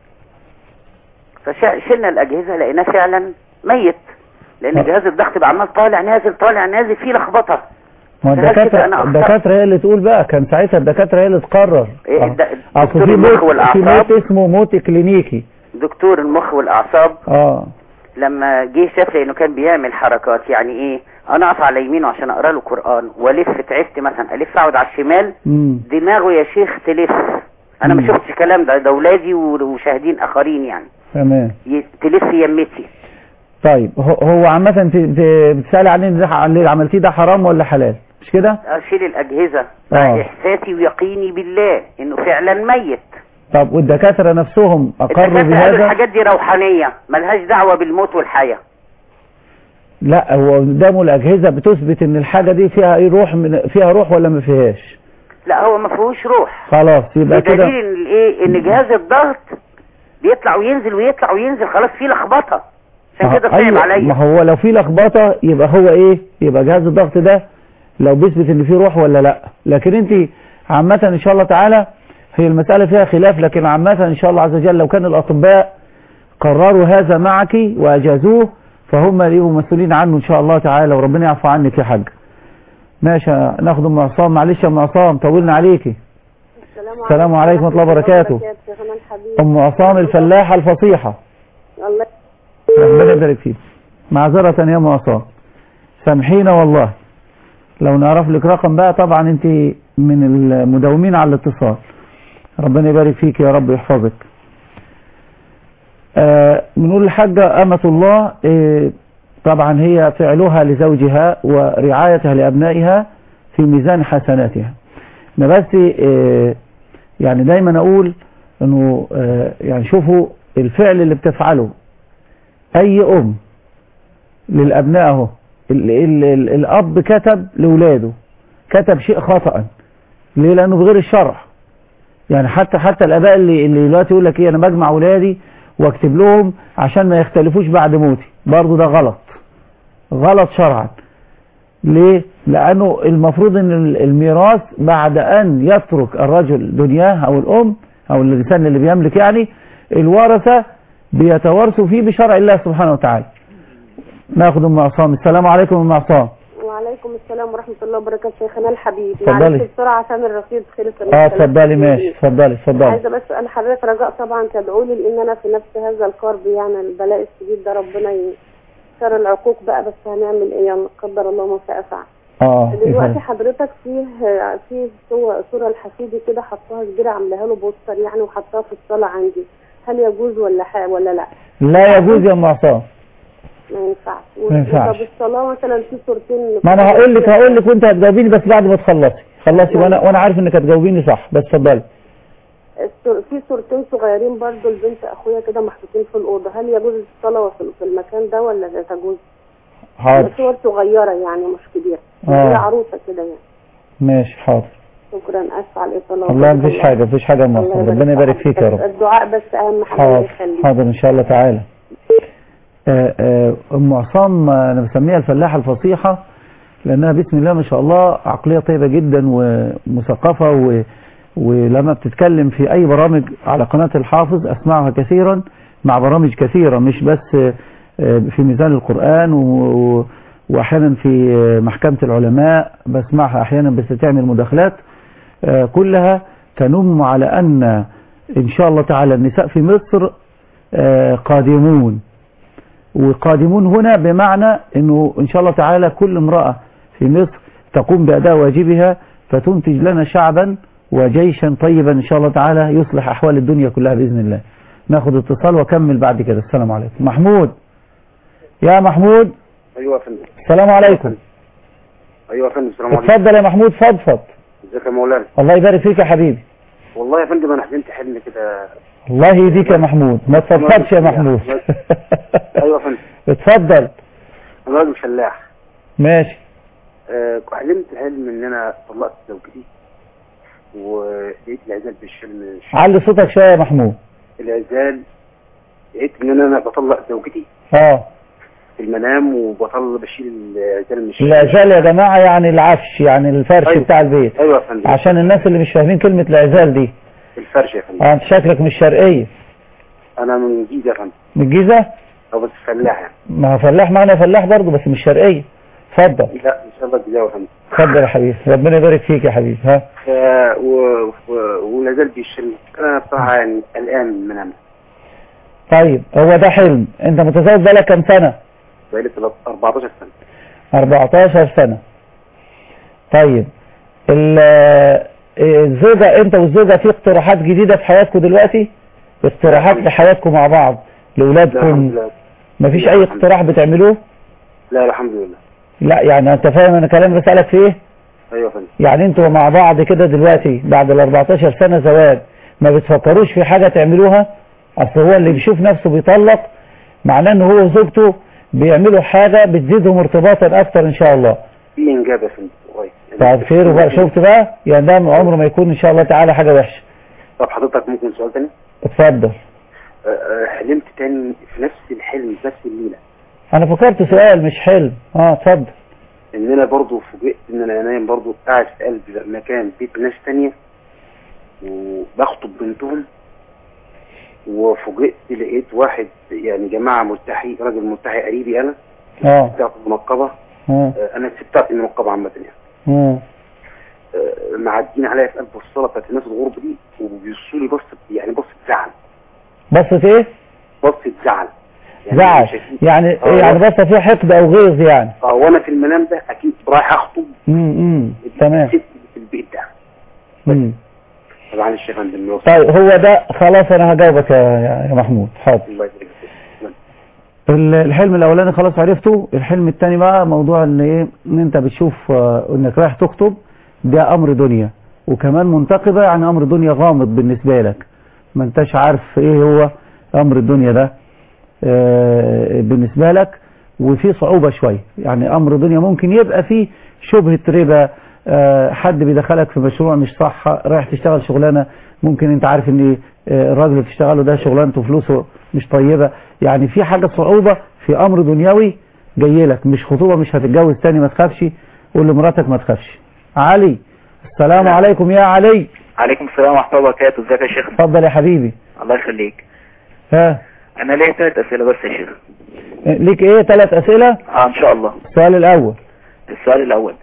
فشلنا الاجهزه لقيناه فعلا ميت، لان جهاز الضغط بقى عمال طالع نازل طالع نازل، فيه لخبطه. ما الدكاتره هي اللي تقول بقى، كان ساعتها الدكاتره هي اللي تقرر. دكتور المخ والاعصاب، في موت اسمه موت كلينيكي. دكتور المخ والاعصاب لما جه شاف لانه كان بيعمل حركات، يعني ايه، انا اقف على يمينه عشان اقرا له قران والف، تعبت مثلا الف اقعد على الشمال، دماغه يا شيخ تلف. انا ما شفتش الكلام ده اولادي وشاهدين اخرين يعني. تمام. تلف يمتي. طيب هو عامه بتسالي عن اللي عملتيه ده حرام ولا حلال؟ مش كده؟ اشيل الاجهزه مع احساسي ويقيني بالله انه فعلا ميت. طب والدكاتره نفسهم اقروا بهذا؟ الحاجات دي روحانيه ملهاش دعوه بالموت والحياه. لا، هو قدامه الاجهزه بتثبت ان الحاجه دي فيها ايه، روح فيها روح ولا ما فيهاش؟ لا هو ما فيهوش روح. خلاص يبقى كده بدليل ان ايه، ان جهاز الضغط بيطلع وينزل ويطلع وينزل، خلاص في لخبطه، عشان كده صعب عليا. ما هو لو في لخبطه يبقى هو ايه، يبقى جهاز الضغط ده لو بيثبت ان فيه روح ولا لا. لكن انت عامه ان شاء الله تعالى هي المساله فيها خلاف، لكن عامه ان شاء الله عز وجل لو كان الاطباء قرروا هذا معك واجازوه فهم يبقوا مسؤولين عنه ان شاء الله تعالى، وربنا يعفو عنك يا حاج. ماشي، ناخد ام عصام. معلش يا ام عصام طولنا عليكي. السلام عليكم ورحمه الله وبركاته. ام عصام الفلاحه الفصيحه. الله ربنا يبارك فيك. معذره يا ام عصام، سامحينا والله. لو نعرف لك رقم بقى، طبعا انت من المداومين على الاتصال. ربنا يبارك فيك يا رب يحفظك. بنقول الحاجة أمة الله، طبعا هي فعلها لزوجها ورعايتها لأبنائها في ميزان حسناتها. ما بس يعني دايما أقول أنه يعني شوفوا الفعل اللي بتفعله أي أم للأبناء اهو. الأب كتب لولاده، كتب شيء خطأ. ليه؟ لأنه بغير الشرع. يعني حتى الآباء اللي دلوقتي يقول لك ايه، أنا بجمع ولادي واكتب لهم عشان ما يختلفوش بعد موتي، برضه ده غلط شرعا. ليه؟ لأنه المفروض ان الميراث بعد أن يترك الرجل دنياه أو الأم أو الإنسان اللي بيملك، يعني الورثة بيتوارثوا فيه بشرع الله سبحانه وتعالى. ناخد ام عصام. السلام عليكم ام عصام. وعليكم السلام ورحمه الله وبركاته. شيخنا الحبيب، معلش بسرعه عشان الرصيد خلص. اتفضلي. ماشي، اتفضلي. عايزه بس اسال حضرتك رجاء طبعا تدعوا لي، لان انا في نفس هذا الكرب، يعني البلاء الشديد ده ربنا يكسر العقوق بقى، بس هنعمل ايه يعني، قدر الله ما شاء فعل. دلوقتي حضرتك في صوره الحفيدي كده حطها كبيره، عاملاها له بوستر يعني، وحطها في الصاله عندي. هل يجوز ولا لا؟ لا يجوز يا ام عصام، ما ينفعش. طب الصلاه مثلا في صورتين. ما انا هقول لك وانت هتجاوبيني بس بعد ما خلصي وانا عارف انك هتجاوبيني صح، بس اتفضلي. في صورتين صغيرين برضو لبنت اخويا كده محطوطين في الاوضه، هل يجوز الصلاه في المكان ده ولا لا تجوز؟ حاضر. صور صغيره يعني مش كبيره، هي عروسه كده يعني. ماشي حاضر. شكرا، اسف على الاطاله. الله مفيش حاجه يا ام عصام، ربنا يبارك فيك يا رب. الدعاء بس اهم حاجه. حاضر ان شاء الله تعالى. ام عصام انا بسميها الفلاحه الفصيحه، لانها بسم الله ما شاء الله عقليه طيبه جدا ومثقفه، ولما بتتكلم في اي برامج على قناه الحافظ اسمعها كثيرا، مع برامج كثيره مش بس في ميزان القرآن واحيانا في محكمة العلماء بسمعها احيانا، بس تعمل مداخلات. كلها تنم على أن إن شاء الله تعالى النساء في مصر قادمون. وقادمون هنا بمعنى أنه إن شاء الله تعالى كل امرأة في مصر تقوم بأداء واجبها فتنتج لنا شعبا وجيشا طيبا إن شاء الله تعالى يصلح أحوال الدنيا كلها بإذن الله. ناخد اتصال وكمل بعد كده. السلام عليكم. محمود، يا محمود. ايوه يا فندم. السلام عليكم. ايوه يا فندم. السلام عليكم. اتفضل يا محمود، فضفض. ازيك يا مولانا؟ الله يبارك فيك يا حبيبي. والله يا فندم انا حلمت حلم كده. الله يهديك يا محمود، ما تفضفضش يا محمود. ايوه يا فندم. اتفضل. انا راجل فلاح. ماشي. حلمت حلم ان انا طلقت زوجتي ولقيت العزال بالشلم. علي صوتك شويه يا محمود. العزال لقيت ان انا بطلق زوجتي في المنام بشيل العزال من الشلم. العزال يا جماعه يعني العفش، يعني الفرش. أيوة. بتاع البيت. ايوه يا فندم. عشان الناس اللي مش فاهمين كلمه العزال دي. الفرش يا فندم. انت شكلك مش شرقيه. انا من الجيزه يا فندم. من الجيزه؟ بس فلاح يعني. ما فلاح معنا فلاح برضه بس مش شرقيه. اتفضل. لا ان شاء الله الجزاء يا فندم. اتفضل يا حبيبي، ربنا يبارك فيك يا حبيبي. ها. ولا زال بيشيل. انا بصراحه يعني قلقان من منامي. طيب هو ده حلم. انت متزوج بقالك كام سنه؟ بقالي 14 سنه. 14 سنه. طيب الزوجه، انت والزوجه في اقتراحات جديده في حياتكم دلوقتي؟ اقتراحات لحياتكم مع بعض لاولادكم؟ مفيش اي اقتراح بتعملوه؟ لا الحمد لله. لا يعني انت فاهم انا كلام بسألك في ايه؟ ايوه فندم. يعني انتوا مع بعض كده دلوقتي بعد ال 14 سنة زواج ما بتفكروش في حاجة تعملوها؟ اصل هو اللي بيشوف نفسه بيطلق معناه ان هو وزوجته بيعملوا حاجة بتزيدهم ارتباطا اكتر ان شاء الله. في انجاب يا فندم كويس. طب خير وبقى. شفت بقى؟ يعني ده عمره ما يكون ان شاء الله تعالى حاجة وحشة. طب حضرتك ممكن سؤال تاني؟ اتفضل. حلمت تاني في نفس الحلم في نفس الليلة. انا فكرت سؤال مش حلم. اتفضل. ان انا برضو فوجئت ان انا نايم برضو قاعد في قلب مكان بيت ناس تانية وبخطب بنتهم، وفوجئت لقيت واحد يعني جماعة ملتحي، راجل ملتحي قريبي انا بتاعته منقبة. انا بتاعتي منقبة عامة يعني. معدين عليا في قلب الصالة بتاعت الناس الغرب دي وبيبصوا لي بصة يعني بصة زعل. بصة ايه؟ بصة زعل. زعل يعني يعني بس فيه حقد او غيظ يعني. وانا في المنام ده اكيد رايح اخطب. تمام. في البيت ده. طبعا الشيخ عند الموصل. طيب هو ده خلاص انا هجاوبك يا محمود. حاضر. الله يبارك فيك. الحلم الاولاني خلاص عرفته. الحلم الثاني بقى موضوع ان ايه، ان انت بتشوف انك رايح تخطب، ده امر دنيا وكمان منتقبة، يعني امر دنيا غامض بالنسبة لك، ما انتش عارف ايه هو امر الدنيا ده بالنسبة لك، وفي صعوبة شوية. يعني امر دنيا ممكن يبقى فيه شبهة ربا، حد بيدخلك في مشروع مش صح، رايح تشتغل شغلانة ممكن انت عارف ان الراجل اللي بتشتغله ده شغلانته فلوسه مش طيبة، يعني في حاجة صعوبة في امر دنيوي جاي لك، مش خطوبة، مش هتتجوز تاني، ما تخافش. قول لمراتك ما تخافش. علي، السلام عليكم يا علي. عليكم السلام ورحمة الله وبركاته. ازيك يا شيخ؟ اتفضل يا حبيبي. الله يخليك. انا ليا 3 اسئله بس يا شيخ. ليك ايه 3 اسئله؟ ان شاء الله. السؤال الاول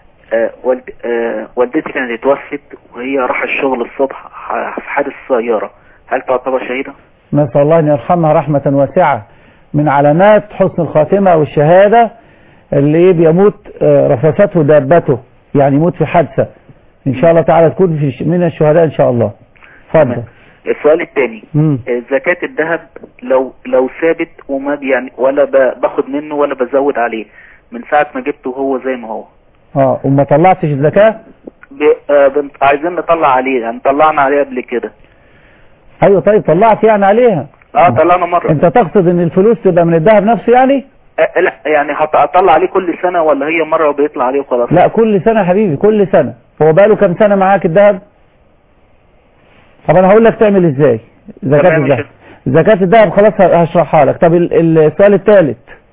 والدتي كانت اتوفت وهي راح الشغل الصبح في حادث سيارة، هل تعتبر شهيدة؟ نسأل الله ان يرحمها رحمة واسعة. من علامات حسن الخاتمة والشهادة اللي بيموت رفسته دابته، يعني يموت في حادثة، ان شاء الله تعالى تكون من الشهداء ان شاء الله. اتفضل. السؤال الثاني، زكاة الذهب لو ثابت وما يعني ولا باخد منه ولا بزود عليه من ساعة ما جبته هو زي ما هو. وما طلعتش الزكاة؟ عايزين نطلع عليه، يعني طلعنا عليه قبل كده. ايوه طيب طلعت يعني عليها؟ طلعنا مرة. انت تقصد ان الفلوس تبقى من الذهب نفسه يعني؟ لا يعني هطلع عليه كل سنة ولا هي مرة وبيطلع عليه وخلاص؟ لا كل سنة حبيبي، كل سنة. هو بقاله كام سنة معاك الذهب؟ طب انا هقول لك تعمل ازاي زكاة الذهب. زكاة الذهب خلاص هشرحها لك. طب السؤال الثالث.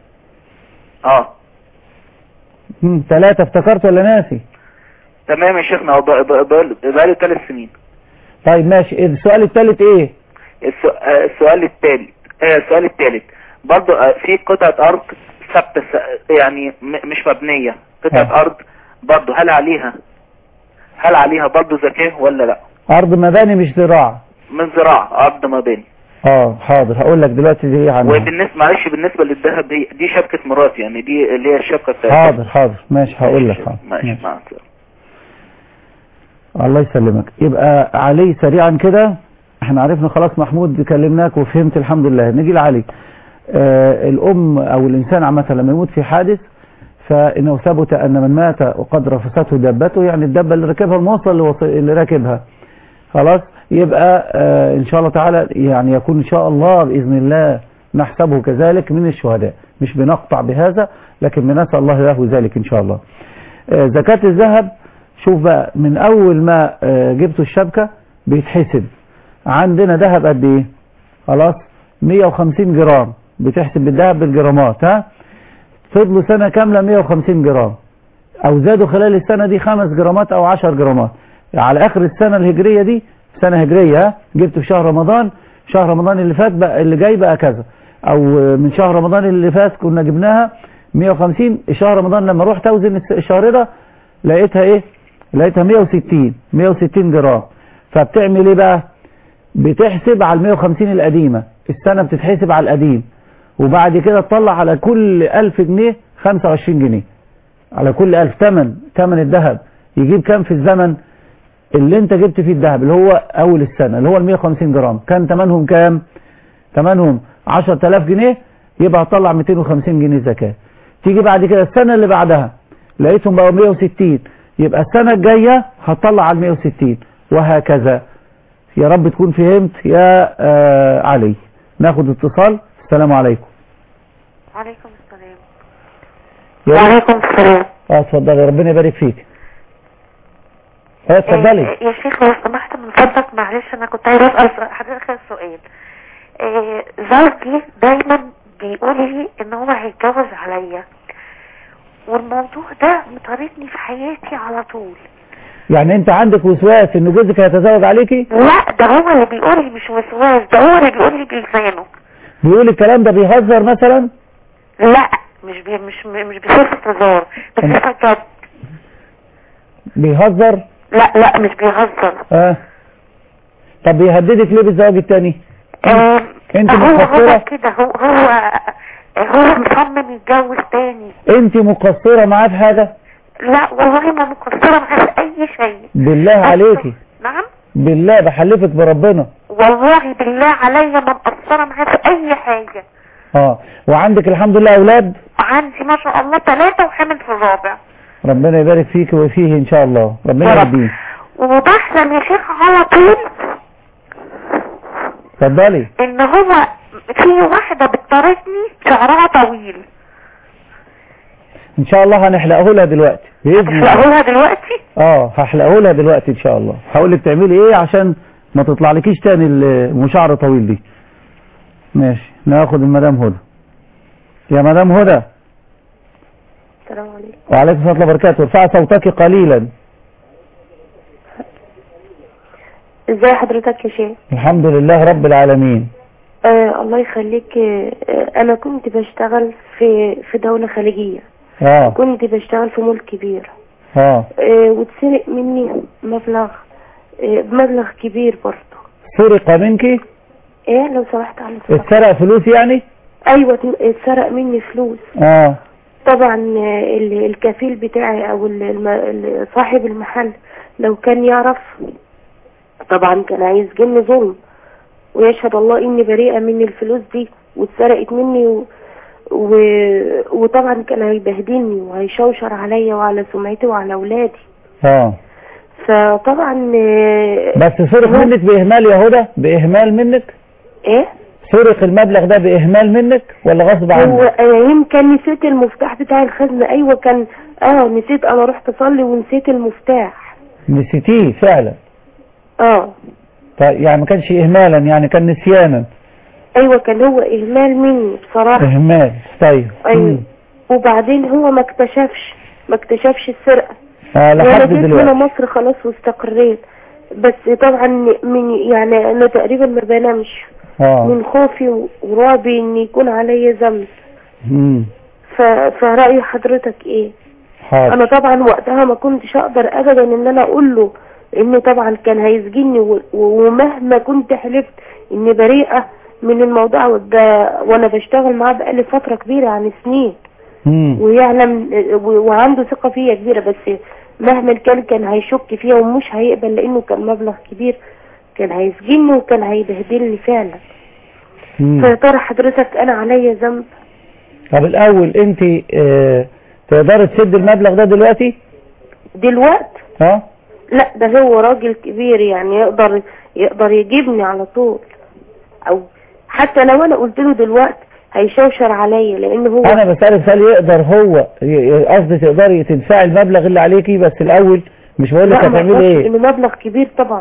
3 افتكرت ولا ناسي؟ تمام يا شيخنا، بقاله 3 سنين. طيب ماشي. السؤال الثالث ايه؟ السؤال الثالث برضه في قطعة ارض ثابتة يعني مش مبنية، قطعة ارض برضه هل عليها هل عليها برضه زكاة ولا لا؟ ارض مباني مش زراعة. من زراعة، ارض مباني. حاضر هقول لك دلوقتي دي عنها. وبالنسبة معلش بالنسبة للذهب دي شبكة مراتي، يعني دي اللي هي الشبكة بتاعتي. حاضر ماشي هقول لك. ماشي. الله يسلمك. يبقى علي سريعا كده احنا عرفنا خلاص، محمود كلمناك وفهمت الحمد لله. نيجي لعلي. الام او الانسان عامه لما يموت في حادث فانه ثبت ان من مات وقد رفسته دابته، يعني الدابه اللي ركبها المواصل اللي راكبها خلاص، يبقى ان شاء الله تعالى يعني يكون ان شاء الله باذن الله نحسبه كذلك من الشهداء، مش بنقطع بهذا لكن بنسأل الله له ذلك ان شاء الله. زكاة الذهب شوف بقى، من اول ما جبتوا الشبكة بيتحسب عندنا ذهب قد ايه؟ خلاص 150 جرام، بتحسب بالذهب بالجرامات. فضلوا سنة كاملة 150 جرام، او زادوا خلال السنة دي 5 جرامات او 10 جرامات، على اخر السنة الهجرية دي سنة هجرية جبت في شهر رمضان، شهر رمضان اللي فات بقى اللي جاي بقى كذا، او من شهر رمضان اللي فات كنا جبناها 150، شهر رمضان لما رحت اوزن الشهر ده لقيتها ايه؟ لقيتها 160 جرام. فبتعمل ايه بقى؟ بتحسب على 150 القديمة، السنة بتتحسب على القديم، وبعد كده تطلع على كل 1000 جنيه 25 جنيه على كل 1000. تمن الذهب يجيب كام في الزمن اللي انت جبت فيه الذهب اللي هو اول السنة اللي هو ال 150 جرام، كان تمنهم كام؟ تمنهم 10000 جنيه، يبقى هتطلع 250 جنيه زكاة. تيجي بعد كده السنة اللي بعدها لقيتهم بقوا 160، يبقى السنة الجاية هتطلع على 160 وهكذا. يا رب تكون فهمت يا علي. ناخد اتصال. السلام عليكم. وعليكم السلام. وعليكم السلام. اتفضلي ربنا يبارك فيك. اتفضلي. يا شيخ لو سمحت من فضلك معلش انا كنت عايز اسال حضرتك سؤال. زوجي دايما بيقول لي ان هو هيتجوز عليا، والموضوع ده مطاردني في حياتي على طول. يعني انت عندك وسواس ان جوزك هيتزوج عليكي؟ لا ده هو اللي بيقول لي، مش وسواس، ده هو اللي بيقول لي بلسانه. بيقول الكلام ده بيهزر مثلا؟ لا مش بصفة هزار، بصفة جد. بيهزر؟ لا مش بيهزر. طب بيهددك ليه بالزواج التاني؟ انت مقصرة؟ هو كده، هو مصمم يتجوز تاني. انت مقصرة معاه في حاجة؟ لا والله ما مقصرة معاه في اي شيء. بالله عليكي. نعم بالله بحلفك بربنا. والله بالله عليا ما مقصرة معاه في اي حاجة. وعندك الحمد لله اولاد؟ عندي ما شاء الله 3 وحامل في الرابع. ربنا يبارك فيك وفيه ان شاء الله، ربنا يهديه. وبحلم يا شيخ على طول. اتفضلي. ان هو في واحدة بتطاردني شعرها طويل. ان شاء الله هنحلقه لها دلوقتي باذن الله. هحلقه لها دلوقتي؟ هحلقه لها دلوقتي ان شاء الله. هقول لك تعملي ايه عشان ما تطلعلكيش تاني المشعر طويل دي. ماشي. ناخد المدام هدى. يا مدام هدى. السلام عليكم. وعليكم السلام ورحمة الله وبركاته. ارفعي صوتك قليلا. ازاي حضرتك يا شيخ؟ الحمد لله رب العالمين. الله يخليك. انا كنت بشتغل في دولة خليجية. كنت بشتغل في مول كبير. واتسرق مني مبلغ كبير برضه. سرق منك؟ لو سمحت على اتسرق فلوس يعني؟ ايوه اتسرق مني فلوس. طبعا الكفيل بتاعي او صاحب المحل لو كان يعرف طبعا كان هيسجنني ظلم، ويشهد الله اني بريئة من الفلوس دي واتسرقت مني وطبعا كان هيبهدلني وهيشوشر عليا وعلى سمعتي وعلى اولادي. فطبعا بس سرق منك باهمال يا هدى؟ باهمال منك؟ سرق المبلغ ده باهمال منك ولا غصب عنك؟ يمكن نسيت المفتاح بتاع الخزنة. ايوه كان نسيت، انا رحت اصلي ونسيت المفتاح. نسيتيه فعلا؟ طيب يعني ما كانش اهمالا، يعني كان نسيانا؟ ايوه كان هو اهمال مني بصراحة. اهمال. طيب. ايوه. وبعدين هو ما اكتشفش السرقة. لحد دلوقتي. انا جيت هنا مصر خلاص واستقريت، بس طبعا يعني انا تقريبا ما بنامش من خوفي ورعبي ان يكون عليا ذنب. فرأي حضرتك ايه؟ حاضر. انا طبعا وقتها ما كنتش اقدر ابدا ان انا اقول له، انه طبعا كان هيسجنني، ومهما كنت حلفت اني بريئة من الموضوع ده، وانا بشتغل معاه بقالي فترة كبيرة يعني سنين، ويعلم وعنده ثقة فيا كبيرة، بس مهما كان هيشك فيها ومش هيقبل، لانه كان مبلغ كبير، كان هيسجنني وكان هيبهدلني فعلا. فيا ترى حضرتك انا عليا ذنب؟ طب الاول انت تقدري تسد المبلغ ده دلوقتي؟ لا، ده هو راجل كبير يعني يقدر يجيبني على طول، او حتى لو انا قلت له دلوقتي هيشوشر عليا، لان هو انا بسألك هل يقدر هو، قصدي تقدري تدفعي المبلغ اللي عليكي، بس الاول مش بقول لك هتعملي ايه. انه مبلغ كبير طبعا.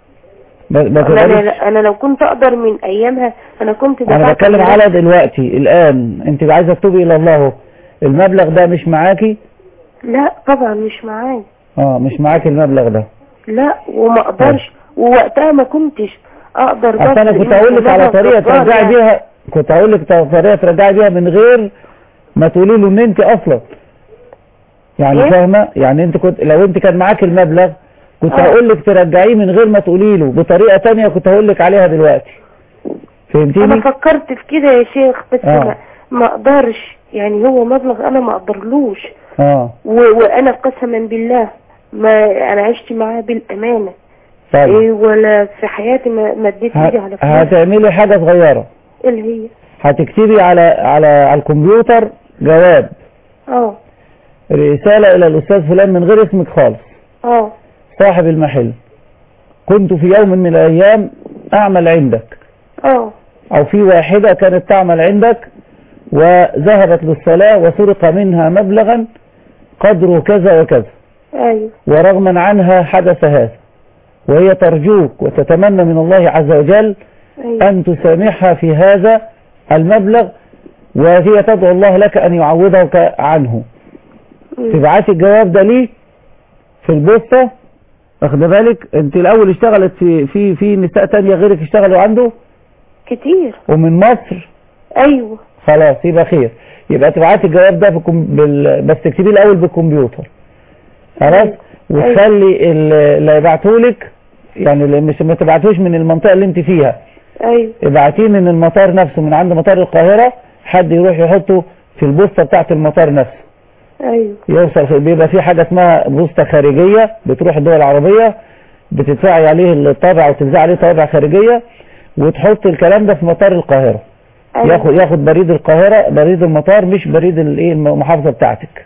ما انا لو كنت اقدر من ايامها انا كنت دفعت. انا بتكلم على دلوقتي الان، انت عايزه تتوبي الى الله، المبلغ ده مش معاكي؟ لا طبعا مش معايا. مش معاكي المبلغ ده؟ لا، وما اقدرش، ووقتها ما كنتش اقدر. بس انا كنت هقول لك على طريقه ترجعي بيها، كنت هقول لك طريقه ترجعي بيها من غير ما تقولي له ان انت اصلا يعني فاهمه، يعني انت كنت لو انت كان معاك المبلغ كنت هقول لك ترجعيه من غير ما تقولي له، بطريقه ثانيه كنت هقول لك عليها دلوقتي. فهمتيني؟ انا فكرت في كده يا شيخ، بس ما اقدرش، يعني هو مبلغ انا ما اقدرلوش. وانا قسما بالله ما انا عشت معاه بالامانه. ولا في حياتي ما اديت ايدي على فلوس. هتعملي حاجه صغيره. اللي هي هتكتبي على الكمبيوتر جواب رساله الى الاستاذ فلان من غير اسمك خالص. صاحب المحل، كنت في يوم من الايام اعمل عندك، او في واحده كانت تعمل عندك وذهبت للصلاه وسرق منها مبلغا قدره كذا وكذا. ورغما عنها حدث هذا، وهي ترجوك وتتمنى من الله عز وجل أن تسامحها في هذا المبلغ، وهي تدعو الله لك أن يعوضك عنه. تبعتي الجواب ده ليه في البوسطة. واخد بالك انت الاول اشتغلت في نساء تانية غيرك اشتغلوا عنده كتير ومن مصر؟ ايوه خلاص يبقى خير. يبقى تبعتي الجواب ده بس تكتبيه الاول بالكمبيوتر خلاص. وتخلي اللي يبعتهولك يعني اللي مش ما تبعتوش من المنطقة اللي انت فيها. ابعتيه من المطار نفسه، من عند مطار القاهرة، حد يروح يحطه في البوسطة بتاعة المطار نفسه. يوصل بيبقى في حاجة اسمها بوسطة خارجية بتروح الدول العربية، بتدفعي عليه الطابع وتوزع عليه طابع خارجية، وتحط الكلام ده في مطار القاهرة. ياخد بريد القاهرة، بريد المطار، مش بريد المحافظة بتاعتك.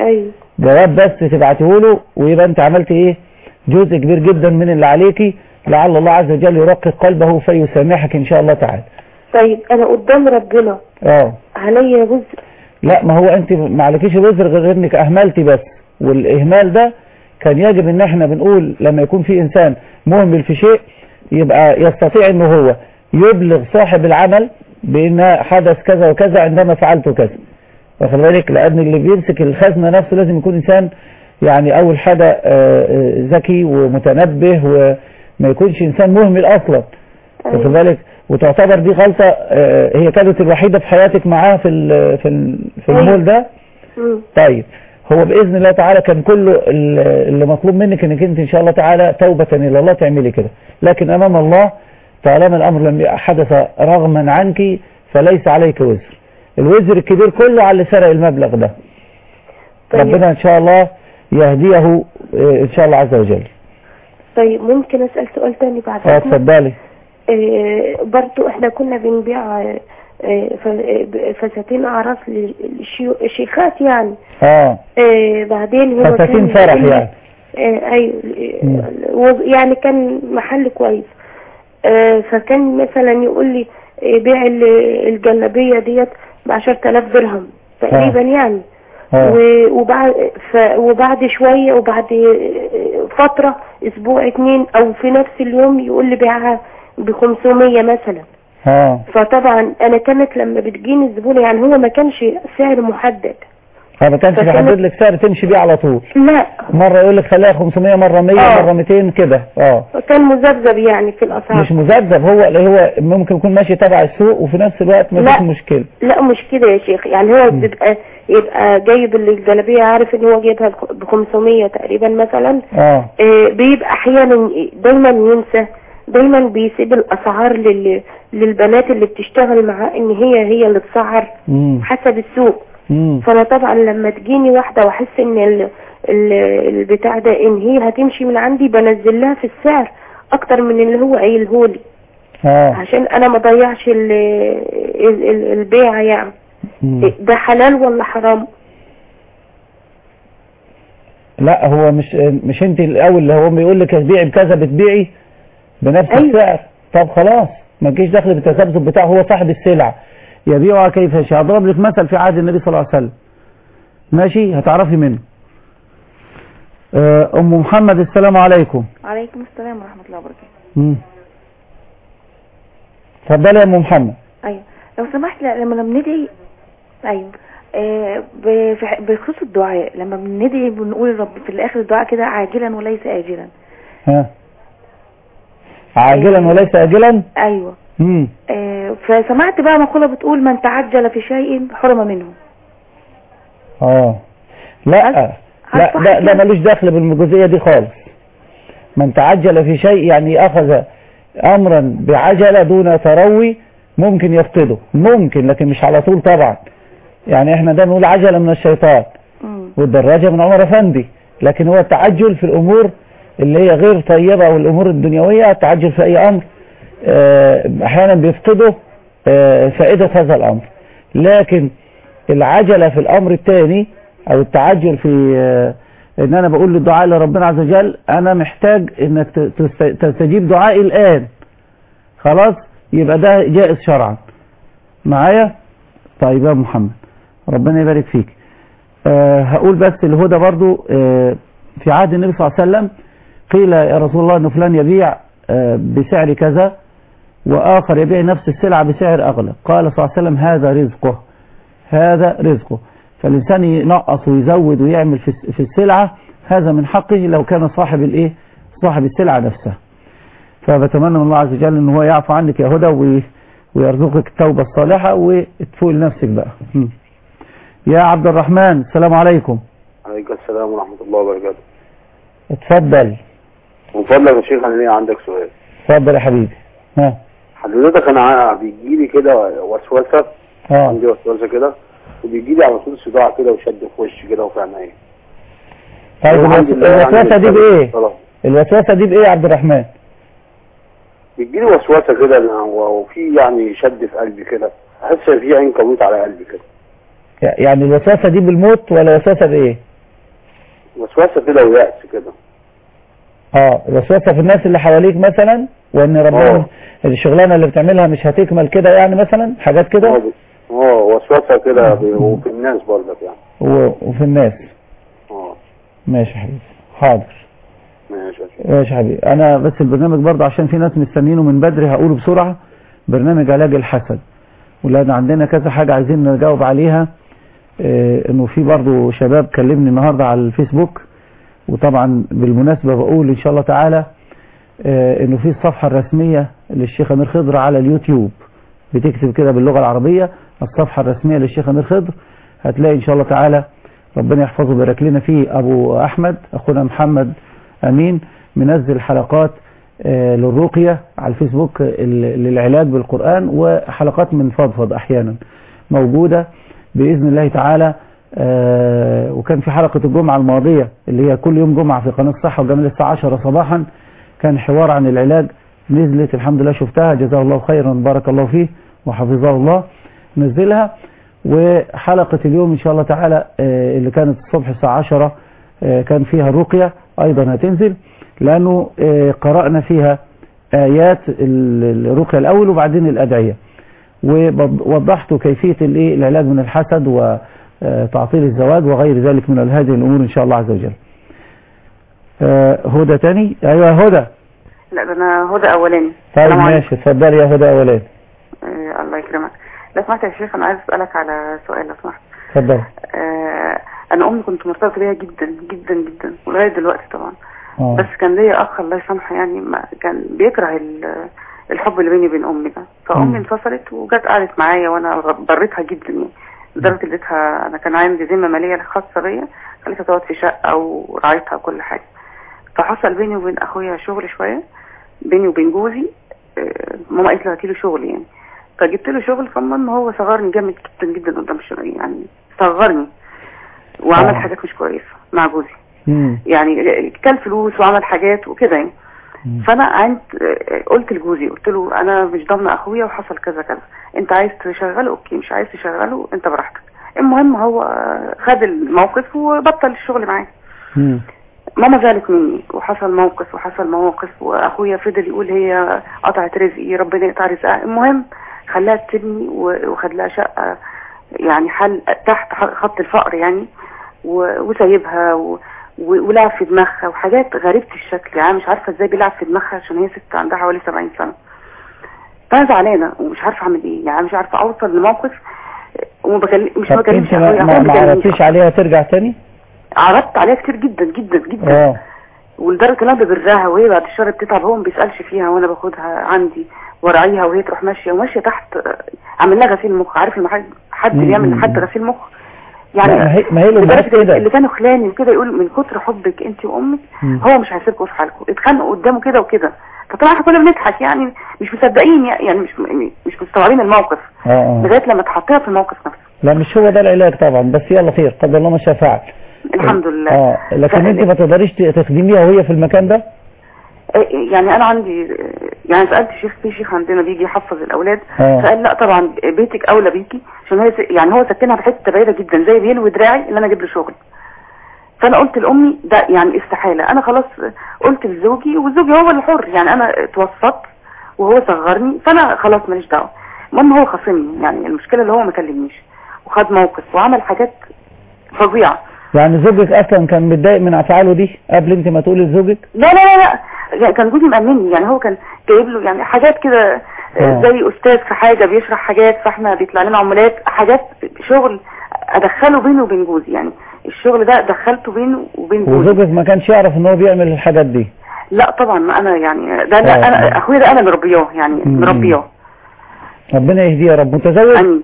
جواب بس تبعته له، ويبقى انت عملت ايه جزء كبير جدا من اللي عليكي، لعل الله عز وجل يرقق قلبه فيسامحك ان شاء الله تعالى. طيب انا قدام ربنا عليا وزر؟ لا، ما هو انت ما عليكيش وزر غير انك اهملتي بس، والاهمال ده كان يجب ان احنا بنقول لما يكون في انسان مهمل في شيء يبقى يستطيع انه هو يبلغ صاحب العمل بان حدث كذا وكذا عندما فعلت كذا. واخد بالك؟ لان اللي بيمسك الخزنة نفسه لازم يكون انسان يعني اول حاجة ذكي ومتنبه، وما يكونش انسان مهمل اصلا. واخد بالك؟ وتعتبر دي غلطة هي كانت الوحيدة في حياتك معاه في المول ده. طيب هو بإذن الله تعالى كان كله اللي مطلوب منك انك انت ان شاء الله تعالى توبة الى الله تعملي كده، لكن امام الله طالما الامر لم حدث رغما عنك فليس عليك وزر. الوزر الكبير كله على اللي سرق المبلغ ده. ربنا ان شاء الله يهديه ان شاء الله عز وجل. طيب ممكن اسأل سؤال تاني بعد كده؟ اتفضلي. برضو احنا كنا بنبيع فساتين اعراس للشيخات يعني. بعدين هو فساتين فرح يعني. ايوه يعني كان محل كويس. فكان مثلا يقول لي بيع الجلابيه ديت ب10,000 درهم تقريبا يعني. وبعد شوية وبعد فترة اسبوع 2 او في نفس اليوم يقول لي بيعها ب500 مثلا. فطبعا انا كانت لما بتجيني الزبونة يعني هو ما كانش سعر محدد، ما كانش بيحدد لك سعر تمشي بيه على طول؟ لا، مرة يقول لك خليها 500، مرة 100، مرة 200 كده. كان مذبذب يعني في الاسعار. مش مذبذب، هو ممكن يكون ماشي تبع السوق وفي نفس الوقت ما فيش مشكلة. لا مش كده يا شيخ، يعني هو يبقى جايب الجلابية عارف ان هو جايبها ب 500 تقريبا مثلا. بيبقى احيانا دايما ينسى، دايما بيسيب الاسعار للبنات اللي بتشتغل معاه ان هي اللي تسعر حسب السوق. فانا طبعا لما تجيني واحدة واحس ان البتاع ده ان هي هتمشي من عندي بنزل لها في السعر اكتر من اللي هو قايلهولي عشان انا ما ضيعش البيع يعني. ده حلال ولا حرام؟ لا هو مش انت الاول اللي هو بيقول لك بيعي بكذا بتبيعي بنفس السعر. طب خلاص ما تجيش داخل بالتذبذب بتاعه، هو صاحب السلعه يبيعها كيف يشاء. اضرب لك مثل في عهد النبي صلى الله عليه وسلم، ماشي هتعرفي منه. ام محمد السلام عليكم. وعليكم السلام ورحمه الله وبركاته. اتفضلي يا ام محمد. ايوه لو سمحت، لما بندعي بخصوص الدعاء، لما بندعي بنقول رب في الاخر الدعاء كده عاجلا وليس آجلا. عاجلا وليس آجلا. ايوه. فسمعت بقى مقولة بتقول من تعجل في شيء حرم منه. لا ده ملوش دخل بالجزئية دي خالص. من تعجل في شيء يعني اخذ امرا بعجلة دون تروي ممكن يفقده، ممكن، لكن مش على طول طبعا. يعني احنا ده نقول عجلة من الشيطان والدراجة من عمر افندي، لكن هو التعجل في الامور اللي هي غير طيبة والامور الدنيوية، التعجل في اي امر احيانا بيفقده فائدة هذا الامر. لكن العجلة في الامر الثاني او التعجل في ان انا بقول للدعاء لربنا عز وجل انا محتاج انك تستجيب دعائي الان، خلاص يبقى ده جائز شرعا معايا. طيب يا محمد ربنا يبارك فيك. هقول بس الهدى برضو في عهد النبي صلى الله عليه وسلم قيل يا رسول الله ان فلان يبيع بسعر كذا واخر يبيع نفس السلعة بسعر اغلى، قال صلى الله عليه وسلم هذا رزقه. فالإنسان ينقص ويزود ويعمل في السلعة هذا من حقه لو كان صاحب السلعة نفسها. فبتمنى من الله عز وجل ان هو يعفو عنك يا هدى ويرزقك التوبة الصالحة وتفوق لنفسك بقى. يا عبد الرحمن السلام عليكم. عليكم السلام ورحمة الله وبركاته. اتفضل. من فضلك يا شيخ انا ليه عندك سؤال. اتفضل يا حبيبي. حضرتك انا بيجيلي كده وسوسة، عندي وسوسة كده وبيجي لي على طول صداع كده وشد في وشي كده وفي عينيا. طيب الوسوسه دي بايه؟ الوسوسه دي بايه يا عبد الرحمن؟ بيجي لي وسوسه كده وفي يعني شد في قلبي كده، احس ان في عين كبوت على قلبي كده. يعني الوسوسه دي بالموت ولا وسوسه بايه؟ وسوسه كده ويأس كده. الوسوسه في الناس اللي حواليك مثلا، وان ربنا الشغلانه اللي بتعملها مش هتكمل كده يعني مثلا حاجات كده. وسوسه كده وفي الناس برضك يعني. وفي الناس. ماشي يا حبيبي. حاضر. ماشي يا حبيبي. انا بس البرنامج برضه عشان في ناس مستنينه من بدري هقوله بسرعه. برنامج علاج الحسد، ولان عندنا كذا حاجه عايزين نجاوب عليها. انه في برضه شباب كلمني النهارده على الفيسبوك، وطبعا بالمناسبه بقول ان شاء الله تعالى انه في الصفحه الرسميه للشيخ امير خضر على اليوتيوب، بتكتب كده باللغه العربيه الصفحة الرسمية للشيخ امير خضر، هتلاقي ان شاء الله تعالى ربنا يحفظه ويبارك لنا فيه ابو احمد اخونا محمد امين منزل حلقات للرقية على الفيسبوك للعلاج بالقرآن، وحلقات من فضفض احيانا موجودة باذن الله تعالى. وكان في حلقة الجمعة الماضية اللي هي كل يوم جمعة في قناة الصحة والجمال الساعة 10 صباحا، كان حوار عن العلاج، نزلت الحمد لله شفتها، جزاه الله خيرا بارك الله فيه وحفظه الله، نزلها. وحلقة اليوم ان شاء الله تعالى اللي كانت الصبح الساعة 10 كان فيها الرقية ايضا هتنزل، لانه قرأنا فيها ايات الرقية الاول وبعدين الادعية، ووضحت كيفية العلاج من الحسد وتعطيل الزواج وغير ذلك من هذه الامور ان شاء الله عز وجل. هدى تاني. ايوه هدى. لا ده انا هدى اولاني. طيب ماشي اتفضلي يا هدى اولاني. الله يكرمك. لو سمحت يا شيخ انا عايز اسالك على سؤال لو سمحت. اتفضل. انا امي كنت مرتبطه بيها جدا جدا جدا ولغايه دلوقتي طبعا. بس كان ليا اخ الله يسامحه يعني كان بيكره الحب اللي بيني وبين امي ده، فامي انفصلت وجت قعدت معايا وانا بريتها جدا يعني، لدرجه اديتها، انا كان عندي ذمه ماليه خاصه بيا، خليتها تقعد في شقه ورعايتها وكل حاجه. فحصل بيني وبين اخويا شغل شويه، بيني وبين جوزي، ماما قالت له هاتي له شغل يعني، فجبت له شغل. فالمهم هو صغرني جامد جدا جدا قدام الشغل يعني، صغرني وعمل حاجات مش كويسه مع جوزي يعني، كان فلوس وعمل حاجات وكده يعني. فانا قلت لجوزي، قلت له انا مش ضامنه اخويا وحصل كذا كذا، انت عايز تشغله اوكي، مش عايز تشغله انت براحتك. المهم هو خد الموقف وبطل الشغل معايا. ماما زعلت مني وحصل موقف وحصل مواقف، واخويا فضل يقول هي قطعت رزقي، ربنا يقطع رزقها. المهم خلاها تسيبني وخد لها شقه يعني حل تحت خط الفقر يعني، وسايبها ولعب في دماغها وحاجات غريبة الشكل يعني، مش عارفة ازاي بيلعب في دماغها عشان هي ست عندها حوالي 70 سنة. فانا زعلانة ومش عارفة اعمل ايه يعني، مش عارفة اوصل لموقف مش بكلمش ما عرفتيش عليها ترجع تاني؟ عرضت عليها كتير جدا جدا جدا. ولدرجة ان انا ببرها وهي بعد الشهر بتتعب، هو ما بيسألش فيها وانا باخدها عندي وراعيها وهي تروح ماشية وماشية تحت، عامل لها غسيل مخ. عارف لما حد بيعمل لحد غسيل مخ يعني، ما هي اللي كانوا خلاني وكده يقول من كتر حبك انت وامك هو مش هيسيبكم في حالكم، اتخانقوا قدامه كده وكده. فطبعا احنا كنا بنضحك يعني، مش مصدقين يعني، مش مستوعبين الموقف لغايه لما اتحطينا في الموقف نفسه. لا مش هو ده العلاج طبعا، بس يلا خير قدر الله ما شاء فعل. الحمد لله. لكن انت ما تقدريش تخدميها وهي في المكان ده؟ يعني انا عندي يعني سألت في شيخ عندنا بيجي يحفظ الاولاد، فقال لا طبعا بيتك اولى بيكي، عشان هي يعني هو سكنها في حته بعيده جدا زي بينوي دراعي ان انا اجيب له شغل. فانا قلت لامي ده يعني استحاله، انا خلاص قلت لزوجي وزوجي هو اللي حر يعني، انا اتوسطت وهو صغرني فانا خلاص ماليش دعوه. المهم هو خاصمني يعني، المشكله اللي هو ما كلمنيش وخد موقف وعمل حاجات فظيعه. يعني زوجك اصلا كان متضايق من افعاله دي قبل انت ما تقولي لزوجك؟ لا لا لا يعني كان جوزي مأمني يعني، هو كان جايب له يعني حاجات كده زي استاذ في حاجه بيشرح حاجات، فاحنا بيطلع لنا عمولات حاجات شغل ادخله بينه وبين جوزي يعني، الشغل ده دخلته بينه وبين جوزي. وزوجك ما كانش يعرف ان هو بيعمل الحاجات دي؟ لا طبعا، ما انا يعني ده انا اخويا ده انا مربياه يعني، مربياه. ربنا يهديه يا رب. متزوج؟ امين.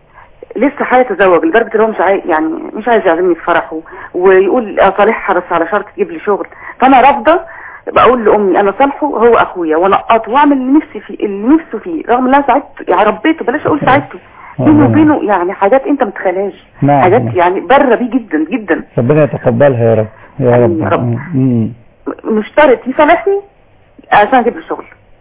لسه هيتزوج لدرجه ان هو مش عايز يعزمني في فرحه، ويقول صالحها بس على شرط تجيب لي شغل. فانا رافضه، بقول لامي انا صالحه هو اخويا ونقطه واعمل اللي نفسي فيه اللي نفسه فيه، رغم ان انا ساعدته يعني، ربيته بلاش اقول ساعدته، بينه وبينه يعني حاجات انت ما تتخيلهاش، حاجات يعني بره بيه جدا جدا. ربنا يتقبلها يا رب يا رب. يا رب. مشترط يصالحني عشان اجيب له شغل،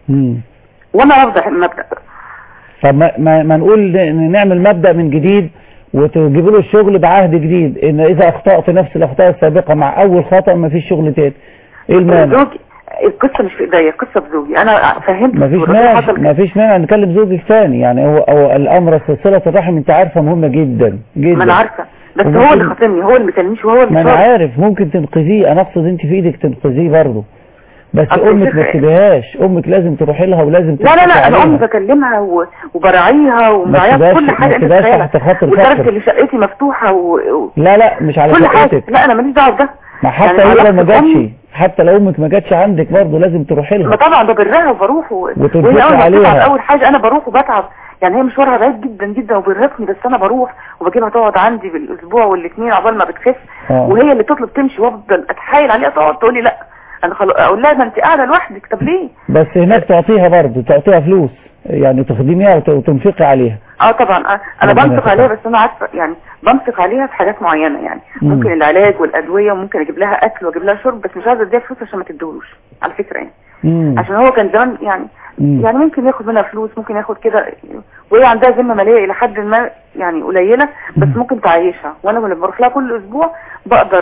وانا رافضه المبدا. طب ما نقول نعمل مبدا من جديد وتجيبوا له الشغل بعهد جديد، ان اذا اخطأت نفس الاخطاء السابقه مع اول خطأ ما فيش شغل تاني. ايه المانع؟ زوجي القصه مش في ايديا، القصه بزوجي، انا فهمت. ما فيش مانع نكلم زوجك ثاني يعني، هو الامر صله الرحم انت عارفه مهمه جدا جدا. ما انا عارفه، بس هو اللي خاطبني، هو اللي ما كلمنيش وهو اللي ما انا عارف ممكن تنقذيه، انا اقصد انت في ايدك تنقذيه برضه، بس امك ما تسيبيهاش، امك لازم تروحي لها ولازم لا انا امي بكلمها وبراعيها ومراعيها كل حاجه، انت تخيلها، ولدرجه اللي شقتي مفتوحه لا مش على شقتك، لا انا ماليش دعوه بده. ما حتى يعني لو ما جاتش، حتى لو امك ما جاتش عندك برضه لازم تروحي لها. ما طبعا ببرها وبروح وهي عليها. اول حاجه انا بروح وبتعب يعني، هي مشوارها بعيد جدا جدا وبيرهقني، بس انا بروح وبجيبها تقعد عندي بالاسبوع والاثنين عقبال ما بتخف، وهي اللي تطلب تمشي وافضل اتحايل عليها تقعد تقول لي لا، انا اقول لها ده انت قاعده لوحدك، طب ليه؟ بس هناك تعطيها برضه، تعطيها فلوس يعني تخدميها وتنفقي عليها. طبعا انا بنفق عليها، بس انا عارفه يعني بنفق عليها في حاجات معينه يعني، ممكن العلاج والادويه، وممكن اجيب لها اكل واجيب لها شرب، بس مش عايزه اديها فلوس عشان ما تديهولوش على فكره يعني. عشان هو كان زمان يعني يعني ممكن ياخد منها فلوس، ممكن ياخد كده، وهي عندها ذمه ماليه الى حد ما يعني قليله، بس ممكن تعيشها، وانا لما بروح لها كل اسبوع بقدر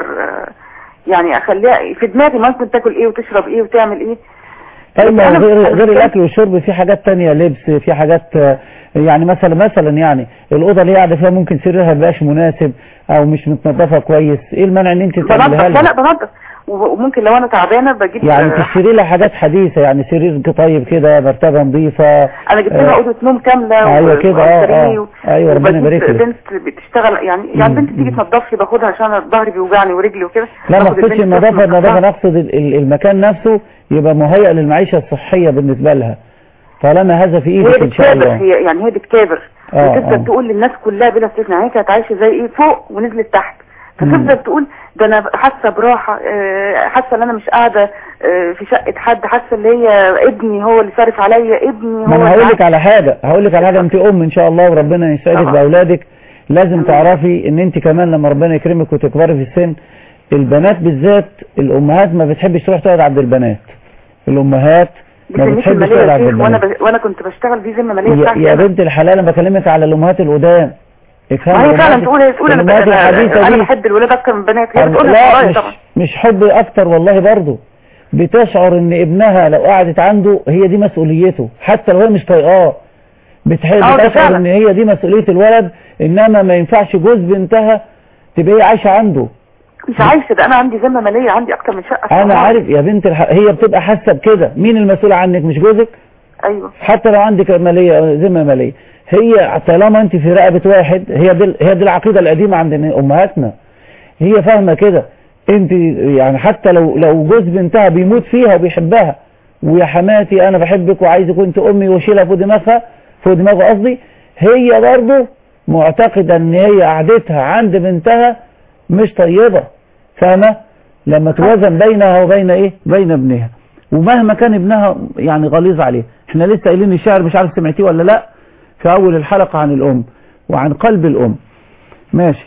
يعني اخليها في دماغي ممكن تاكل ايه وتشرب ايه وتعمل ايه. طيب غير الاكل والشرب في حاجات تانية، لبس، في حاجات يعني مثلا يعني الاوضه اللي هي قاعده فيها ممكن سريرها مبقاش مناسب او مش متنظفه كويس، ايه المانع ان انت تعملها لها؟ لا بنظف، وممكن لو انا تعبانه بجيب يعني تشتري لها حاجات حديثه، يعني سرير طيب كده، مرتبه نظيفه. انا جبت لها اوضه نوم كامله. ايوه كده. ايوه ربنا يبارك لك. بنت بتشتغل يعني بنت تيجي تنضف لي باخدها عشان ظهري بيوجعني ورجلي وكده. لا ما اقصدش النظافه، انا اقصد المكان نفسه يبقى مهيئ للمعيشه الصحيه بالنسبه لها، طالما هذا في ايدك ان شاء الله. هي بتكابر وتفضل تقول للناس كلها بلا استثناء هي كانت عايشه زي ايه فوق ونزلت تحت، فتفضل تقول ده انا حاسه براحه، حاسه ان انا مش قاعده في شقه حد، حاسه اللي هي ابني هو اللي صارف عليا، ابني هو. انا هقول لك على حاجه، انت ان شاء الله وربنا يسعدك باولادك. لازم تعرفي ان انت كمان لما ربنا يكرمك وتكبري في السن، البنات بالذات الامهات ما بتحبش تروح تقعد عند البنات. الامهات ما بتحبش تقعد عند البنات. وانا كنت بشتغل دي ذمه ماليه بتاعتي يا بنت الحلال. انا بكلمك على الامهات القدام. ما هي فعلا تقول انا بحب الولاد اكتر من البنات. هي بتقول لا مش حب اكتر والله، برضه بتشعر ان ابنها لو قعدت عنده هي دي مسؤوليته، حتى لو هي مش طايقاه بتشعر ان هي دي مسؤوليه الولد. انما ما ينفعش جوز بنتها تبقى هي عايشه عنده. مش عايشه، ده انا عندي ذمه ماليه، عندي اكتر من شقه. انا عارف يا بنت هي بتبقى حاسه بكده. مين المسؤول عنك؟ مش جوزك؟ ايوه. حتى لو عندك ذمه ماليه، هي طالما انت في رقبه واحد، هي دي العقيده القديمه عند امهاتنا. هي فاهمه كده. انت يعني حتى لو جوز بنتها بيموت فيها وبيحبها، ويا حماتي انا بحبك وعايزك وانت امي، وشيلها فوق دماغها قصدي، هي برضه معتقده ان هي قعدتها عند بنتها مش طيبه. فاهمه؟ لما توازن بينها وبين ايه؟ بين ابنها. ومهما كان ابنها يعني غليظ عليه. احنا لسه قايلين الشعر، مش عارف سمعتيه ولا لا، في اول الحلقه عن الام وعن قلب الام. ماشي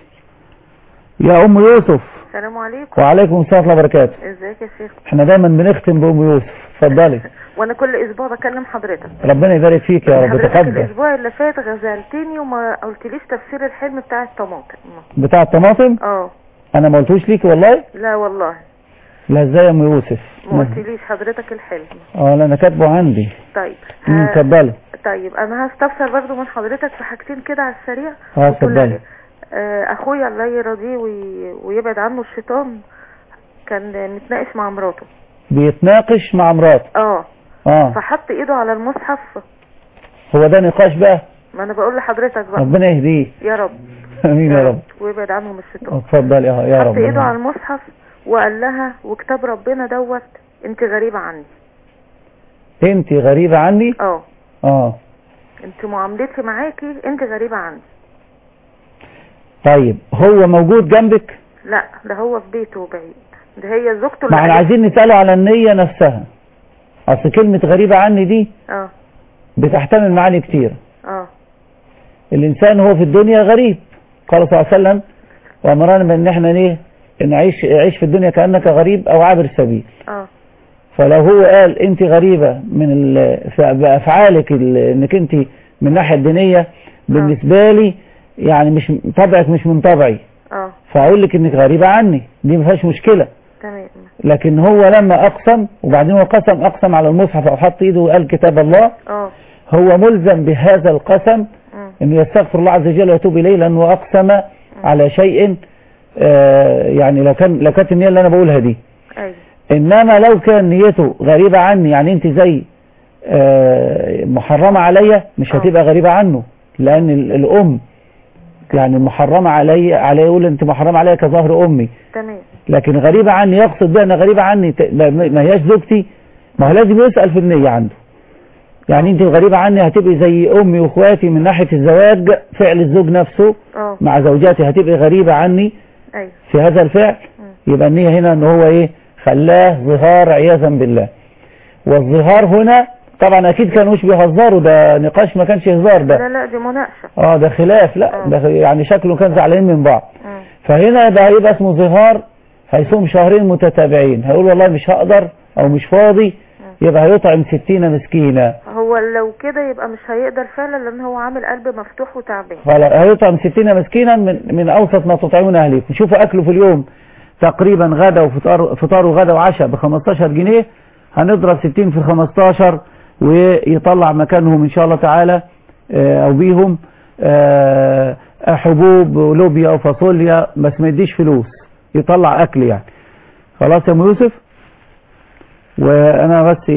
يا ام يوسف. السلام عليكم. وعليكم السلام ورحمه الله وبركاته. ازيك يا شيخ؟ احنا دايما بنختم بام يوسف. اتفضلي. وانا كل اسبوع بكلم حضرتك. ربنا يبارك فيك يا رب. تقبل. الاسبوع اللي فات غزلتني وما قلتليش تفسير الحلم بتاع الطماطم. بتاع الطماطم؟ انا ما قلتوش ليكي والله؟ لا والله. لا ازاي يا ام يوسف؟ ما قلتليش حضرتك الحلم. لا انا كاتبه عندي. طيب. اتفضلي. طيب انا هستفسر برضو من حضرتك في حاجتين كده على السريع. اتفضلي. اخويا الله يرضيه ويبعد عنه الشيطان كان متناقش مع مراته. بيتناقش مع مراته؟ فحط ايده على المصحف. هو ده نقاش بقى؟ ما انا بقول لحضرتك بقى. ربنا يهديه يا رب. امين يا رب. ويبعد عنهم الشيطان. اتفضلي يا رب. حط ايده على المصحف وقال لها وكتاب ربنا دوت انت غريبة عني. انت غريبة عني؟ انت معاملتي معاكي انت غريبة عني. طيب هو موجود جنبك؟ لا ده هو في بيته بعيد، ده هي زوجته. ما احنا عايزين نسأله على النية نفسها. اصل كلمة غريبة عني دي بتحتمل معاني كتير. الانسان هو في الدنيا غريب. قال صلى الله عليه وسلم وامرنا بان احنا نعيش في الدنيا كأنك غريب او عابر سبيل. فلو هو قال انت غريبة من بافعالك انك انت من الناحية الدينية بالنسبة لي يعني مش طبعك مش من طبعي، فاقول لك انك غريبة عني، دي ما فيهاش مشكلة. تمام. لكن هو لما اقسم، وبعدين هو اقسم على المصحف او حط ايده وقال كتاب الله، هو ملزم بهذا القسم انه يستغفر الله عز وجل ويتوب اليه، لانه اقسم على شيء يعني لو كانت النية اللي انا بقولها دي. انما لو كان نيته غريبة عني، يعني انت زي محرمة عليا، مش هتبقى غريبة عنه، لان الام يعني محرمة علي يقول انت محرمة عليا كظهر امي. تمام. لكن غريبة عني يقصد بها ان غريبة عني ما هياش زوجتي، ما هو لازم يسأل في النية عنده. يعني انت غريبة عني هتبقي زي امي واخواتي من ناحية الزواج، فعل الزوج نفسه مع زوجاتي هتبقي غريبة عني في هذا الفعل. يبقى النية هنا ان هو ايه؟ خلاه ظهار عياذا بالله. والظهار هنا طبعا اكيد كانوش بيهزروا، ده نقاش ما كانش هزار ده. لا دي مناقشة. ده خلاف. لا ده يعني شكله كان زعلانين من بعض. فهنا ده هيبقى اسمه ظهار. هيصوم شهرين متتابعين، هيقول والله مش هقدر او مش فاضي، يبقى هيطعم 60 مسكينة. هو لو كده يبقى مش هيقدر فعلا، لان هو عامل قلب مفتوح وتعبان. هيطعم 60 مسكينا من اوسط ما تطعمون اهليكم. شوفوا اكله في اليوم تقريبا غدا وفطار وغدا وعشاء ب15 جنيه، هنضرب 60 في 15 ويطلع مكانهم ان شاء الله تعالى او بيهم حبوب ولوبيا وفاصوليا، بس ما يديش فلوس، يطلع اكل يعني. خلاص يا ام يوسف. وانا بس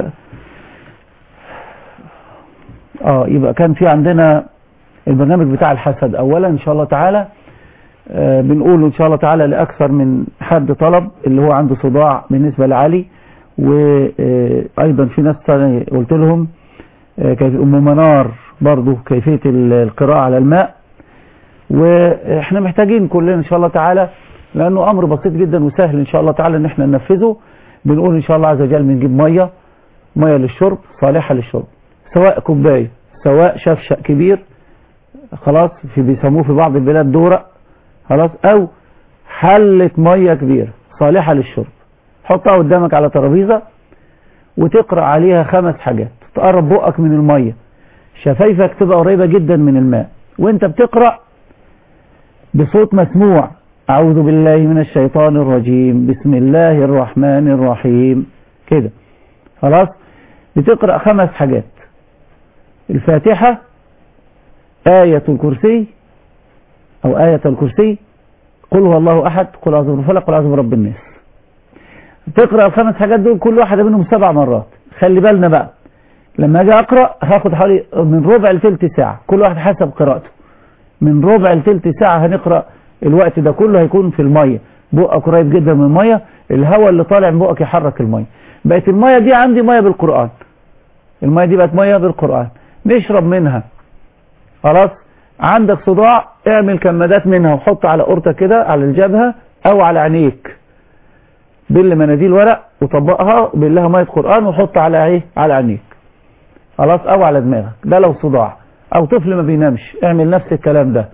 يبقى كان في عندنا البرنامج بتاع الحسد. اولا ان شاء الله تعالى بنقول ان شاء الله تعالى لاكثر من حد طلب اللي هو عنده صداع بالنسبة لعلي، وايضا في ناس قلت لهم ام منار برضو كيفية القراءة على الماء. واحنا محتاجين كلنا ان شاء الله تعالى، لانه امر بسيط جدا وسهل ان شاء الله تعالى ان احنا ننفذه. بنقول ان شاء الله عز وجل بنجيب مية للشرب صالحة للشرب، سواء كوباية سواء شفشق كبير خلاص، بيسموه في بعض البلاد دورق خلاص، او حلة مية كبيرة صالحة للشرب، حطها قدامك على ترابيزة وتقرأ عليها 5 حاجات. تقرب بقك من المية، شفايفك تبقى قريبة جدا من الماء، وانت بتقرأ بصوت مسموع أعوذ بالله من الشيطان الرجيم بسم الله الرحمن الرحيم كده خلاص. بتقرأ 5 حاجات: الفاتحة، آية الكرسي أو آية الكرسي، قل هو الله أحد، قل أعوذ برب الفلق، قل أعوذ برب الناس. تقرأ ال5 حاجات دول كل واحدة منهم 7 مرات. خلي بالنا بقى لما أجي أقرأ هاخد حوالي من ربع لثلث ساعة، كل واحد حسب قراءته. من ربع لثلث ساعة هنقرأ، الوقت ده كله هيكون في المية، بقك قريب جدا من المية، الهواء اللي طالع من بقك يحرك المية. بقت المية دي عندي مية بالقرآن، المية دي بقت مية بالقرآن نشرب منها خلاص. عندك صداع اعمل كمادات منها وحط على قرطة كده على الجبهة او على عينيك، بل مناديل ورق وطبقها بالله مية قرآن وحط على على عينيك خلاص، او على دماغك. ده لو صداع او طفل ما بينامش اعمل نفس الكلام ده.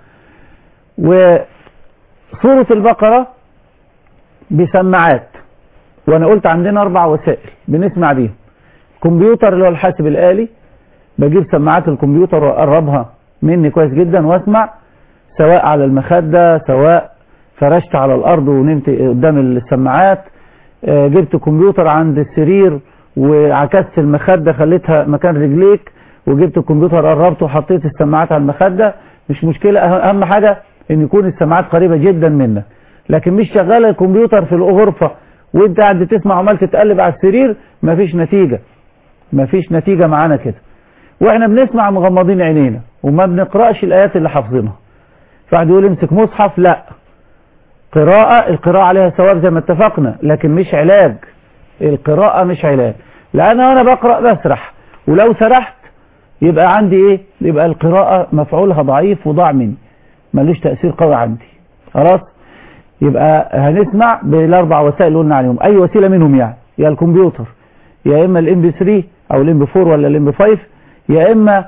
وسورة البقرة بسماعات، وانا قلت عندنا 4 وسائل بنسمع بيهم. كمبيوتر اللي هو الحاسب الآلي، بجيب سماعات الكمبيوتر واقربها مني كويس جدا واسمع، سواء على المخدة سواء فرشت على الارض ونمت قدام السماعات. جبت كمبيوتر عند السرير وعكست المخدة خليتها مكان رجليك، وجبت الكمبيوتر قربته وحطيت السماعات على المخدة، مش مشكلة. اهم حاجة ان يكون السماعات قريبة جدا منك، لكن مش شغالة الكمبيوتر في الغرفة وانت قاعد تسمع وعمال تتقلب على السرير، مفيش نتيجة معانا كده. واحنا بنسمع مغمضين عينينا وما بنقرأش الآيات اللي حافظينها. فواحد يقول امسك مصحف، لا، القراءة عليها ثواب زي ما اتفقنا، لكن مش علاج. القراءة مش علاج، لأن أنا بقرأ بسرح، ولو سرحت يبقى عندي يبقى القراءة مفعولها ضعيف وضاع مني، ملوش تأثير قوي عندي خلاص. يبقى هنسمع بال4 وسائل اللي قلنا عليهم، أي وسيلة منهم يعني، يا الكمبيوتر يا إما الMP3 أو الMP4 ولا الMP5، يا إما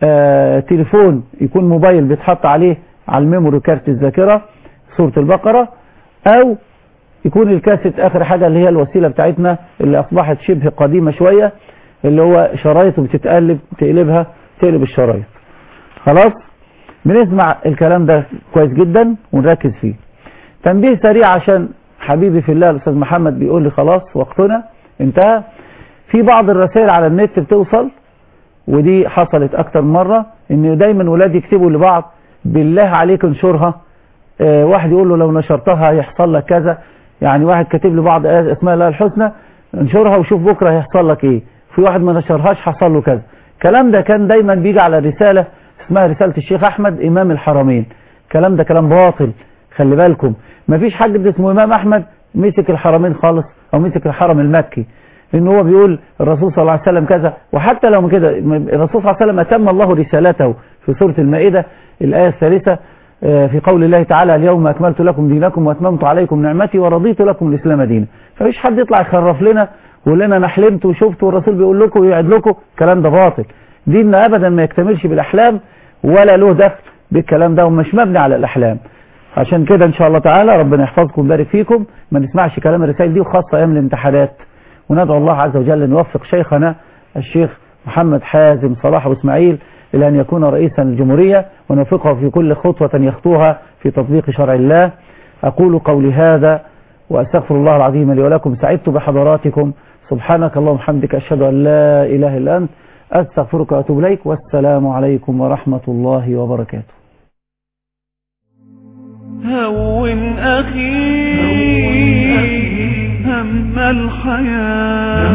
تليفون يكون موبايل بيتحط عليه على الميموري كارت الذاكرة سورة البقرة، أو يكون الكاسيت آخر حاجة اللي هي الوسيلة بتاعتنا اللي أصبحت شبه قديمة شوية، اللي هو شرايط وبتتقلب تقلب الشرايط خلاص. بنسمع الكلام ده كويس جدا ونركز فيه. تنبيه سريع عشان حبيبي في الله الأستاذ محمد بيقول لي خلاص وقتنا انتهى. في بعض الرسائل على النت بتوصل، ودي حصلت أكتر مرة، إن دايما ولادي يكتبوا لبعض بالله عليك انشرها. واحد يقول له لو نشرتها هيحصل لك كذا، يعني واحد كاتب لي بعض اسماء الله الحسنى انشرها وشوف بكرة هيحصل لك ايه، في واحد ما نشرهاش حصل له كذا. الكلام ده كان دايما بيجي على رسالة اسمها رسالة الشيخ أحمد إمام الحرمين. الكلام ده كلام باطل، خلي بالكم. مفيش حد اسمه إمام أحمد مسك الحرمين خالص أو مسك الحرم المكي، إن هو بيقول الرسول صلى الله عليه وسلم كذا. وحتى لو كده الرسول صلى الله عليه وسلم أتم الله رسالته في سورة المائدة الآية الثالثة في قول الله تعالى اليوم أكملت لكم دينكم وأتممت عليكم نعمتي ورضيت لكم الإسلام دينا. فمش حد يطلع يخرف لنا ويقول لنا أنا حلمت وشفت والرسول بيقول لكم ويعد لكم، الكلام ده باطل. ديننا أبدا ما يكتملش بالأحلام ولا له دخل بالكلام ده، ومش مبني على الأحلام. عشان كده إن شاء الله تعالى ربنا يحفظكم ويبارك فيكم، ما نسمعش كلام الرسائل دي، وخاصة أيام الامتحانات. وندعو الله عز وجل أن يوفق شيخنا الشيخ محمد حازم صلاح أبو إسماعيل إلى أن يكون رئيسا للجمهورية، ونوفقه في كل خطوة يخطوها في تطبيق شرع الله. أقول قولي هذا وأستغفر الله العظيم لي ولكم. سعدت بحضراتكم، سبحانك اللهم وبحمدك، أشهد أن لا إله إلا أنت، أستغفرك وأتوب إليك، والسلام عليكم ورحمة الله وبركاته. هون أخي هم الحياة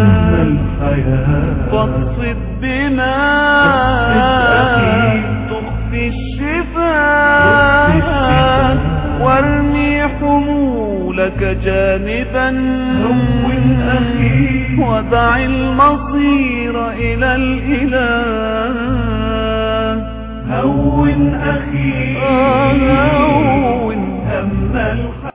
فاقصد بنا تخفي الشفاء وارمي حمولك جانبا ودع المصير إلى الإله هون أخي هون هم الحياة